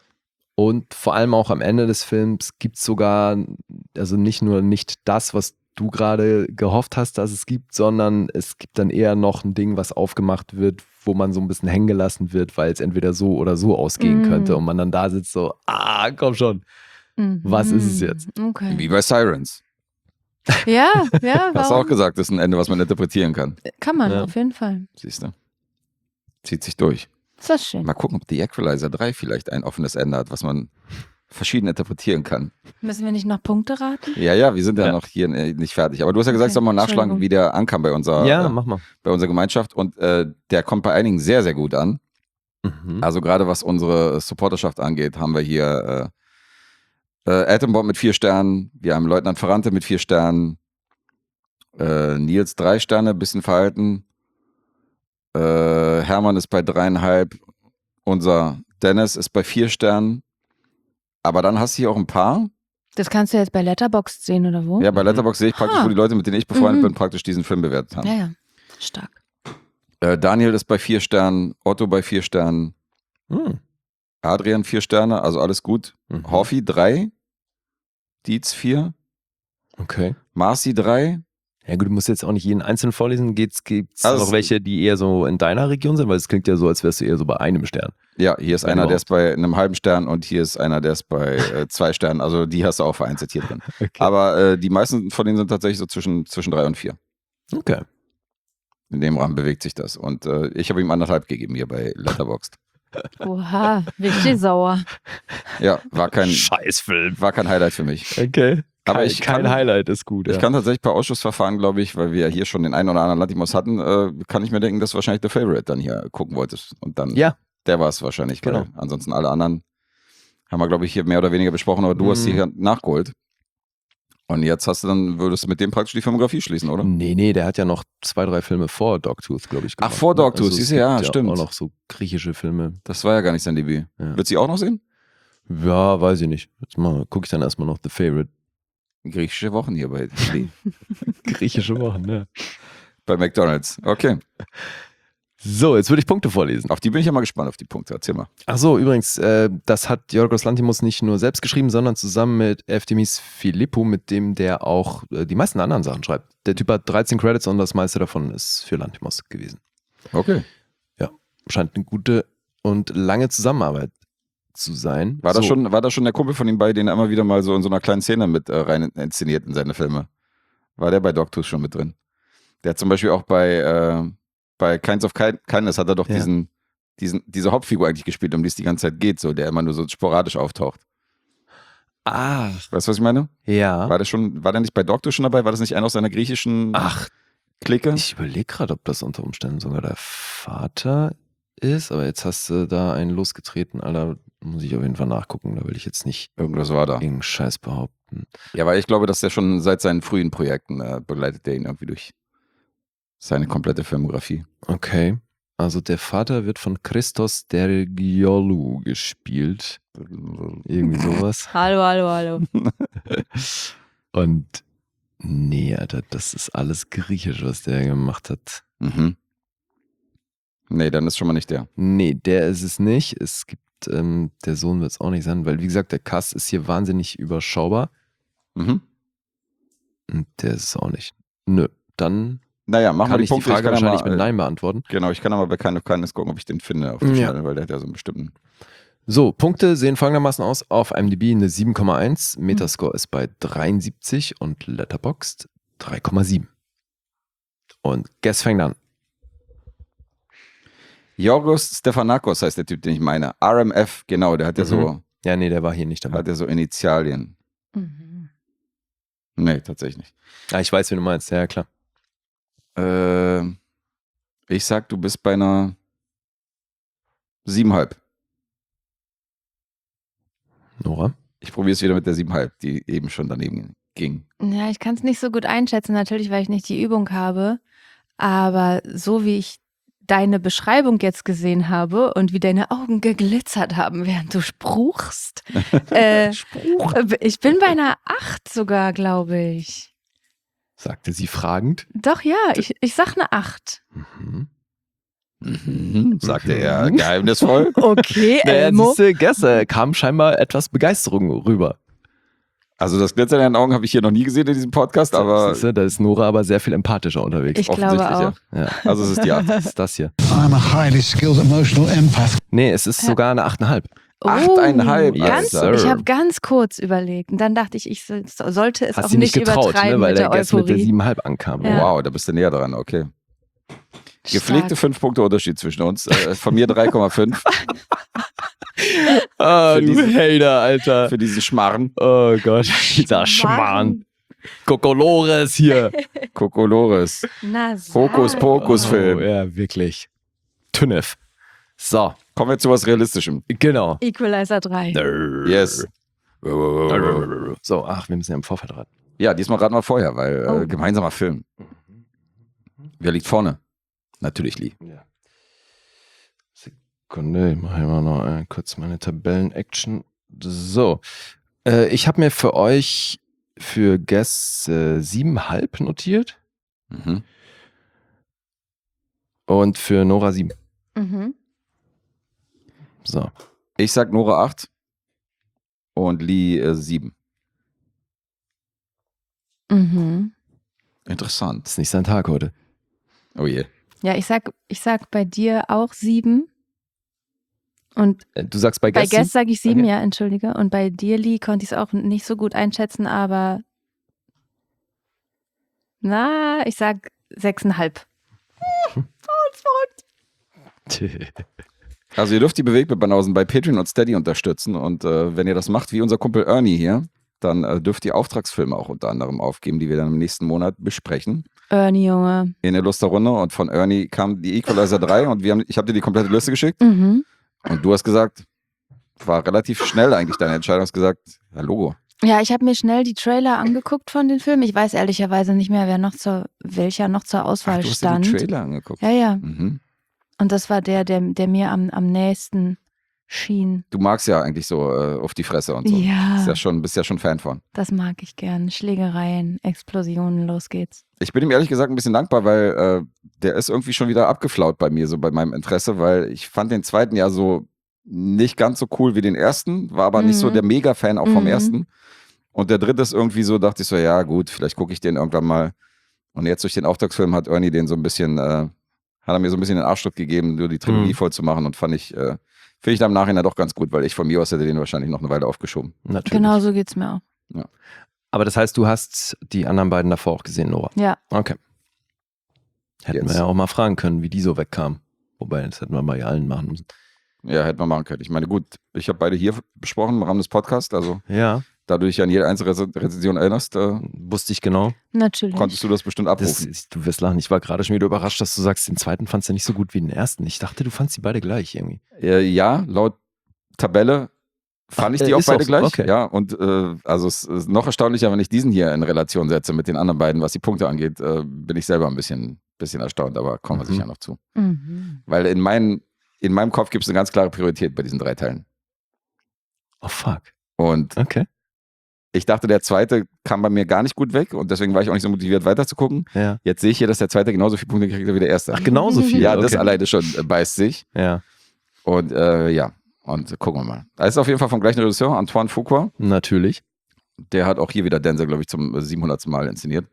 Und vor allem auch am Ende des Films gibt es sogar, also nicht nur nicht das, was du gerade gehofft hast, dass es gibt, sondern es gibt dann eher noch ein Ding, was aufgemacht wird, wo man so ein bisschen hängen gelassen wird, weil es entweder so oder so ausgehen Mm. könnte und man dann da sitzt so, ah, komm schon. Mhm. Was ist es jetzt? Okay. Wie bei Sirens. Ja, ja, Hast du auch warum? gesagt, das ist ein Ende, was man interpretieren kann. Kann man, Ja. auf jeden Fall. Siehst du? Zieht sich durch. Ist das schön. Mal gucken, ob The Equalizer drei vielleicht ein offenes Ende hat, was man verschieden interpretieren kann. Müssen wir nicht noch Punkte raten? Ja, ja, wir sind ja, Ja. noch hier äh, nicht fertig. Aber du hast ja gesagt, Okay, soll mal nachschlagen, Entschuldigung. wie der ankam bei unserer, Ja, äh, mach mal. bei unserer Gemeinschaft. Und äh, der kommt bei einigen sehr, sehr gut an. Mhm. Also gerade was unsere Supporterschaft angeht, haben wir hier äh, äh, Atombomb mit vier Sternen, wir haben Leutnant Ferrante mit vier Sternen, äh, Nils drei Sterne, bisschen verhalten, äh, Hermann ist bei dreieinhalb, unser Dennis ist bei vier Sternen, aber dann hast du hier auch ein paar. Das kannst du jetzt bei Letterboxd sehen, oder wo? Ja, bei Letterboxd sehe ich praktisch, Ah. wo die Leute, mit denen ich befreundet Mhm. bin, praktisch diesen Film bewertet haben. Ja, ja. Stark. Äh, Daniel ist bei vier Sternen, Otto bei vier Sternen, Mhm. Adrian vier Sterne, also alles gut. Mhm. Hoffi drei, Dietz vier, Okay. Marci drei, Ja gut, du musst jetzt auch nicht jeden einzelnen vorlesen. Gibt es Also auch welche, die eher so in deiner Region sind? Weil es klingt ja so, als wärst du eher so bei einem Stern. Ja, hier ist Wenn einer, der ist überhaupt. bei einem halben Stern und hier ist einer, der ist bei äh, zwei Sternen. Also die hast du auch vereinzelt hier drin. Okay. Aber äh, die meisten von denen sind tatsächlich so zwischen, zwischen drei und vier. Okay. In dem Rahmen bewegt sich das. Und äh, ich habe ihm anderthalb gegeben hier bei Letterboxd. Oha, richtig sauer. Ja, war kein, Scheißfilm. war kein Highlight für mich. Okay. Aber kein, ich kein kann- Highlight ist gut. Ich ja. kann tatsächlich per Ausschussverfahren, glaube ich, weil wir ja hier schon den einen oder anderen Lantimos hatten, äh, kann ich mir denken, dass du wahrscheinlich The Favorite dann hier gucken wolltest. Und dann, Ja, der war es wahrscheinlich, Genau. weil ansonsten alle anderen haben wir, glaube ich, hier mehr oder weniger besprochen, aber du hast Mhm. sie hier nachgeholt. Und jetzt hast du dann, würdest du mit dem praktisch die Filmografie schließen, oder? nee, nee, der hat ja noch zwei, drei Filme vor Dogtooth, glaube ich, Ach, gemacht. vor ne? Dogtooth, es siehst du, ja, gibt stimmt. auch noch so griechische Filme. Das war ja gar nicht sein Debüt. Ja. Wird sie auch noch sehen? Ja, weiß ich nicht. Jetzt mal gucke ich dann erstmal noch The Favorite. Griechische Wochen hier bei, Griechische Wochen, ne? bei McDonalds. Okay, So, jetzt würde ich Punkte vorlesen. auf die bin ich ja mal gespannt, auf die Punkte. Erzähl mal. Ach so, übrigens, äh, das hat Yorgos Lanthimos nicht nur selbst geschrieben, sondern zusammen mit Eftimis Philippou, mit dem der auch äh, die meisten anderen Sachen schreibt. Der Typ hat dreizehn Credits und das meiste davon ist für Lanthimos gewesen. Okay. Scheint eine gute und lange Zusammenarbeit zu sein. War, das so. schon, war das schon der Kumpel von ihm bei, den er immer wieder mal so in so einer kleinen Szene mit äh, rein inszeniert in seine Filme? War der bei Dogtooth schon mit drin? Der hat zum Beispiel auch bei, äh, bei Kinds of Kindness hat er doch Ja. diesen, diesen, diese Hauptfigur eigentlich gespielt, um die es die ganze Zeit geht, so, der immer nur so sporadisch auftaucht. Ah, Weißt du, was ich meine? ja. War der schon, war der nicht bei Dogtooth schon dabei? War das nicht einer aus seiner griechischen Ach, Clique? ich überlege gerade, ob das unter Umständen sogar der Vater ist, aber jetzt hast du da einen losgetreten, Alter. Muss ich auf jeden Fall nachgucken, da will ich jetzt nicht Irgendwas war da. irgendeinen Scheiß behaupten. Ja, weil ich glaube, dass der schon seit seinen frühen Projekten äh, begleitet der ihn irgendwie durch seine komplette Filmografie. Okay. Also der Vater wird von Christos Dergiolou gespielt. Irgendwie sowas. Hallo, hallo, hallo. Und nee, Alter, das ist alles griechisch, was der gemacht hat. Mhm. Nee, dann ist schon mal nicht der. Nee, der ist es nicht. Es gibt, ähm, der Sohn wird es auch nicht sein, weil wie gesagt, der Cast ist hier wahnsinnig überschaubar. Mhm. Und der ist es auch nicht. Nö, dann Naja, machen wir kann die ich die Punkte. Frage ich kann ja wahrscheinlich mal, mit äh, Nein beantworten. Genau, ich kann aber bei Kind of Kindness gucken, ob ich den finde auf der Ja. Schnelle, weil der hat ja so einen bestimmten. So, Punkte sehen folgendermaßen aus. Auf IMDb eine sieben Komma eins, Metascore ist bei dreiundsiebzig und Letterboxd drei Komma sieben. Und Guess fängt an. Yorgos Stephanakos heißt der Typ, den ich meine. R M F, genau, der hat ja Mhm. so, Ja, nee, der war hier nicht dabei. hat ja so Initialien. Mhm. Nee, tatsächlich nicht. Ah, ich weiß, wen du meinst. Ja, klar. Äh, ich sag, du bist bei einer siebenhalb. Nora? Ich probiere es wieder mit der siebenhalb, die eben schon daneben ging. Ja, ich kann es nicht so gut einschätzen, natürlich, weil ich nicht die Übung habe. Aber so wie ich deine Beschreibung jetzt gesehen habe und wie deine Augen geglitzert haben, während du spruchst, äh, ich bin bei einer acht sogar, glaube ich. Sagte sie fragend. Doch, ja, ich, ich sag eine acht. Mhm. Mhm, sagte er Mhm. geheimnisvoll. Okay, Naja, Elmo. siehste, Guess, äh, kam scheinbar etwas Begeisterung rüber. Also das Glitzern in den Augen habe ich hier noch nie gesehen in diesem Podcast, aber Siehste, da ist Nora aber sehr viel empathischer unterwegs. Ich glaube offensichtlich, auch. Ja, ja. Also es ist die acht. das ist das hier. I'm a highly skilled emotional empath. Nee, es ist Ja. sogar eine acht Komma fünf. Achteinhalb, ganz, Alter. Ich habe ganz kurz überlegt und dann dachte ich, ich so- sollte es Hast auch sie nicht nicht getraut, übertreiben ne, weil mit der der Guess mit der Euphorie. sieben Komma fünf ankam. Ja. Wow, da bist du näher dran, okay. Gepflegte Stark. fünf Punkte Unterschied zwischen uns. Äh, von mir drei Komma fünf Ah, Für du diesen- Hater, Alter. für diesen Schmarren. Oh Gott, dieser Schmarrn. Kokolores hier. Kokolores. Na, sag. Hokus Pokus Oh, Film. ja, wirklich. Tünnef. So, Kommen wir zu was Realistischem. genau. Equalizer drei. Yes. So, ach, wir müssen ja im Vorfeld raten. Ja, diesmal raten wir vorher, weil Oh. äh, gemeinsamer Film. Wer liegt vorne? Natürlich Lee. Ja. Sekunde, ich mache immer noch äh, kurz meine Tabellen-Action. So, äh, ich habe mir für euch für Guess äh, sieben Komma fünf notiert Mhm. und für Nora sieben. Mhm. So, Ich sag Nora acht und Lee äh, sieben. Mhm. Interessant. Ist nicht sein Tag heute. Oh je. Ja, ich sag, ich sag bei dir auch sieben. Und Äh, Du sagst bei bei Guest Guest sage ich sieben, Okay. ja, entschuldige. Und bei dir, Lee, konnte ich es auch nicht so gut einschätzen, aber na, ich sag sechseinhalb. Also ihr dürft die Bewegtbildbanausen bei Patreon und Steady unterstützen und äh, wenn ihr das macht, wie unser Kumpel Ernie hier, dann äh, dürft ihr Auftragsfilme auch unter anderem aufgeben, die wir dann im nächsten Monat besprechen. Ernie, Junge. In der Lusterrunde und von Ernie kam die Equalizer drei und wir haben, ich habe dir die komplette Liste geschickt Mhm. und du hast gesagt, war relativ schnell eigentlich deine Entscheidung, hast gesagt, ja Logo. Ja, ich habe mir schnell die Trailer angeguckt von den Filmen. Ich weiß ehrlicherweise nicht mehr, wer noch zur, welcher noch zur Auswahl Ach, du hast dir stand. die Trailer angeguckt. Ja, ja. Mhm. Und das war der, der, der mir am, am nächsten schien. Du magst ja eigentlich so äh, auf die Fresse und so. Ja. Ist ja schon, bist ja schon Fan von. Das mag ich gern. Schlägereien, Explosionen, los geht's. Ich bin ihm ehrlich gesagt ein bisschen dankbar, weil äh, der ist irgendwie schon wieder abgeflaut bei mir, so bei meinem Interesse, weil ich fand den zweiten ja so nicht ganz so cool wie den ersten, war aber nicht so Mhm. der Mega-Fan auch vom Mhm. ersten. Und der dritte ist irgendwie so, dachte ich so, ja gut, vielleicht gucke ich den irgendwann mal. Und jetzt durch den Auftragsfilm hat Ernie den so ein bisschen, äh, hat er mir so ein bisschen den Arschtritt gegeben, nur die Trilogie Mhm. voll zu machen und fand ich, äh, finde ich dann im Nachhinein doch ganz gut, weil ich von mir aus hätte den wahrscheinlich noch eine Weile aufgeschoben. Natürlich. Genau so geht's mir auch. Aber das heißt, du hast die anderen beiden davor auch gesehen, Nora. Ja. Okay. Hätten Jetzt. wir ja auch mal fragen können, wie die so wegkamen. Wobei, das hätten wir bei allen machen müssen. Ja, hätte man machen können. Ich meine, gut, ich habe beide hier besprochen im Rahmen des Podcasts, also Ja, da du dich an jede einzelne Rez- Rezension erinnerst, äh, wusste ich genau. Natürlich. konntest du das bestimmt Das, abrufen. ist- du wirst lachen. Ich war gerade schon wieder überrascht, dass du sagst, den zweiten fandst du nicht so gut wie den ersten. Ich dachte, du fandst die beide gleich irgendwie. Äh, ja, laut Tabelle fand Ach, ich die äh, auch ist beide auch so, gleich. okay. Ja, und äh, also es ist noch erstaunlicher, wenn ich diesen hier in Relation setze mit den anderen beiden, was die Punkte angeht, äh, bin ich selber ein bisschen, bisschen erstaunt, aber kommen wir Mhm. sicher noch zu. Mhm. Weil in, meinen, in meinem Kopf gibt es eine ganz klare Priorität bei diesen drei Teilen. Oh, fuck. Und Okay. ich dachte, der zweite kam bei mir gar nicht gut weg und deswegen war ich auch nicht so motiviert, weiterzugucken. Ja. Jetzt sehe ich hier, dass der zweite genauso viele Punkte gekriegt hat wie der erste. Ach, genauso viel. ja, okay. das alleine schon äh, beißt sich. Ja, Und äh, ja, und gucken wir mal. Es ist auf jeden Fall vom gleichen Regisseur, Antoine Fuqua. natürlich. Der hat auch hier wieder Denzel, glaube ich, zum siebenhundertsten Mal inszeniert.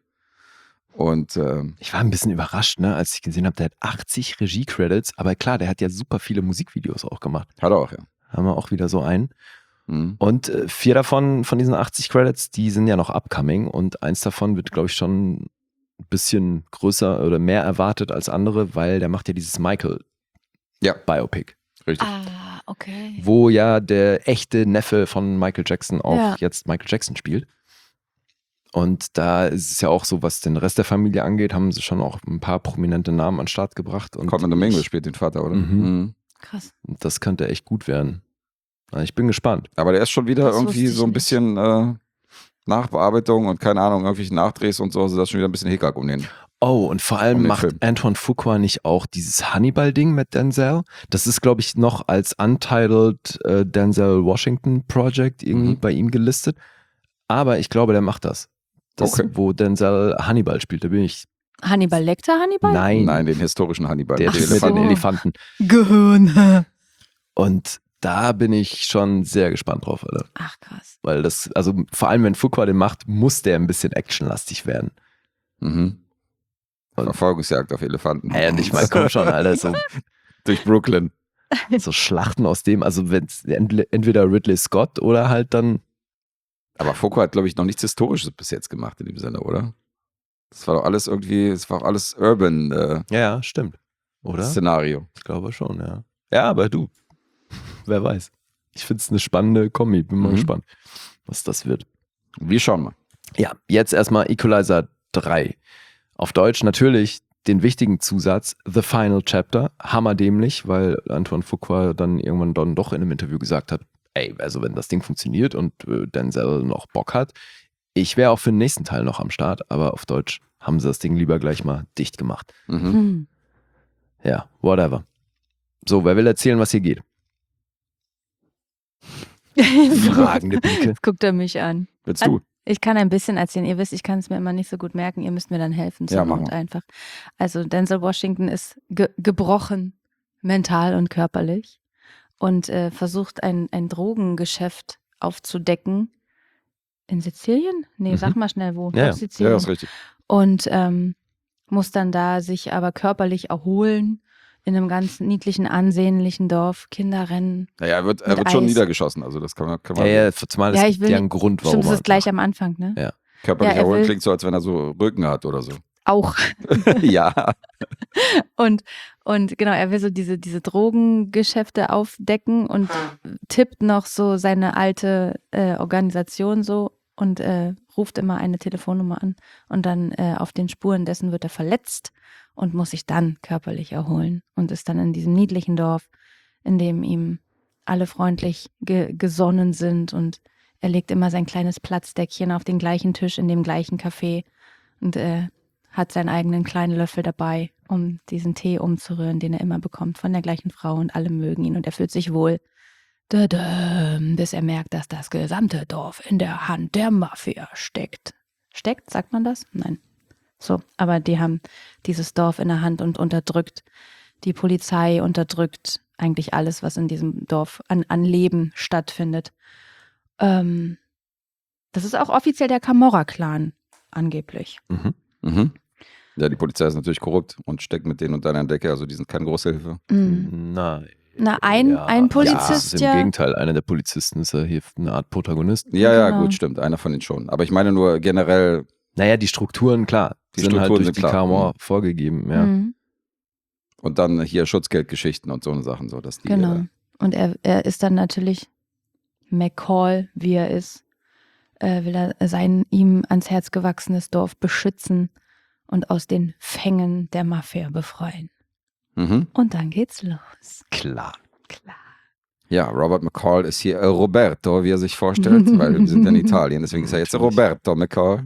Und äh, Ich war ein bisschen überrascht, ne, als ich gesehen habe, der hat achtzig Regie-Credits. Aber klar, der hat ja super viele Musikvideos auch gemacht. hat er auch, ja. Haben wir auch wieder so einen. Mhm. Und äh, vier davon, von diesen achtzig Credits, die sind ja noch upcoming. Und eins davon wird, glaube ich, schon ein bisschen größer oder mehr erwartet als andere, weil der macht ja dieses Michael-Biopic. Ja. Richtig. Ah, okay. Wo ja der echte Neffe von Michael Jackson auch Ja. jetzt Michael Jackson spielt. Und da ist es ja auch so, was den Rest der Familie angeht, haben sie schon auch ein paar prominente Namen an den Start gebracht. Und Coleman Domingo ich- spielt den Vater, oder? Mhm. Mhm. Krass. das könnte echt gut werden. Also ich bin gespannt. Aber der ist schon wieder Das irgendwie wusste ich so ein nicht. bisschen äh, Nachbearbeitung und keine Ahnung, irgendwelche Nachdrehs und so. Also das ist schon wieder ein bisschen Hickhack um den. Oh, und vor Um allem den macht Film. Antoine Fuqua nicht auch dieses Hannibal-Ding mit Denzel. Das ist, glaube ich, noch als Untitled äh, Denzel Washington Project irgendwie Mhm. bei ihm gelistet. Aber ich glaube, der macht das. Das, Okay. wo Denzel Hannibal spielt, da bin ich. Hannibal Lecter, Hannibal? Nein, Nein, den historischen Hannibal. der mit Typ den mit den Elefanten. Elefanten. Gehirn. Und da bin ich schon sehr gespannt drauf, Alter. Ach, krass. Weil das, also vor allem, wenn Fuqua den macht, muss der ein bisschen actionlastig werden. Mhm. Und- Verfolgungsjagd auf Elefanten. Ey, und ich meine, komm schon, Alter, so, Durch Brooklyn. so Schlachten aus dem, also wenn entweder Ridley Scott oder halt dann. Aber Foucault hat, glaube ich, noch nichts Historisches bis jetzt gemacht in dem Sinne, oder? Das war doch alles irgendwie, es war auch alles Urban äh, Ja, ja, stimmt. Oder? Szenario. Ich glaube schon, ja. Ja, aber du, wer weiß. Ich finde es eine spannende Kombi. Bin mal Mhm. gespannt, was das wird. Wir schauen mal. Ja, jetzt erstmal Equalizer drei. Auf Deutsch natürlich den wichtigen Zusatz The Final Chapter. Hammerdämlich, weil Antoine Fuqua dann irgendwann dann doch in einem Interview gesagt hat, ey, also wenn das Ding funktioniert und äh, Denzel noch Bock hat, ich wäre auch für den nächsten Teil noch am Start, aber auf Deutsch haben sie das Ding lieber gleich mal dicht gemacht. Mhm. Hm. Ja, whatever. So, wer will erzählen, was hier geht? Fragende Blicke. Jetzt guckt er mich an. Willst du? Ich kann ein bisschen erzählen. Ihr wisst, ich kann es mir immer nicht so gut merken. Ihr müsst mir dann helfen. Ja, Zur mach Not mal. einfach. Also Denzel Washington ist ge gebrochen, mental und körperlich. Und äh, versucht ein, ein Drogengeschäft aufzudecken. In Sizilien? Nee, Mhm. sag mal schnell wo. Ja, ja. Auf Sizilien. Ja, das ist richtig. und ähm, muss dann da sich aber körperlich erholen in einem ganz niedlichen, ansehnlichen Dorf, Kinderrennen. Naja, er wird, er Mit wird schon Eis. niedergeschossen, also das kann man, kann Ja, man ja, zumal Ja, es ich gibt will ja einen nicht- Grund, warum Stimmt, das er ist gleich macht. am Anfang, ne? Ja. körperlich Ja, er erholen will- klingt so, als wenn er so Rücken hat oder so. Auch. Ja. Und, und genau, er will so diese, diese Drogengeschäfte aufdecken und tippt noch so seine alte äh, Organisation so und äh, ruft immer eine Telefonnummer an. Und dann äh, auf den Spuren dessen wird er verletzt und muss sich dann körperlich erholen und ist dann in diesem niedlichen Dorf, in dem ihm alle freundlich ge gesonnen sind und er legt immer sein kleines Platzdeckchen auf den gleichen Tisch in dem gleichen Café und äh, hat seinen eigenen kleinen Löffel dabei, um diesen Tee umzurühren, den er immer bekommt von der gleichen Frau und alle mögen ihn und er fühlt sich wohl. Dadam, bis er merkt, dass das gesamte Dorf in der Hand der Mafia steckt. Steckt, sagt man das? Nein. So, aber die haben dieses Dorf in der Hand und unterdrückt. Die Polizei unterdrückt eigentlich alles, was in diesem Dorf an, an Leben stattfindet. Ähm, das ist auch offiziell der Camorra-Clan, angeblich. Mhm. Mhm. Ja, die Polizei ist natürlich korrupt und steckt mit denen unter einer Decke, also die sind keine große Hilfe. Mhm. Nein. Na, ein- ein Polizist ja, ist Im ja- Gegenteil, einer der Polizisten ist ja hier eine Art Protagonist. Ja, ja, Genau. gut, stimmt, einer von denen schon. Aber ich meine nur generell, Naja, die Strukturen, klar, Die sind halt Strukturen durch sind die klar. K M O Mhm. vorgegeben. Ja. Mhm. und dann hier Schutzgeldgeschichten und so eine Sachen, so dass die. Genau. Äh, Und er, er ist dann natürlich McCall, wie er ist, äh, will er sein ihm ans Herz gewachsenes Dorf beschützen und aus den Fängen der Mafia befreien. mhm. Und dann geht's los. Klar. Klar. Ja, Robert McCall ist hier äh, Roberto, wie er sich vorstellt, weil wir sind ja in Italien, deswegen ist er jetzt Natürlich. Roberto McCall.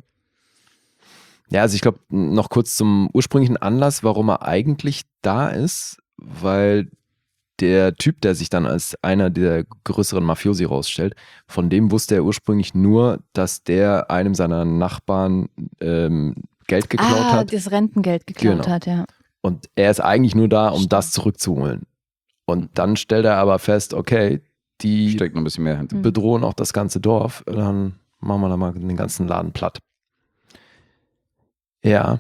Ja, also ich glaube, noch kurz zum ursprünglichen Anlass, warum er eigentlich da ist, weil der Typ, der sich dann als einer der größeren Mafiosi rausstellt, von dem wusste er ursprünglich nur, dass der einem seiner Nachbarn ähm, Geld geklaut ah, hat. das Rentengeld geklaut Genau. hat, ja. Und er ist eigentlich nur da, um Stimmt. das zurückzuholen. Und dann stellt er aber fest, okay, die Steckt noch ein bisschen mehr hinter. Mhm. bedrohen auch das ganze Dorf. Dann machen wir da mal den ganzen Laden platt. Ja.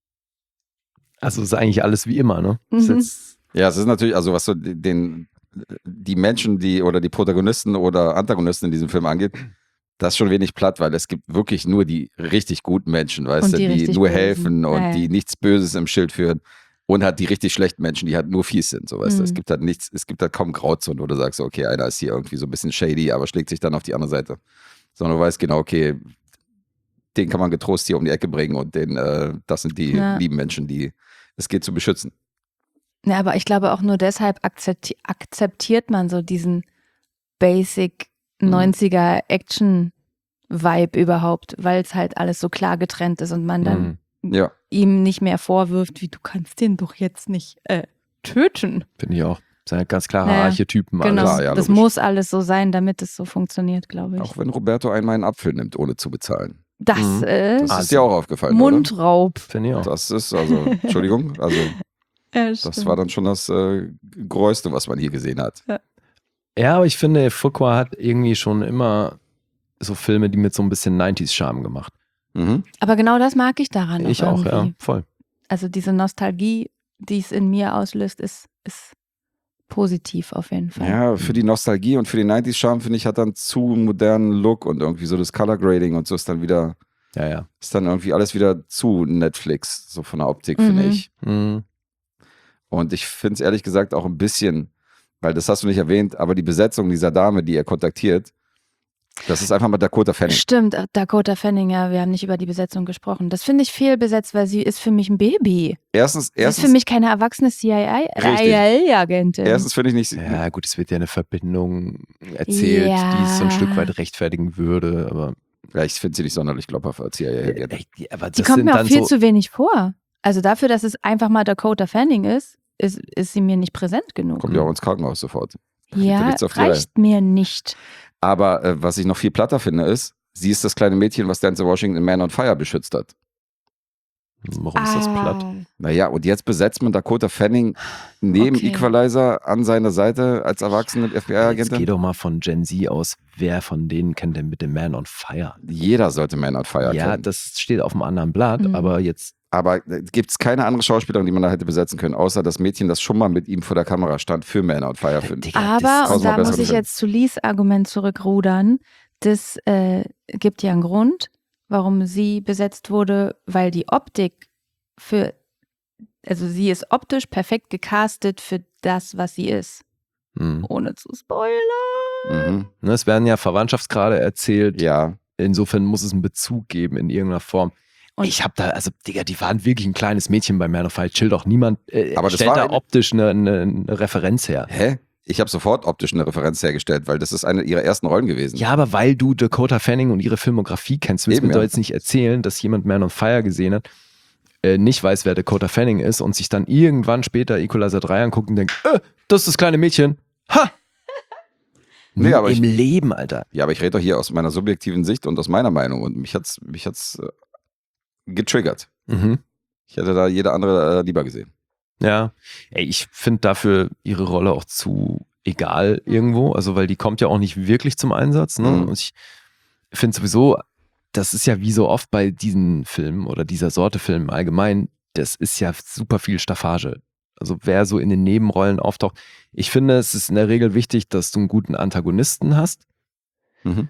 Also ist eigentlich alles wie immer, ne? Ist Mhm. jetzt, Ja, es ist natürlich, also was so den, die Menschen, die oder die Protagonisten oder Antagonisten in diesem Film angeht, das ist schon wenig platt, weil es gibt wirklich nur die richtig guten Menschen, weißt Und du, die die, richtig nur Bösen. helfen und Ja, ja. die nichts Böses im Schild führen. Und halt die richtig schlechten Menschen, die halt nur fies sind, so weißt du. Mhm. Es gibt halt nichts, es gibt halt kaum Grauzonen, wo du sagst, okay, einer ist hier irgendwie so ein bisschen shady, aber schlägt sich dann auf die andere Seite. Sondern du weißt genau, okay, den kann man getrost hier um die Ecke bringen und den, äh, das sind die Ja. lieben Menschen, die es geht zu beschützen. Ja, aber ich glaube auch nur deshalb akzepti akzeptiert man so diesen Basic Mhm. neunziger Action-Vibe überhaupt, weil es halt alles so klar getrennt ist und man dann mh, Ja. ihm nicht mehr vorwirft, wie du kannst den doch jetzt nicht äh, töten. finde ich auch. Das sind halt ganz klare Ja, Archetypen. Genau, Alles. klar, ja, das logisch. muss alles so sein, damit es so funktioniert, glaube ich. Auch wenn Roberto einmal einen Apfel nimmt, ohne zu bezahlen. das Mhm. äh, Das Also, ist dir auch aufgefallen, Mundraub. Finde ich auch. oder? Das ist, also, Entschuldigung, also Ja, das stimmt. war dann schon das äh, Größte, was man hier gesehen hat. Ja, aber ich finde, Fuqua hat irgendwie schon immer so Filme, die mit so ein bisschen neunziger-Charme gemacht. Mhm. Aber genau das mag ich daran. Ich auch, irgendwie. ja, voll. Also diese Nostalgie, die es in mir auslöst, ist, ist positiv auf jeden Fall. Ja, für die Nostalgie und für den neunziger-Charme, finde ich, hat dann zu modernen Look und irgendwie so das Color Grading und so ist dann wieder, Ja, ja. ist dann irgendwie alles wieder zu Netflix, so von der Optik, finde Mhm. ich. Mhm. Und ich finde es ehrlich gesagt auch ein bisschen, weil das hast du nicht erwähnt, aber die Besetzung dieser Dame, die er kontaktiert, das ist einfach mal Dakota Fanning. Stimmt, Dakota Fanning, ja, wir haben nicht über die Besetzung gesprochen. Das finde ich fehlbesetzt, weil sie ist für mich ein Baby. Erstens, Sie ist erstens, für mich keine erwachsene C I A-Agentin. erstens finde ich nicht, Ja, gut, es wird ja eine Verbindung erzählt, Ja. die es so ein Stück weit rechtfertigen würde, aber, ja, ich finde sie nicht sonderlich glaubhaft als C I A-Agent. äh, aber das die kommt sind mir auch dann viel so, zu wenig vor. Also dafür, dass es einfach mal Dakota Fanning ist, ist, ist sie mir nicht präsent genug. Kommt ja auch ins Krankenhaus sofort. Kriegt ja Ja, nichts auf die reicht mir nicht. Aber äh, was ich noch viel platter finde, ist, sie ist das kleine Mädchen, was Denzel Washington in Man on Fire beschützt hat. Warum ist das platt? Naja, und jetzt besetzt man Dakota Fanning neben Okay. Equalizer an seiner Seite als erwachsene F B Jetzt geh I-Agentin. doch mal von Gen Z aus. Wer von denen kennt denn bitte Man on Fire? Jeder sollte Man on Fire Ja, kennen. das steht auf einem anderen Blatt, Mhm. aber jetzt, Aber gibt es keine andere Schauspielerin, die man da hätte besetzen können, außer das Mädchen, das schon mal mit ihm vor der Kamera stand für Man on Fire. Für Digga, Aber, das und tausendmal da besser muss ich gefilmt. jetzt zu Lies Argument zurückrudern, das äh, gibt ja einen Grund, warum sie besetzt wurde, weil die Optik für, also sie ist optisch perfekt gecastet für das, was sie ist. hm. Ohne zu spoilern. Mhm. Ne, es werden ja Verwandtschaftsgrade erzählt. Ja, Insofern muss es einen Bezug geben in irgendeiner Form. Und- ich hab da, also Digga, die waren wirklich ein kleines Mädchen bei Man on Fire. Chill doch, niemand äh, Aber das stellt war da eine- optisch eine, eine, eine Referenz her. hä? Ich habe sofort optisch eine Referenz hergestellt, weil das ist eine ihrer ersten Rollen gewesen. Ja, aber weil du Dakota Fanning und ihre Filmografie kennst, willst du Eben, mir doch ja. jetzt nicht erzählen, dass jemand Man on Fire gesehen hat, äh, nicht weiß, wer Dakota Fanning ist und sich dann irgendwann später Equalizer drei anguckt und denkt, äh, das ist das kleine Mädchen. Ha! Nee, aber Im ich- Leben, Alter. Ja, aber ich rede doch hier aus meiner subjektiven Sicht und aus meiner Meinung und mich hat's, mich hat's äh, getriggert. Mhm. Ich hätte da jede andere äh, lieber gesehen. Ja, ey, ich finde dafür ihre Rolle auch zu egal irgendwo, also weil die kommt ja auch nicht wirklich zum Einsatz. Ne? Mhm. Und ich finde sowieso, das ist ja wie so oft bei diesen Filmen oder dieser Sorte Filmen allgemein, das ist ja super viel Staffage. Also wer so in den Nebenrollen auftaucht. Ich finde, es ist in der Regel wichtig, dass du einen guten Antagonisten hast Mhm.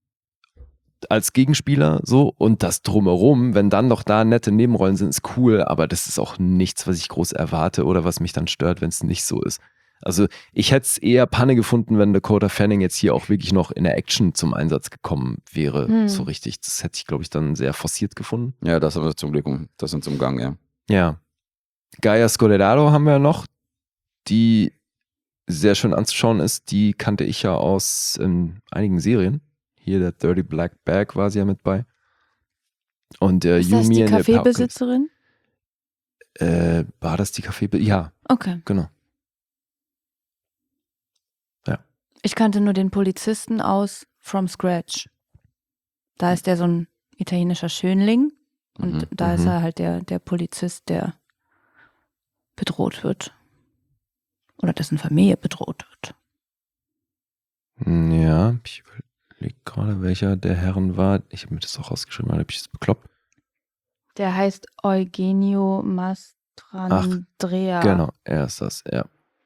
als Gegenspieler so und das drumherum, wenn dann doch da nette Nebenrollen sind, ist cool, aber das ist auch nichts, was ich groß erwarte oder was mich dann stört, wenn es nicht so ist. Also ich hätte es eher Panne gefunden, wenn Dakota Fanning jetzt hier auch wirklich noch in der Action zum Einsatz gekommen wäre, Hm. so richtig. Das hätte ich, glaube ich, dann sehr forciert gefunden. Ja, das haben wir zum Glück, das sind zum Gang, ja. Ja. Gaia Scolerado haben wir noch, die sehr schön anzuschauen ist. Die kannte ich ja aus ähm, einigen Serien. Hier der Dirty Black Bag war sie ja mit bei. Und äh, Ist das Yumi die in the Apocalypse. Kaffeebesitzerin? Äh, war das die Kaffeebesitzerin? Ja, Okay. genau. Ich kannte nur den Polizisten aus From Scratch. Da ist der so ein italienischer Schönling und Mhm, da ist mhm. er halt der, der Polizist, der bedroht wird. Oder dessen Familie bedroht wird. Ja, ich überlege gerade, welcher der Herren war. Ich habe mir das auch rausgeschrieben, weil habe ich das bekloppt. Der heißt Eugenio Mastrandrea. Genau, er ist das, ja.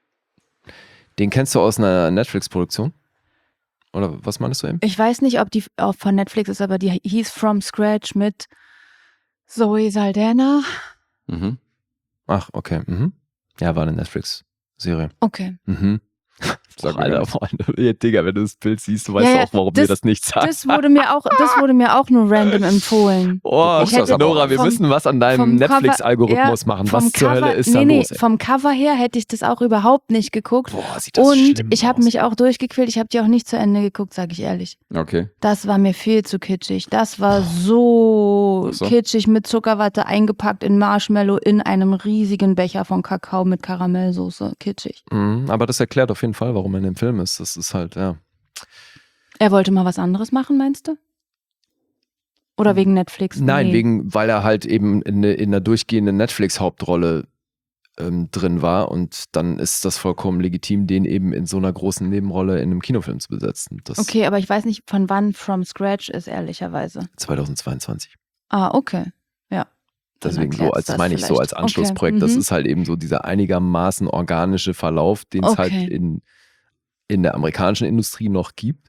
Den kennst du aus einer Netflix-Produktion? Oder was meinst du eben? Ich weiß nicht, ob die auch von Netflix ist, aber die hieß From Scratch mit Zoe Saldana. Mhm. Ach, okay. Mhm. Ja, war eine Netflix-Serie. Okay. Mhm. Sag Och, mir Alter, gar Freunde, ja, Digga, wenn du das Bild siehst, du weißt Ja, du ja, auch, warum das- wir das nicht sagen. Das wurde mir auch, das wurde mir auch nur random empfohlen. Oh, Ich hätte- Nora, wir vom- müssen was an deinem vom Cover- Netflix-Algorithmus ja, machen. vom Was zur Cover- Hölle ist nee, da nee, los? Ey? vom Cover her hätte ich das auch überhaupt nicht geguckt. Boah, sieht das Und schlimm ich habe aus. mich auch durchgequält. Ich habe die auch nicht zu Ende geguckt, sage ich ehrlich. Okay. Das war mir viel zu kitschig. Das war so, Ach so. kitschig mit Zuckerwatte eingepackt in Marshmallow in einem riesigen Becher von Kakao mit Karamellsoße. Kitschig. Mhm, aber das erklärt auf jeden Fall, warum er in dem Film ist. Das ist halt, ja. Er wollte mal was anderes machen, meinst du? Oder wegen Netflix? Nein, Nee. wegen, weil er halt eben in, ne- in einer durchgehenden Netflix-Hauptrolle ähm, drin war und dann ist das vollkommen legitim, den eben in so einer großen Nebenrolle in einem Kinofilm zu besetzen. Das Okay, aber ich weiß nicht, von wann From Scratch ist, ehrlicherweise. zweitausendzweiundzwanzig. Ah, okay. Ja. Dann Deswegen so, erklärt's als das meine ich so vielleicht. als Anschlussprojekt. Das Okay, mhm. ist halt eben so dieser einigermaßen organische Verlauf, den es Okay. halt in, in der amerikanischen Industrie noch gibt.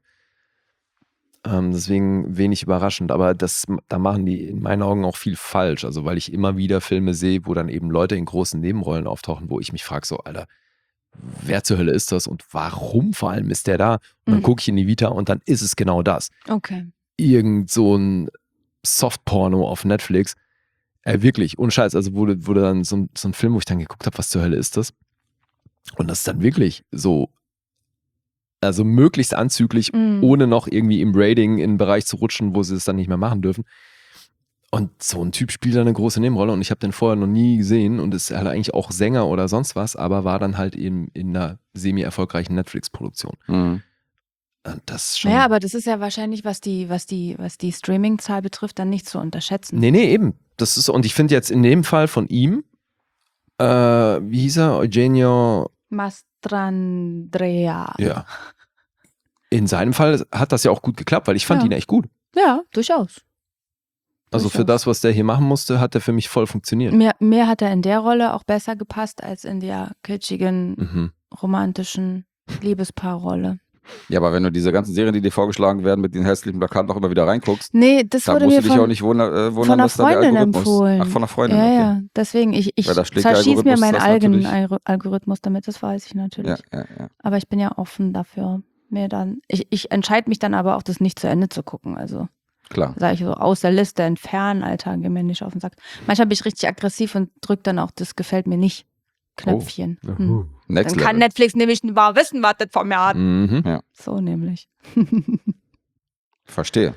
Ähm, deswegen wenig überraschend. Aber das, da machen die in meinen Augen auch viel falsch. Also weil ich immer wieder Filme sehe, wo dann eben Leute in großen Nebenrollen auftauchen, wo ich mich frage, so, Alter, wer zur Hölle ist das und warum vor allem ist der da? Und dann Mhm. gucke ich in die Vita und dann ist es genau das. Okay. Irgend so ein Softporno auf Netflix. Äh, wirklich, ohne Scheiß. Also wurde, wurde dann so ein, so ein Film, wo ich dann geguckt habe, was zur Hölle ist das? Und das ist dann wirklich so, also möglichst anzüglich, Mhm. ohne noch irgendwie im Rating in einen Bereich zu rutschen, wo sie es dann nicht mehr machen dürfen. Und so ein Typ spielt da eine große Nebenrolle und ich habe den vorher noch nie gesehen und ist halt eigentlich auch Sänger oder sonst was, aber war dann halt eben in einer semi-erfolgreichen Netflix-Produktion. Mhm. Und das ist schon. Naja, aber das ist ja wahrscheinlich, was die, was die, was die Streaming-Zahl betrifft, dann nicht zu unterschätzen. Nee, nee, eben. das ist, und ich finde jetzt in dem Fall von ihm, äh, wie hieß er? Eugenio. Mastrandrea. Ja. In seinem Fall hat das ja auch gut geklappt, weil ich fand Ja. ihn echt gut. Ja, durchaus. Also für Durchaus. das, was der hier machen musste, hat er für mich voll funktioniert. Mir, mir hat er in der Rolle auch besser gepasst als in der kitschigen, Mhm. romantischen Liebespaarrolle. Ja, aber wenn du diese ganzen Serien, die dir vorgeschlagen werden, mit den hässlichen Plakaten auch immer wieder reinguckst, Nee, das da wurde musst mir du dich auch von, nicht wundern, äh, wundern von einer dass da der Freundin Algorithmus... empfohlen. Ach, von einer Freundin, ja, okay. ja, deswegen, ich, ich Weil da schlägt der zerschieß mir Algorithmus meinen das eigenen natürlich- Algo- Algorithmus damit, das weiß ich natürlich. Ja, ja, ja. Aber ich bin ja offen dafür, mir dann, ich, ich entscheide mich dann aber auch, das nicht zu Ende zu gucken. Also Klar. sage ich so, aus der Liste entfernen, Alter, geh mir nicht auf den Sack. Manchmal bin ich richtig aggressiv und drücke dann auch, das gefällt mir nicht, Knöpfchen. Oh. Hm. Next Dann kann Level. Netflix nämlich mal wissen, was das von mir hat. Mhm. So nämlich. Verstehe.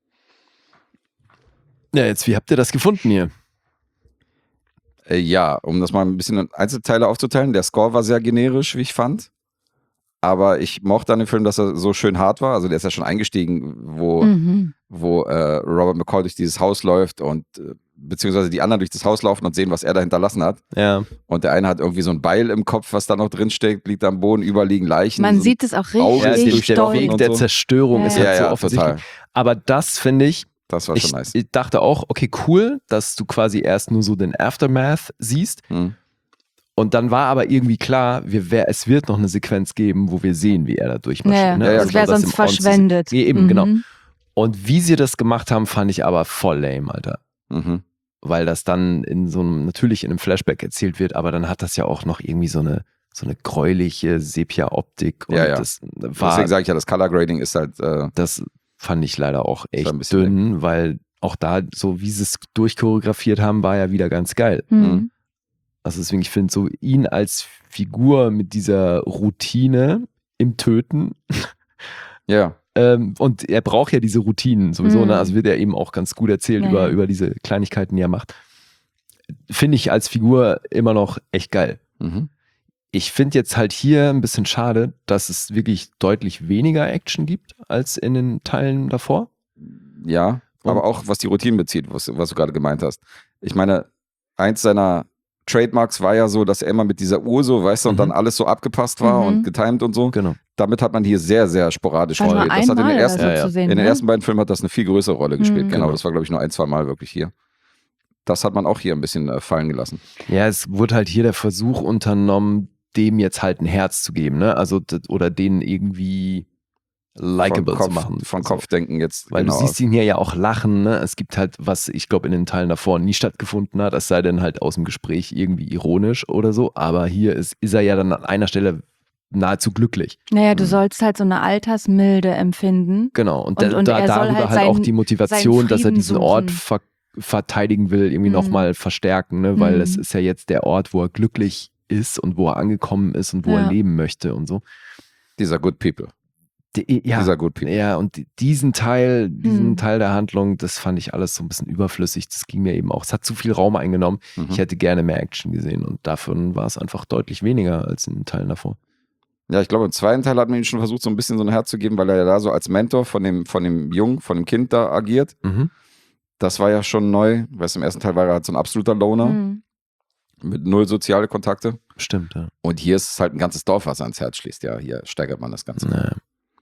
Ja, jetzt, wie habt ihr das gefunden hier? Äh, ja, um das mal ein bisschen in Einzelteile aufzuteilen. Der Score war sehr generisch, wie ich fand. Aber ich mochte an dem Film, dass er so schön hart war. Also der ist ja schon eingestiegen, wo, Mhm. wo äh, Robert McCall durch dieses Haus läuft und äh, beziehungsweise die anderen durch das Haus laufen und sehen, was er da hinterlassen hat. Ja. Und der eine hat irgendwie so ein Beil im Kopf, was da noch drin steckt, liegt am Boden, überall liegen Leichen. Man so sieht es auch Augen Ja, ist richtig der, der durchstochen Weg und der so. Zerstörung Ja, ist ja. halt Ja, so ja, offensichtlich. total. Aber das finde ich, Das war ich, schon nice. ich dachte auch, okay, cool, dass du quasi erst nur so den Aftermath siehst. Hm. Und dann war aber irgendwie klar, wir wär, es wird noch eine Sequenz geben, wo wir sehen, wie er da durchmarschiert. Ja, ne? ja, Also das wäre das sonst im On- verschwendet. Nee, eben, genau. Mhm. Und wie sie das gemacht haben, fand ich aber voll lame, Alter. Mhm. Weil das dann in so einem, natürlich in einem Flashback erzählt wird, aber dann hat das ja auch noch irgendwie so eine, so eine gräuliche Sepia-Optik. Und Ja, ja. das war, Deswegen sage ich ja, das Color Grading ist halt, äh, das fand ich leider auch echt ein bisschen dünn, weil auch da, so wie sie es durchchoreografiert haben, war ja wieder ganz geil. Mhm. Also deswegen, ich finde so ihn als Figur mit dieser Routine im Töten ja. ähm, und er braucht ja diese Routinen sowieso, Mhm. ne? Also wird er eben auch ganz gut erzählt Ja, über, ja. über diese Kleinigkeiten, die er macht. Finde ich als Figur immer noch echt geil. Mhm. Ich finde jetzt halt hier ein bisschen schade, dass es wirklich deutlich weniger Action gibt als in den Teilen davor. Ja, Und- aber auch was die Routinen bezieht, was, was du gerade gemeint hast. Ich meine, eins seiner Trademarks war ja so, dass er immer mit dieser Uhr so, weißt du, und Mhm. dann alles so abgepasst war Mhm. und getimed und so. Genau. Damit hat man hier sehr, sehr sporadisch War nur gespielt. Das hat in einmal den ersten, oder so Ja, ja. zu sehen. in den ne? ersten beiden Filmen hat das eine viel größere Rolle gespielt. Mhm. Genau, Genau. das war, glaube ich, nur ein, zwei Mal wirklich hier. Das hat man auch hier ein bisschen äh, fallen gelassen. Ja, es wurde halt hier der Versuch unternommen, dem jetzt halt ein Herz zu geben, ne? Also, d- oder den irgendwie likable von Kopf, zu machen. Von So. Kopfdenken jetzt. Weil genau. du siehst ihn hier ja auch lachen, ne? Es gibt halt, was ich glaube in den Teilen davor nie stattgefunden hat, es sei denn halt aus dem Gespräch irgendwie ironisch oder so, aber hier ist, ist er ja dann an einer Stelle nahezu glücklich. Naja, du Mhm. sollst halt so eine Altersmilde empfinden. Genau. Und, Und- da, und da, er soll darüber halt halt auch seinen- die Motivation, dass er Frieden diesen suchen. Ort ver verteidigen will, irgendwie Mhm. nochmal verstärken, ne? Weil Mhm. es ist ja jetzt der Ort, wo er glücklich ist und wo er angekommen ist und wo Ja. er leben möchte und so. Dieser Good People. Die, ja, Dieser Good People. ja, und diesen Teil, diesen Mhm. Teil der Handlung, das fand ich alles so ein bisschen überflüssig. Das ging mir eben auch. Es hat zu viel Raum eingenommen. Mhm. Ich hätte gerne mehr Action gesehen und davon war es einfach deutlich weniger als in den Teilen davor. Ja, ich glaube, im zweiten Teil hat man ihm schon versucht, so ein bisschen so ein Herz zu geben, weil er ja da so als Mentor von dem, von dem Jungen, von dem Kind da agiert. Mhm. Das war ja schon neu. Weißt du, im ersten Teil war er halt so ein absoluter Loner Mhm. mit null soziale Kontakte. Stimmt, ja. Und hier ist es halt ein ganzes Dorf, was ans Herz schließt. Ja, hier steigert man das Ganze. Naja.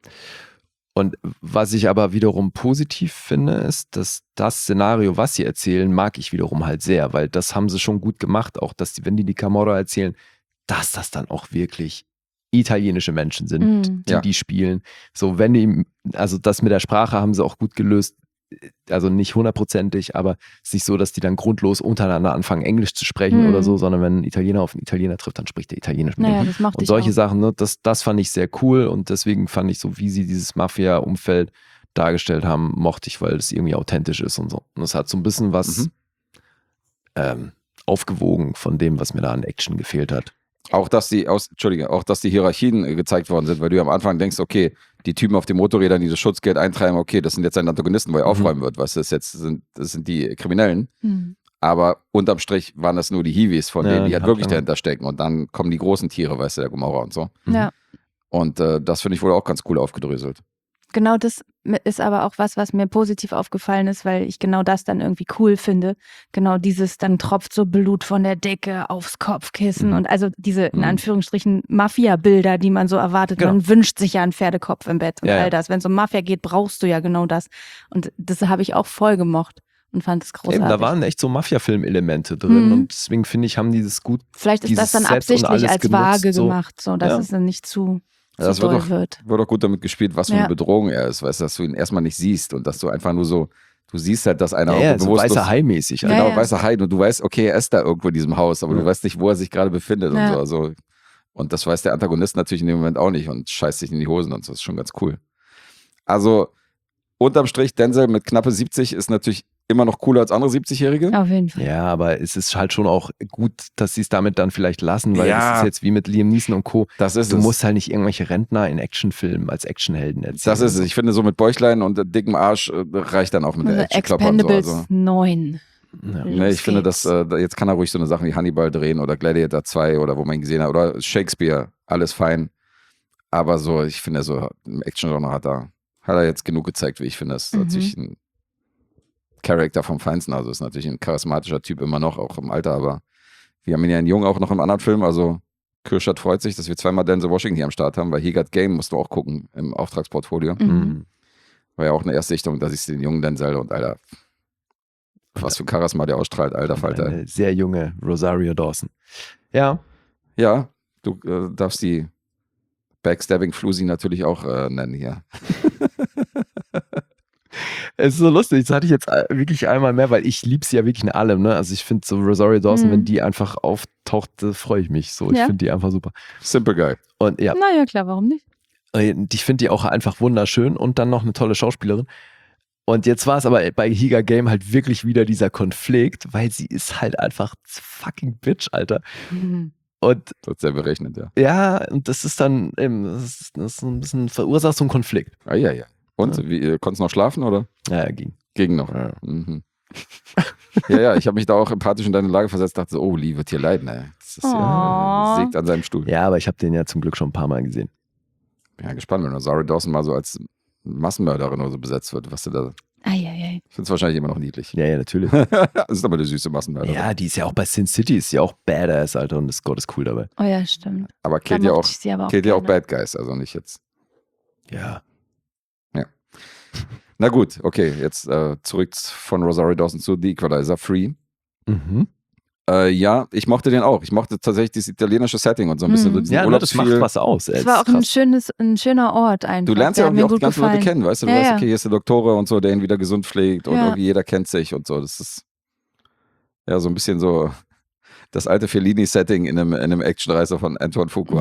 Und was ich aber wiederum positiv finde, ist, dass das Szenario, was sie erzählen, mag ich wiederum halt sehr, weil das haben sie schon gut gemacht, auch dass die, wenn die die Camorra erzählen, dass das dann auch wirklich italienische Menschen sind, Mhm. die Ja. die spielen. So, wenn die, also das mit der Sprache haben sie auch gut gelöst, also nicht hundertprozentig, aber es ist nicht so, dass die dann grundlos untereinander anfangen, Englisch zu sprechen Mhm. oder so, sondern wenn ein Italiener auf einen Italiener trifft, dann spricht der Italienisch mit dem. Naja, das macht Und dich solche auch. Sachen, ne, das, das fand ich sehr cool und deswegen fand ich so, wie sie dieses Mafia-Umfeld dargestellt haben, mochte ich, weil es irgendwie authentisch ist und so. Und es hat so ein bisschen was Mhm. ähm, aufgewogen von dem, was mir da an Action gefehlt hat. Auch dass die aus, Entschuldige, auch dass die Hierarchien äh, gezeigt worden sind, weil du ja am Anfang denkst, okay, die Typen auf den Motorrädern, die das Schutzgeld eintreiben, okay, das sind jetzt seine Antagonisten, weil er Mhm. aufräumen wird, weißt du, das jetzt sind, das sind die Kriminellen. Mhm. Aber unterm Strich waren das nur die Hiwis, von Ja, denen, die halt hat wirklich man- dahinter stecken. Und dann kommen die großen Tiere, weißt du, der Gomorra und so. Mhm. Ja, Und äh, das finde ich wohl auch ganz cool aufgedröselt. genau das ist aber auch was, was mir positiv aufgefallen ist, weil ich genau das dann irgendwie cool finde. Genau dieses, dann tropft so Blut von der Decke aufs Kopfkissen Mhm. und also diese in Mhm. Anführungsstrichen Mafia-Bilder, die man so erwartet. Genau. Man wünscht sich ja einen Pferdekopf im Bett und Ja, ja. all das. Wenn es um Mafia geht, brauchst du ja genau das. Und das habe ich auch voll gemocht und fand es großartig. Eben, da waren echt so Mafia-Film-Elemente drin Mhm. und deswegen finde ich, haben die das gut. Vielleicht ist dieses das dann Set und absichtlich alles als genutzt, vage so. gemacht, so dass Ja. es dann nicht zu, Ja, zu das wird doll doch- wird. Wird auch gut damit gespielt, was für Ja. eine Bedrohung er ist, weißt du, dass du ihn erstmal nicht siehst und dass du einfach nur so, du siehst halt, dass einer Ja, ja, irgendwo so bewusstlos- weißer Hai-mäßig. Ja, Alter. Genau, ja. weißer Hai und du weißt, okay, er ist da irgendwo in diesem Haus, aber Ja. du weißt nicht, wo er sich gerade befindet Ja. und so. Also, und das weiß der Antagonist natürlich in dem Moment auch nicht und scheißt sich in die Hosen und so. Das ist schon ganz cool. Also, unterm Strich, Denzel mit knappe siebzig ist natürlich immer noch cooler als andere siebzigjährige. Auf jeden Fall. Ja, aber es ist halt schon auch gut, dass sie es damit dann vielleicht lassen, weil Ja. es ist jetzt wie mit Liam Neeson und Co. Das ist Du es. musst halt nicht irgendwelche Rentner in Actionfilmen als Actionhelden erzählen. Das ist es. Ich finde, so mit Bäuchlein und dickem Arsch äh, reicht dann auch mit der Also Actionklopper und so. Expendables Also. neun. Ja. Nee, Los ich finde, geht's. dass, äh, da- jetzt kann er ruhig so eine Sachen wie Hannibal drehen oder Gladiator zwei oder wo man ihn gesehen hat oder Shakespeare, alles fein. Aber so, ich finde, so im Action-Genre hat er, hat er jetzt genug gezeigt, wie ich finde. Das ist Mhm. natürlich ein Charakter vom Feinsten. Also ist natürlich ein charismatischer Typ immer noch, auch im Alter. Aber wir haben ihn ja in Jung auch noch im anderen Film. Also Kirschert freut sich, dass wir zweimal Denzel Washington hier am Start haben, weil He Got Game musst du auch gucken im Auftragsportfolio. Mhm. Mhm. War ja auch eine Erstsichtung, da siehst du den jungen Denzel und Alter, was für ein Charisma der ausstrahlt, alter Falter. Eine sehr junge Rosario Dawson. Ja, Ja, du äh, darfst die Backstabbing Flusi natürlich auch äh, nennen hier. es ist so lustig. Das hatte ich jetzt äh, wirklich einmal mehr, weil ich liebe sie ja wirklich in allem. Ne? Also ich finde so Rosario Dawson, Mhm. wenn die einfach auftaucht, äh, freue ich mich so. Ich Ja. finde die einfach super. Simple Guy. Und ja, Naja, klar, warum nicht? äh, ich finde die auch einfach wunderschön und dann noch eine tolle Schauspielerin. Und jetzt war es aber bei Higa Game halt wirklich wieder dieser Konflikt, weil sie ist halt einfach fucking Bitch, Alter. Mhm. Und Das ist sehr berechnet, ja. ja, und das ist dann, eben, das ist, das ist ein bisschen verursacht so einen Konflikt. Ah, ja, ja. Und, wie, äh, konntest du noch schlafen, oder? Ja, ja, ging. Ging noch. Ja. Mhm. ja, ja, ich habe mich da auch empathisch in deine Lage versetzt, dachte so, oh, Lee wird hier leiden, ey. Das ist ja, Oh. sägt an seinem Stuhl. Ja, aber ich habe den ja zum Glück schon ein paar Mal gesehen. Bin ja gespannt, wenn Rosario Dawson mal so als Massenmörderin oder so besetzt wird, was du da. Eieiei. Ich finde es wahrscheinlich immer noch niedlich. Ja, ja, natürlich. Das ist aber eine süße Massenmörderin. Ja, die ist ja auch bei Sin City, ist ja auch badass, Alter, und ist Gott ist cool dabei. Oh ja, stimmt. Aber Da killt ja mochte auch, ich sie aber auch killt ja auch gerne. Bad Guys, also nicht jetzt. Ja. Na gut, okay, jetzt äh, zurück von Rosario Dawson zu The Equalizer, Free. Mhm. Äh, ja, ich mochte den auch. Ich mochte tatsächlich dieses italienische Setting und so ein bisschen Mhm. so diesen Ja, ne, das macht Urlaubsfeel. was aus. Ey. Es war auch Das ein, ist krass. schönes, ein schöner Ort einfach. Du lernst ja Der hat irgendwie mir auch die gut ganzen Leute gefallen. kennen, weißt du? Du Ja, weißt, ja. okay, hier ist der Doktore und so, der ihn wieder gesund pflegt und Ja. irgendwie jeder kennt sich und so. Das ist ja so ein bisschen so das alte Fellini-Setting in einem, in einem Actionreiser von Antoine Fuqua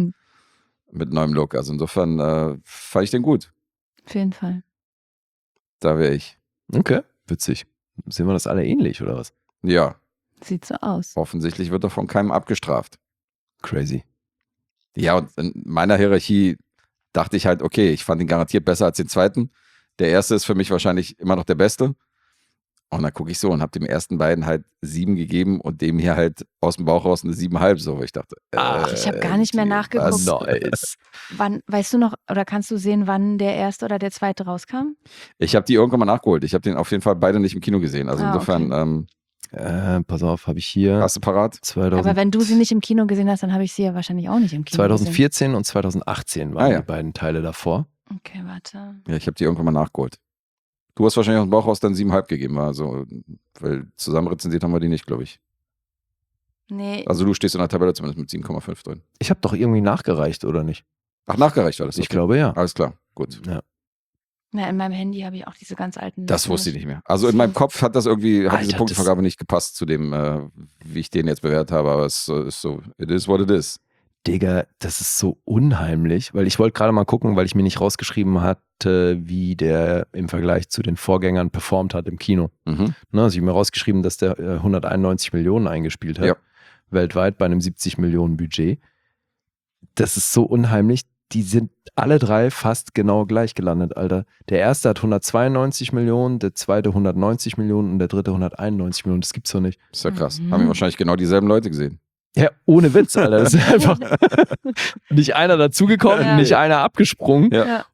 mit neuem Look. Also insofern äh, fand ich den gut. Auf jeden Fall. Da wäre ich. Okay, witzig. Sehen wir das alle ähnlich, oder was? Ja, Sieht so aus. offensichtlich wird er von keinem abgestraft. Crazy. Ja, und in meiner Hierarchie dachte ich halt, okay, ich fand ihn garantiert besser als den zweiten. Der erste ist für mich wahrscheinlich immer noch der beste. Und dann gucke ich so und habe dem ersten beiden halt sieben gegeben und dem hier halt aus dem Bauch raus eine siebenhalb, so, wo ich dachte, Ach, äh, ich hab gar nicht mehr die- nachgeguckt. was? Nice. Wann, weißt du noch, oder kannst du sehen, wann der erste oder der zweite rauskam? Ich habe die irgendwann mal nachgeholt. Ich habe den auf jeden Fall beide nicht im Kino gesehen. Also Ah, insofern, ähm, Äh, pass auf, habe ich hier hast du parat? zweitausend, Aber wenn du sie nicht im Kino gesehen hast, dann habe ich sie ja wahrscheinlich auch nicht im Kino zweitausendvierzehn und zweitausendachtzehn waren Ah, ja. die beiden Teile davor. gesehen. Okay, warte. Ja, ich habe die irgendwann mal nachgeholt. Du hast wahrscheinlich aus dem Bauch raus dann siebenhalb gegeben, also, weil zusammen rezensiert haben wir die nicht, glaube ich. Nee, Also du stehst in der Tabelle zumindest mit sieben Komma fünf drin. Ich habe doch irgendwie nachgereicht, oder nicht? Ach, nachgereicht alles. Ich okay. glaube ja. Alles klar, gut. ja. na, in meinem Handy habe ich auch diese ganz alten. Das Listen wusste ich nicht mehr. Also in meinem Kopf hat das irgendwie, hat Alter, diese Punktevergabe nicht gepasst zu dem, äh, wie ich den jetzt bewertet habe, aber es äh, ist so, it is what it is. Digga, das ist so unheimlich, weil ich wollte gerade mal gucken, weil ich mir nicht rausgeschrieben hatte, wie der im Vergleich zu den Vorgängern performt hat im Kino. Mhm. Ne, also ich habe mir rausgeschrieben, dass der äh, hunderteinundneunzig Millionen eingespielt hat, Ja. weltweit bei einem siebzig Millionen Budget. Das ist so unheimlich. Die sind alle drei fast genau gleich gelandet, Alter. Der erste hat hundertzweiundneunzig Millionen, der zweite hundertneunzig Millionen und der dritte hunderteinundneunzig Millionen. Das gibt's doch nicht. Ist ja krass. Mhm. Haben wir wahrscheinlich genau dieselben Leute gesehen. Ja, ohne Witz, Alter. Das ist einfach nicht einer dazugekommen, Ja. nicht einer abgesprungen. Ja. Ja.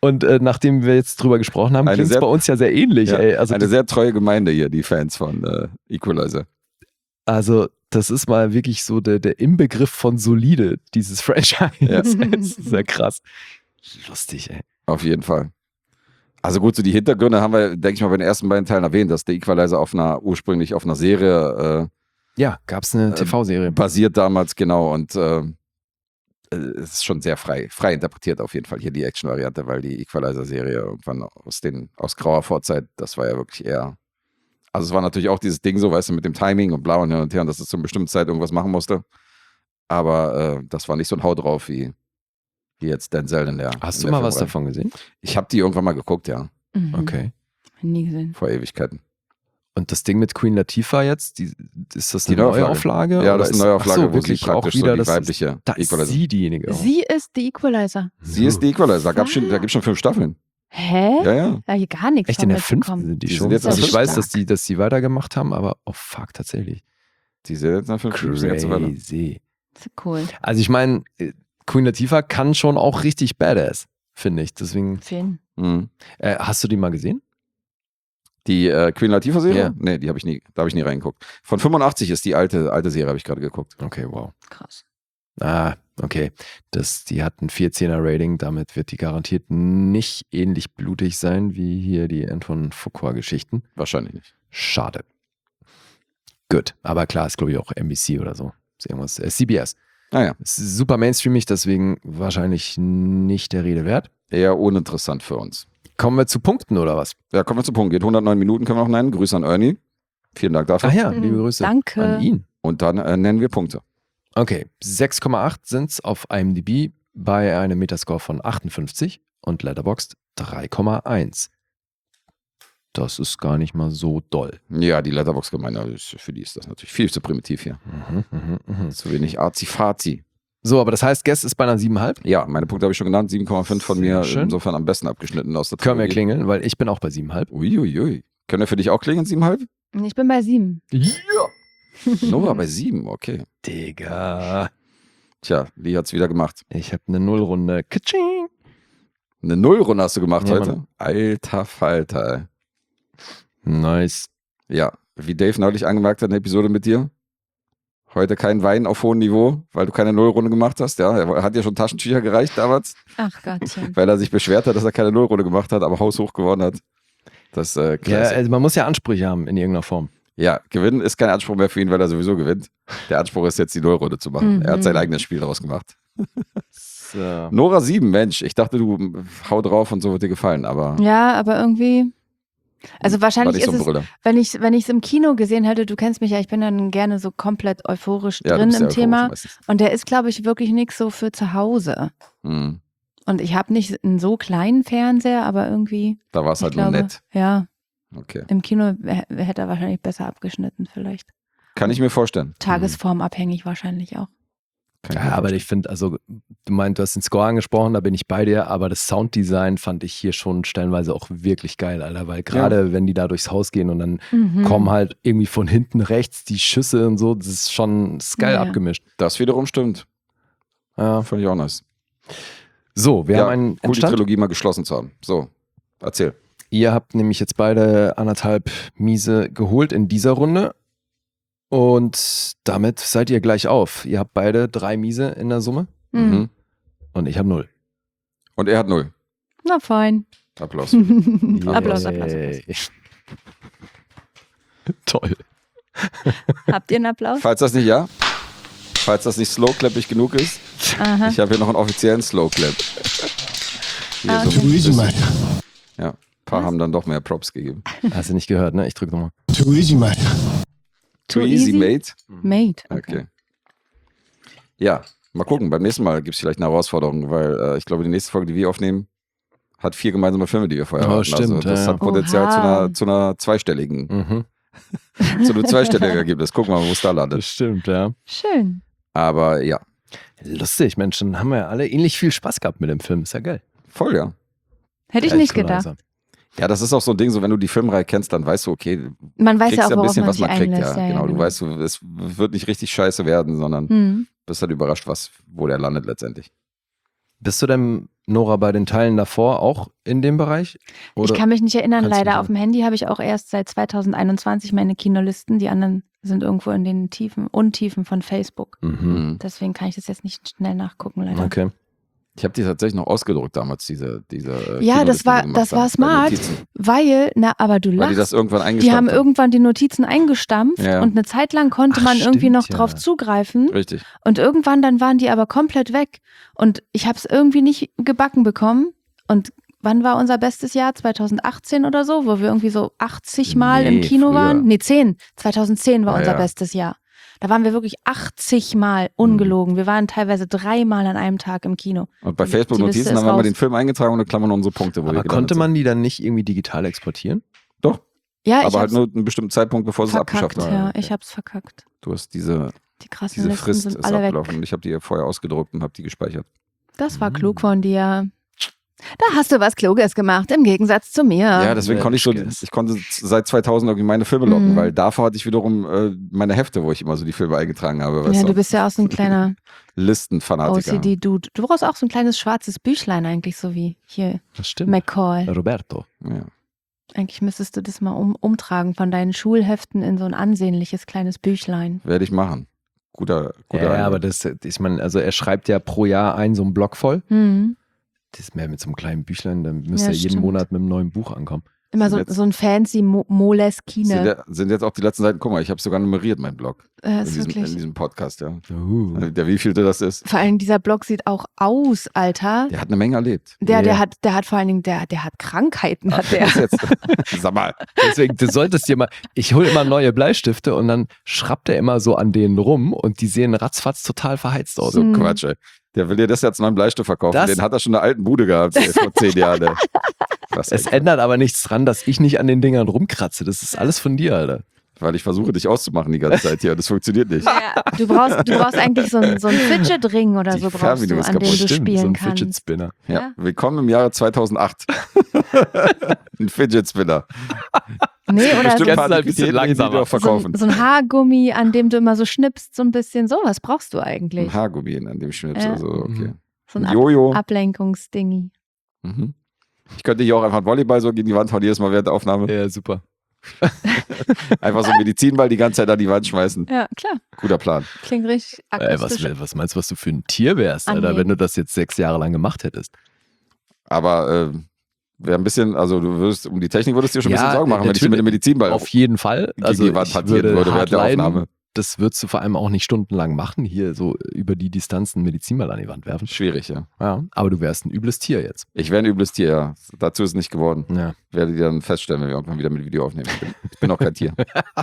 Und äh, nachdem wir jetzt drüber gesprochen haben, Eine klingt es sehr- bei uns ja sehr ähnlich. Ja, Ey. Also, eine sehr treue Gemeinde hier, die Fans von äh, Equalizer. also das ist mal wirklich so der, der Inbegriff von solide, dieses Franchise. Ja. Das ist sehr krass. Lustig, ey. Auf jeden Fall. Also gut, so die Hintergründe haben wir, denke ich mal, bei den ersten beiden Teilen erwähnt, dass der Equalizer auf einer, ursprünglich auf einer Serie Ja, gab es eine Ähm, T V-Serie. äh, basiert damals, genau, und äh, es ist schon sehr frei, frei interpretiert auf jeden Fall hier die Action-Variante, weil die Equalizer-Serie irgendwann aus den, aus grauer Vorzeit, das war ja wirklich eher, also es war natürlich auch dieses Ding so, weißt du, mit dem Timing und bla und hin und her und dass es zu einer bestimmten Zeit irgendwas machen musste, aber äh, das war nicht so ein Hau drauf wie, wie jetzt Denzel in der Hast in du der mal was Filmreihe. davon gesehen? Ich habe die irgendwann mal geguckt, ja, Mhm. Okay. Nie gesehen. vor Ewigkeiten. Und das Ding mit Queen Latifah jetzt, die, ist das Die eine Neuauflage. Neuauflage? Ja, oder das ist eine Neuauflage, ach so, wo sie wirklich praktisch auch wieder so die das ist, weibliche da ist Equalizer. sie diejenige. auch. Sie ist die Equalizer. Sie ist die Equalizer, da gab es schon, da gibt's schon fünf Staffeln. Hä? Ja, ja. Da hier gar nichts Echt, von in der fünften mitbekommen. sind die, Die sind schon. jetzt in Also der ich weiß, fünften. dass die, dass die weitergemacht haben, aber oh fuck, tatsächlich. Die sind jetzt nach fünf Staffeln jetzt so weiter. Crazy. Das ist cool. Also ich meine, Queen Latifah kann schon auch richtig badass, finde ich. Deswegen, Finn. Mhm. äh, hast du die mal gesehen? Die äh, Queen Latifah-Serie? Ja. Nee, die habe ich nie, da habe ich nie reingeguckt. Von fünfundachtzig ist die alte, alte Serie, habe ich gerade geguckt. Okay, wow. Krass. Ah, okay. Das, die hat ein vierzehner Rating, damit wird die garantiert nicht ähnlich blutig sein wie hier die Antoine Fuqua-Geschichten. Wahrscheinlich nicht. Schade. Gut, aber klar, ist glaube ich auch N B C oder so. Ist irgendwas, äh, C B S. Naja, Ist super mainstreamig, deswegen wahrscheinlich nicht der Rede wert. eher uninteressant für uns. Kommen wir zu Punkten oder was? Ja, kommen wir zum Punkt. Geht hundertneun Minuten, können wir noch nennen. Grüße an Ernie. Vielen Dank dafür. Ach ja, Mhm, liebe Grüße danke. an ihn. Und dann äh, nennen wir Punkte. Okay, sechs Komma acht sind es auf I M D B bei einem Metascore von achtundfünfzig und Letterboxd drei Komma eins. Das ist gar nicht mal so doll. Ja, die Letterboxd-Gemeinde, ist- für die ist das natürlich viel zu primitiv hier. Mhm, mhm, mhm. Zu wenig Arzi-Fazi. So, aber das heißt, Guess ist bei einer sieben Komma fünf. Ja, meine Punkte habe ich schon genannt. sieben Komma fünf von Sehr mir. schön. Insofern am besten abgeschnitten aus der Können wir Trilogie. klingeln, weil ich bin auch bei sieben Komma fünf. Uiuiui. Können wir für dich auch klingeln, sieben Komma fünf? Ich bin bei sieben. Nora bei sieben, okay. Digga. Tja, Lee hat's wieder gemacht. Ich habe eine Nullrunde. Katsching. Eine Nullrunde hast du gemacht Ja, heute? Mann. Alter Falter, ey. Nice. Ja, wie Dave neulich angemerkt hat in der Episode mit dir. Heute kein Wein auf hohem Niveau, weil du keine Nullrunde gemacht hast. Ja, er hat ja schon Taschentücher gereicht damals, Ach Gottchen. weil er sich beschwert hat, dass er keine Nullrunde gemacht hat, aber haushoch gewonnen hat. Das äh, Ja, klasse. also man muss ja Ansprüche haben in irgendeiner Form. Ja, gewinnen ist kein Anspruch mehr für ihn, weil er sowieso gewinnt. Der Anspruch ist jetzt die Nullrunde zu machen. Mhm. Er hat sein eigenes Spiel daraus gemacht. So. Nora sieben, Mensch, ich dachte, du hau drauf und so wird dir gefallen, aber Ja, aber irgendwie. Also war wahrscheinlich nicht so ist ein es, Brüller. wenn ich wenn ich es im Kino gesehen hätte, du kennst mich ja, ich bin dann gerne so komplett euphorisch Ja, du drin bist im ja Thema. euphorisch meistens. Und der ist, glaube ich, wirklich nichts so für zu Hause. Mhm. Und ich habe nicht einen so kleinen Fernseher, aber irgendwie, Da war es ich halt glaube, nur nett. ja, Okay. im Kino h- hätte er wahrscheinlich besser abgeschnitten, vielleicht. Kann ich mir vorstellen. Tagesformabhängig wahrscheinlich auch. Kann ich mir Ja, aber vorstellen. ich finde, also, du meinst, du hast den Score angesprochen, da bin ich bei dir, aber das Sounddesign fand ich hier schon stellenweise auch wirklich geil, Alter, weil gerade wenn die da durchs Haus gehen und dann Mhm. kommen halt irgendwie von hinten rechts die Schüsse und so, das ist schon das ist geil Ja. abgemischt. Das wiederum stimmt. Ja. Fand ich auch nice. So, wir ja, haben einen cool, die Endstand. Trilogie mal geschlossen zu haben. So, erzähl. Ihr habt nämlich jetzt beide anderthalb Miese geholt in dieser Runde. Und damit seid ihr gleich auf. Ihr habt beide drei Miese in der Summe Mhm. Mhm. und ich habe null. Und er hat null. Na fein. Applaus. Applaus, Applaus, Applaus. Yay. Toll. Habt ihr einen Applaus? Falls das nicht, ja? Falls das nicht slowclappig genug ist, Aha. ich habe hier noch einen offiziellen Slowclap. Hier Ah, so okay. Too easy, mate. Ja, ein paar haben dann doch mehr Props gegeben. Hast du nicht gehört, ne? Ich drück nochmal. Too easy, mate. Too, Too easy, easy? mate. Mate. Okay. Okay. Ja, mal gucken. Beim nächsten Mal gibt es vielleicht eine Herausforderung, weil äh, ich glaube, die nächste Folge, die wir aufnehmen, hat vier gemeinsame Filme, die wir vorher Oh, hatten. stimmt, Also das ja, hat ja. Potenzial zu Oha. einer, zu einer zweistelligen, Mhm. zu einem zweistelligen Ergebnis. Gucken wir mal, wo es da landet. Das stimmt, ja. Schön. Aber ja, Lustig, Mensch, dann haben wir ja alle ähnlich viel Spaß gehabt mit dem Film. Ist ja geil. voll, ja. Hätte ich Geil, nicht cooler gedacht. Eiser. Ja, das ist auch so ein Ding, so wenn du die Filmreihe kennst, dann weißt du, okay, Man weiß kriegst ja auch, ja ein worauf bisschen, man was sich man kriegt. einlässt. Ja, genau. Du weißt, du, es wird nicht richtig scheiße werden, sondern Hm. bist halt überrascht, was, wo der landet letztendlich. Bist du denn Nora, bei den Teilen davor auch in dem Bereich? Oder? Ich kann mich nicht erinnern, kannst du leider. nicht Auf dem Handy habe ich auch erst seit zwanzig einundzwanzig meine Kinolisten. Die anderen sind irgendwo in den Tiefen, Untiefen von Facebook. Mhm. Mhm. Deswegen kann ich das jetzt nicht schnell nachgucken, leider. Okay. Ich habe die tatsächlich noch ausgedruckt damals, diese, diese äh, Ja, das Kinoliste, war, die gemacht das war haben, bei smart, Notizen. weil, na, aber du Weil lachst. die das irgendwann Die eingestampft haben haben. irgendwann die Notizen eingestampft Ja. und eine Zeit lang konnte Ach, man irgendwie stimmt, noch ja. drauf zugreifen Richtig. und irgendwann dann waren die aber komplett weg und ich habe es irgendwie nicht gebacken bekommen und wann war unser bestes Jahr? zwanzig achtzehn oder so, wo wir irgendwie so achtzig Mal im Nee, Kino früher. waren? Nee, zehn. zwanzig zehn war Ja, unser ja. bestes Jahr. Da waren wir wirklich achtzig Mal ungelogen. Wir waren teilweise dreimal an einem Tag im Kino. Und bei Die- Facebook die Liste Notizen ist haben wir mal raus. den Film eingetragen und dann klammern unsere Punkte, wo wir Aber gelandet konnte sind. man die dann nicht irgendwie digital exportieren? Doch, Ja, ich aber halt hab's nur einen bestimmten Zeitpunkt, bevor sie es verkackt. abgeschafft haben. Ja, ich hab's verkackt. Du hast diese, Die krassen diese Listen Frist sind ist alle weg. abgelaufen und ich habe die vorher ausgedruckt und habe die gespeichert. Das war Mhm. klug von dir. Da hast du was Kluges gemacht, im Gegensatz zu mir. Ja, deswegen konnte ich so, Mensch, ich konnte seit zweitausend irgendwie meine Filme locken, Mhm. weil davor hatte ich wiederum äh, meine Hefte, wo ich immer so die Filme eingetragen habe. Weißt Ja, du? du bist ja auch so ein kleiner O Listenfanatiker. C D-Dude. Du brauchst auch so ein kleines schwarzes Büchlein eigentlich, so wie hier Das stimmt. McCall. Roberto. Ja. Eigentlich müsstest du das mal um, umtragen von deinen Schulheften in so ein ansehnliches kleines Büchlein. Werde ich machen. Guter, guter Ja, Einwand. aber das, ich meine, also er schreibt ja pro Jahr einen so einen Block voll. Hm. Das ist mehr mit so einem kleinen Büchlein, dann müsste Ja, er jeden stimmt. Monat mit einem neuen Buch ankommen. Immer so, Sind jetzt- so ein fancy Mo sind, Moleskine. ja, sind jetzt auch die letzten Seiten, guck mal, ich habe sogar nummeriert, meinen Blog. Äh, In ist diesem, in wirklich. diesem Podcast, ja. Uh. Der wievielte das ist. Vor allem dieser Blog sieht auch aus, Alter. Der hat eine Menge erlebt. Der, Ja. der hat, der hat vor allen Dingen, der, der hat Krankheiten, hat der. Das jetzt, sag mal, Deswegen, du solltest dir mal, ich hole immer neue Bleistifte und dann schrappt er immer so an denen rum und die sehen ratzfatz total verheizt aus. so Hm. Quatsch, ey. Der will dir das jetzt einen neuen Bleistift verkaufen. Das- Den hat er schon in der alten Bude gehabt, ey, vor zehn Jahren. Ey. Was, Es ey, ändert aber nichts dran, dass ich nicht an den Dingern rumkratze. Das ist alles von dir, Alter. weil ich versuche, dich auszumachen die ganze Zeit hier. Das funktioniert nicht. Ja, du brauchst, du brauchst eigentlich so einen so einen Fidget-Ring oder Die so brauchst Fernbedienung du, ist an dem kaputt. du Stimmt, so spielen ein Fidget kannst. Spinner. Ja. Ja. Willkommen im Jahre zweitausendacht. Ein Fidget Spinner. Nee, oder Bestimmt so, Ganz ein ein bisschen langsamer. Die auch so, verkaufen. ein, so ein Haargummi, an dem du immer so schnippst, so ein bisschen. So, was brauchst du Ein eigentlich? Haargummi an dem Schnips. Ja. Also, okay. So ein Ein Ab Jojo. Ablenkungsdingi. Mhm. Ich könnte hier auch einfach einen Volleyball so gegen die Wand hauen, jedes Mal während der Aufnahme. Ja, super. Einfach so einen Medizinball die ganze Zeit an die Wand schmeißen. Ja, klar. Guter Plan. Klingt richtig Ey, was, akustisch. was meinst du, was du für ein Tier wärst, Alter, Annehmen. wenn du das jetzt sechs Jahre lang gemacht hättest? Aber äh, wäre ein bisschen, also du würdest, um die Technik würdest du dir schon ein Ja, bisschen Sorgen machen, wenn ich dir mit dem Medizinball Auf jeden Fall. gegen Also die Wand ich hantieren würde würde hart während der leiden. Aufnahme. Das würdest du vor allem auch nicht stundenlang machen, hier so über die Distanzen Medizinball an die Wand werfen. Schwierig, ja. Ja, aber du wärst ein übles Tier jetzt. Ich wäre ein übles Tier, ja. Dazu ist es nicht geworden. Ja. Werde die dann feststellen, wenn wir irgendwann wieder mit Video aufnehmen. Ich bin, ich bin auch kein Tier.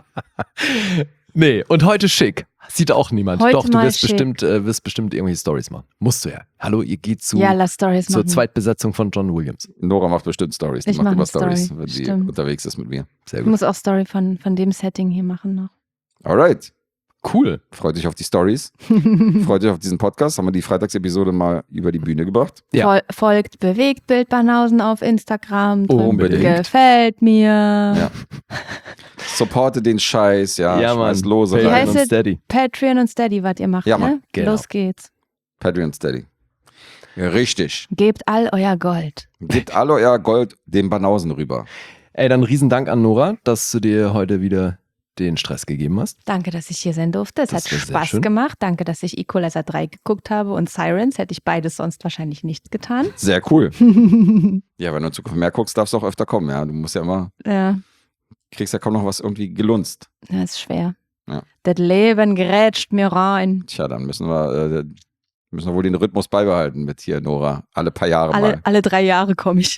Nee, und heute schick. Sieht auch niemand. Heute Doch, du mal wirst schick. bestimmt, äh, wirst bestimmt irgendwelche Stories machen. Musst du ja. Hallo, ihr geht zu, Ja, lass Stories zur machen. Zweitbesetzung von John Williams. Nora macht bestimmt Stories. Die Ich macht mach immer eine Stories, Story. wenn sie Stimmt. unterwegs ist mit mir. Sehr Ich gut. muss auch Story von, von dem Setting hier machen noch. Alright. Cool. Freut dich auf die Stories. Freut dich auf diesen Podcast. Haben wir die Freitagsepisode mal über die Bühne gebracht. Ja. Fol folgt Bewegtbild Banausen auf Instagram. Drückt Unbedingt. Gefällt mir. Ja. Supporte den Scheiß, ja. Ja, Mann. Schmeiß Lose Wie Patreon rein. heißt und es? Steady. Patreon und Steady, was ihr macht, Ja, Mann. ne? Genau. Los geht's. Patreon Steady. Ja, richtig. Gebt all euer Gold. Gebt alle euer Gold dem Banausen rüber. Ey, dann riesen Dank an Nora, dass du dir heute wieder den Stress gegeben hast. Danke, dass ich hier sein durfte. Es Das hat war sehr Spaß schön. gemacht. Danke, dass ich Equalizer drei geguckt habe und Sirens. Hätte ich beides sonst wahrscheinlich nicht getan. Sehr cool. Ja, wenn du in Zukunft mehr guckst, darfst du auch öfter kommen. Ja, du musst ja immer, Ja, kriegst ja kaum noch was irgendwie gelunzt. das ist schwer. Ja. Das Leben grätscht mir rein. Tja, dann müssen wir, äh, müssen wir wohl den Rhythmus beibehalten mit hier, Nora. Alle paar Jahre Alle, mal. alle drei Jahre komme ich.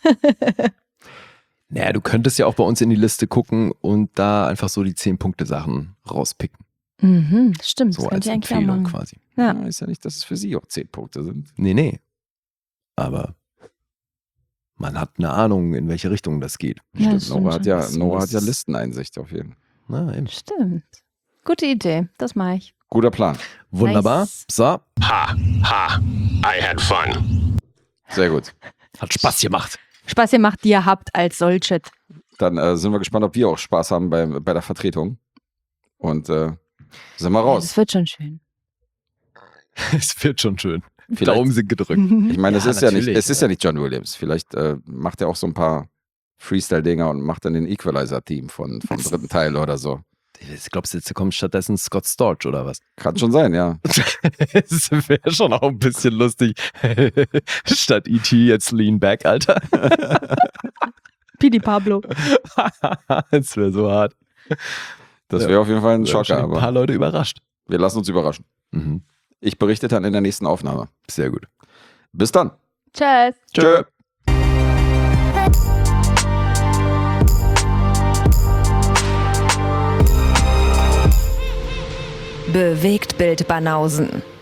Naja, du könntest ja auch bei uns in die Liste gucken und da einfach so die zehn-Punkte-Sachen rauspicken. Mhm, stimmt, So das als könnte ich eigentlich auch Empfehlung machen. quasi. Ja. Ja, ist ja nicht, dass es für sie auch zehn Punkte sind. Nee, nee. Aber man hat eine Ahnung, in welche Richtung das geht. Ja, Stimmt, das stimmt Nora hat schon. ja, Das Nora muss- hat ja Listeneinsicht auf jeden Fall. Na, eben. Stimmt. Gute Idee, das mache ich. Guter Plan. Wunderbar. Nice. So, Ha, ha, I had fun. Sehr gut. hat Spaß gemacht. Spaß ihr macht, die ihr habt als solches. Dann äh, sind wir gespannt, ob wir auch Spaß haben bei, bei der Vertretung. Und äh, sind wir Ja, raus. das wird schon schön. Es wird schon schön. Vielleicht, Daumen sind gedrückt. ich meine, es Ja, ist ja nicht, natürlich, es ist ja nicht John Williams. Vielleicht äh, macht er auch so ein paar Freestyle-Dinger und macht dann den Equalizer-Team von, vom dritten Teil oder so. Ich glaube, jetzt kommt stattdessen Scott Storch oder was? Kann schon sein, ja. Das wäre schon auch ein bisschen lustig. Statt E T jetzt Lean Back, Alter. Pidi Pablo. Das wäre so hart. Das Ja. wäre auf jeden Fall ein Da haben Schocker, schon ein paar aber Leute überrascht. wir lassen uns überraschen. Mhm. Ich berichte dann in der nächsten Aufnahme. Sehr gut. Bis dann. Tschüss. Tschö. Bewegt Bild Banausen.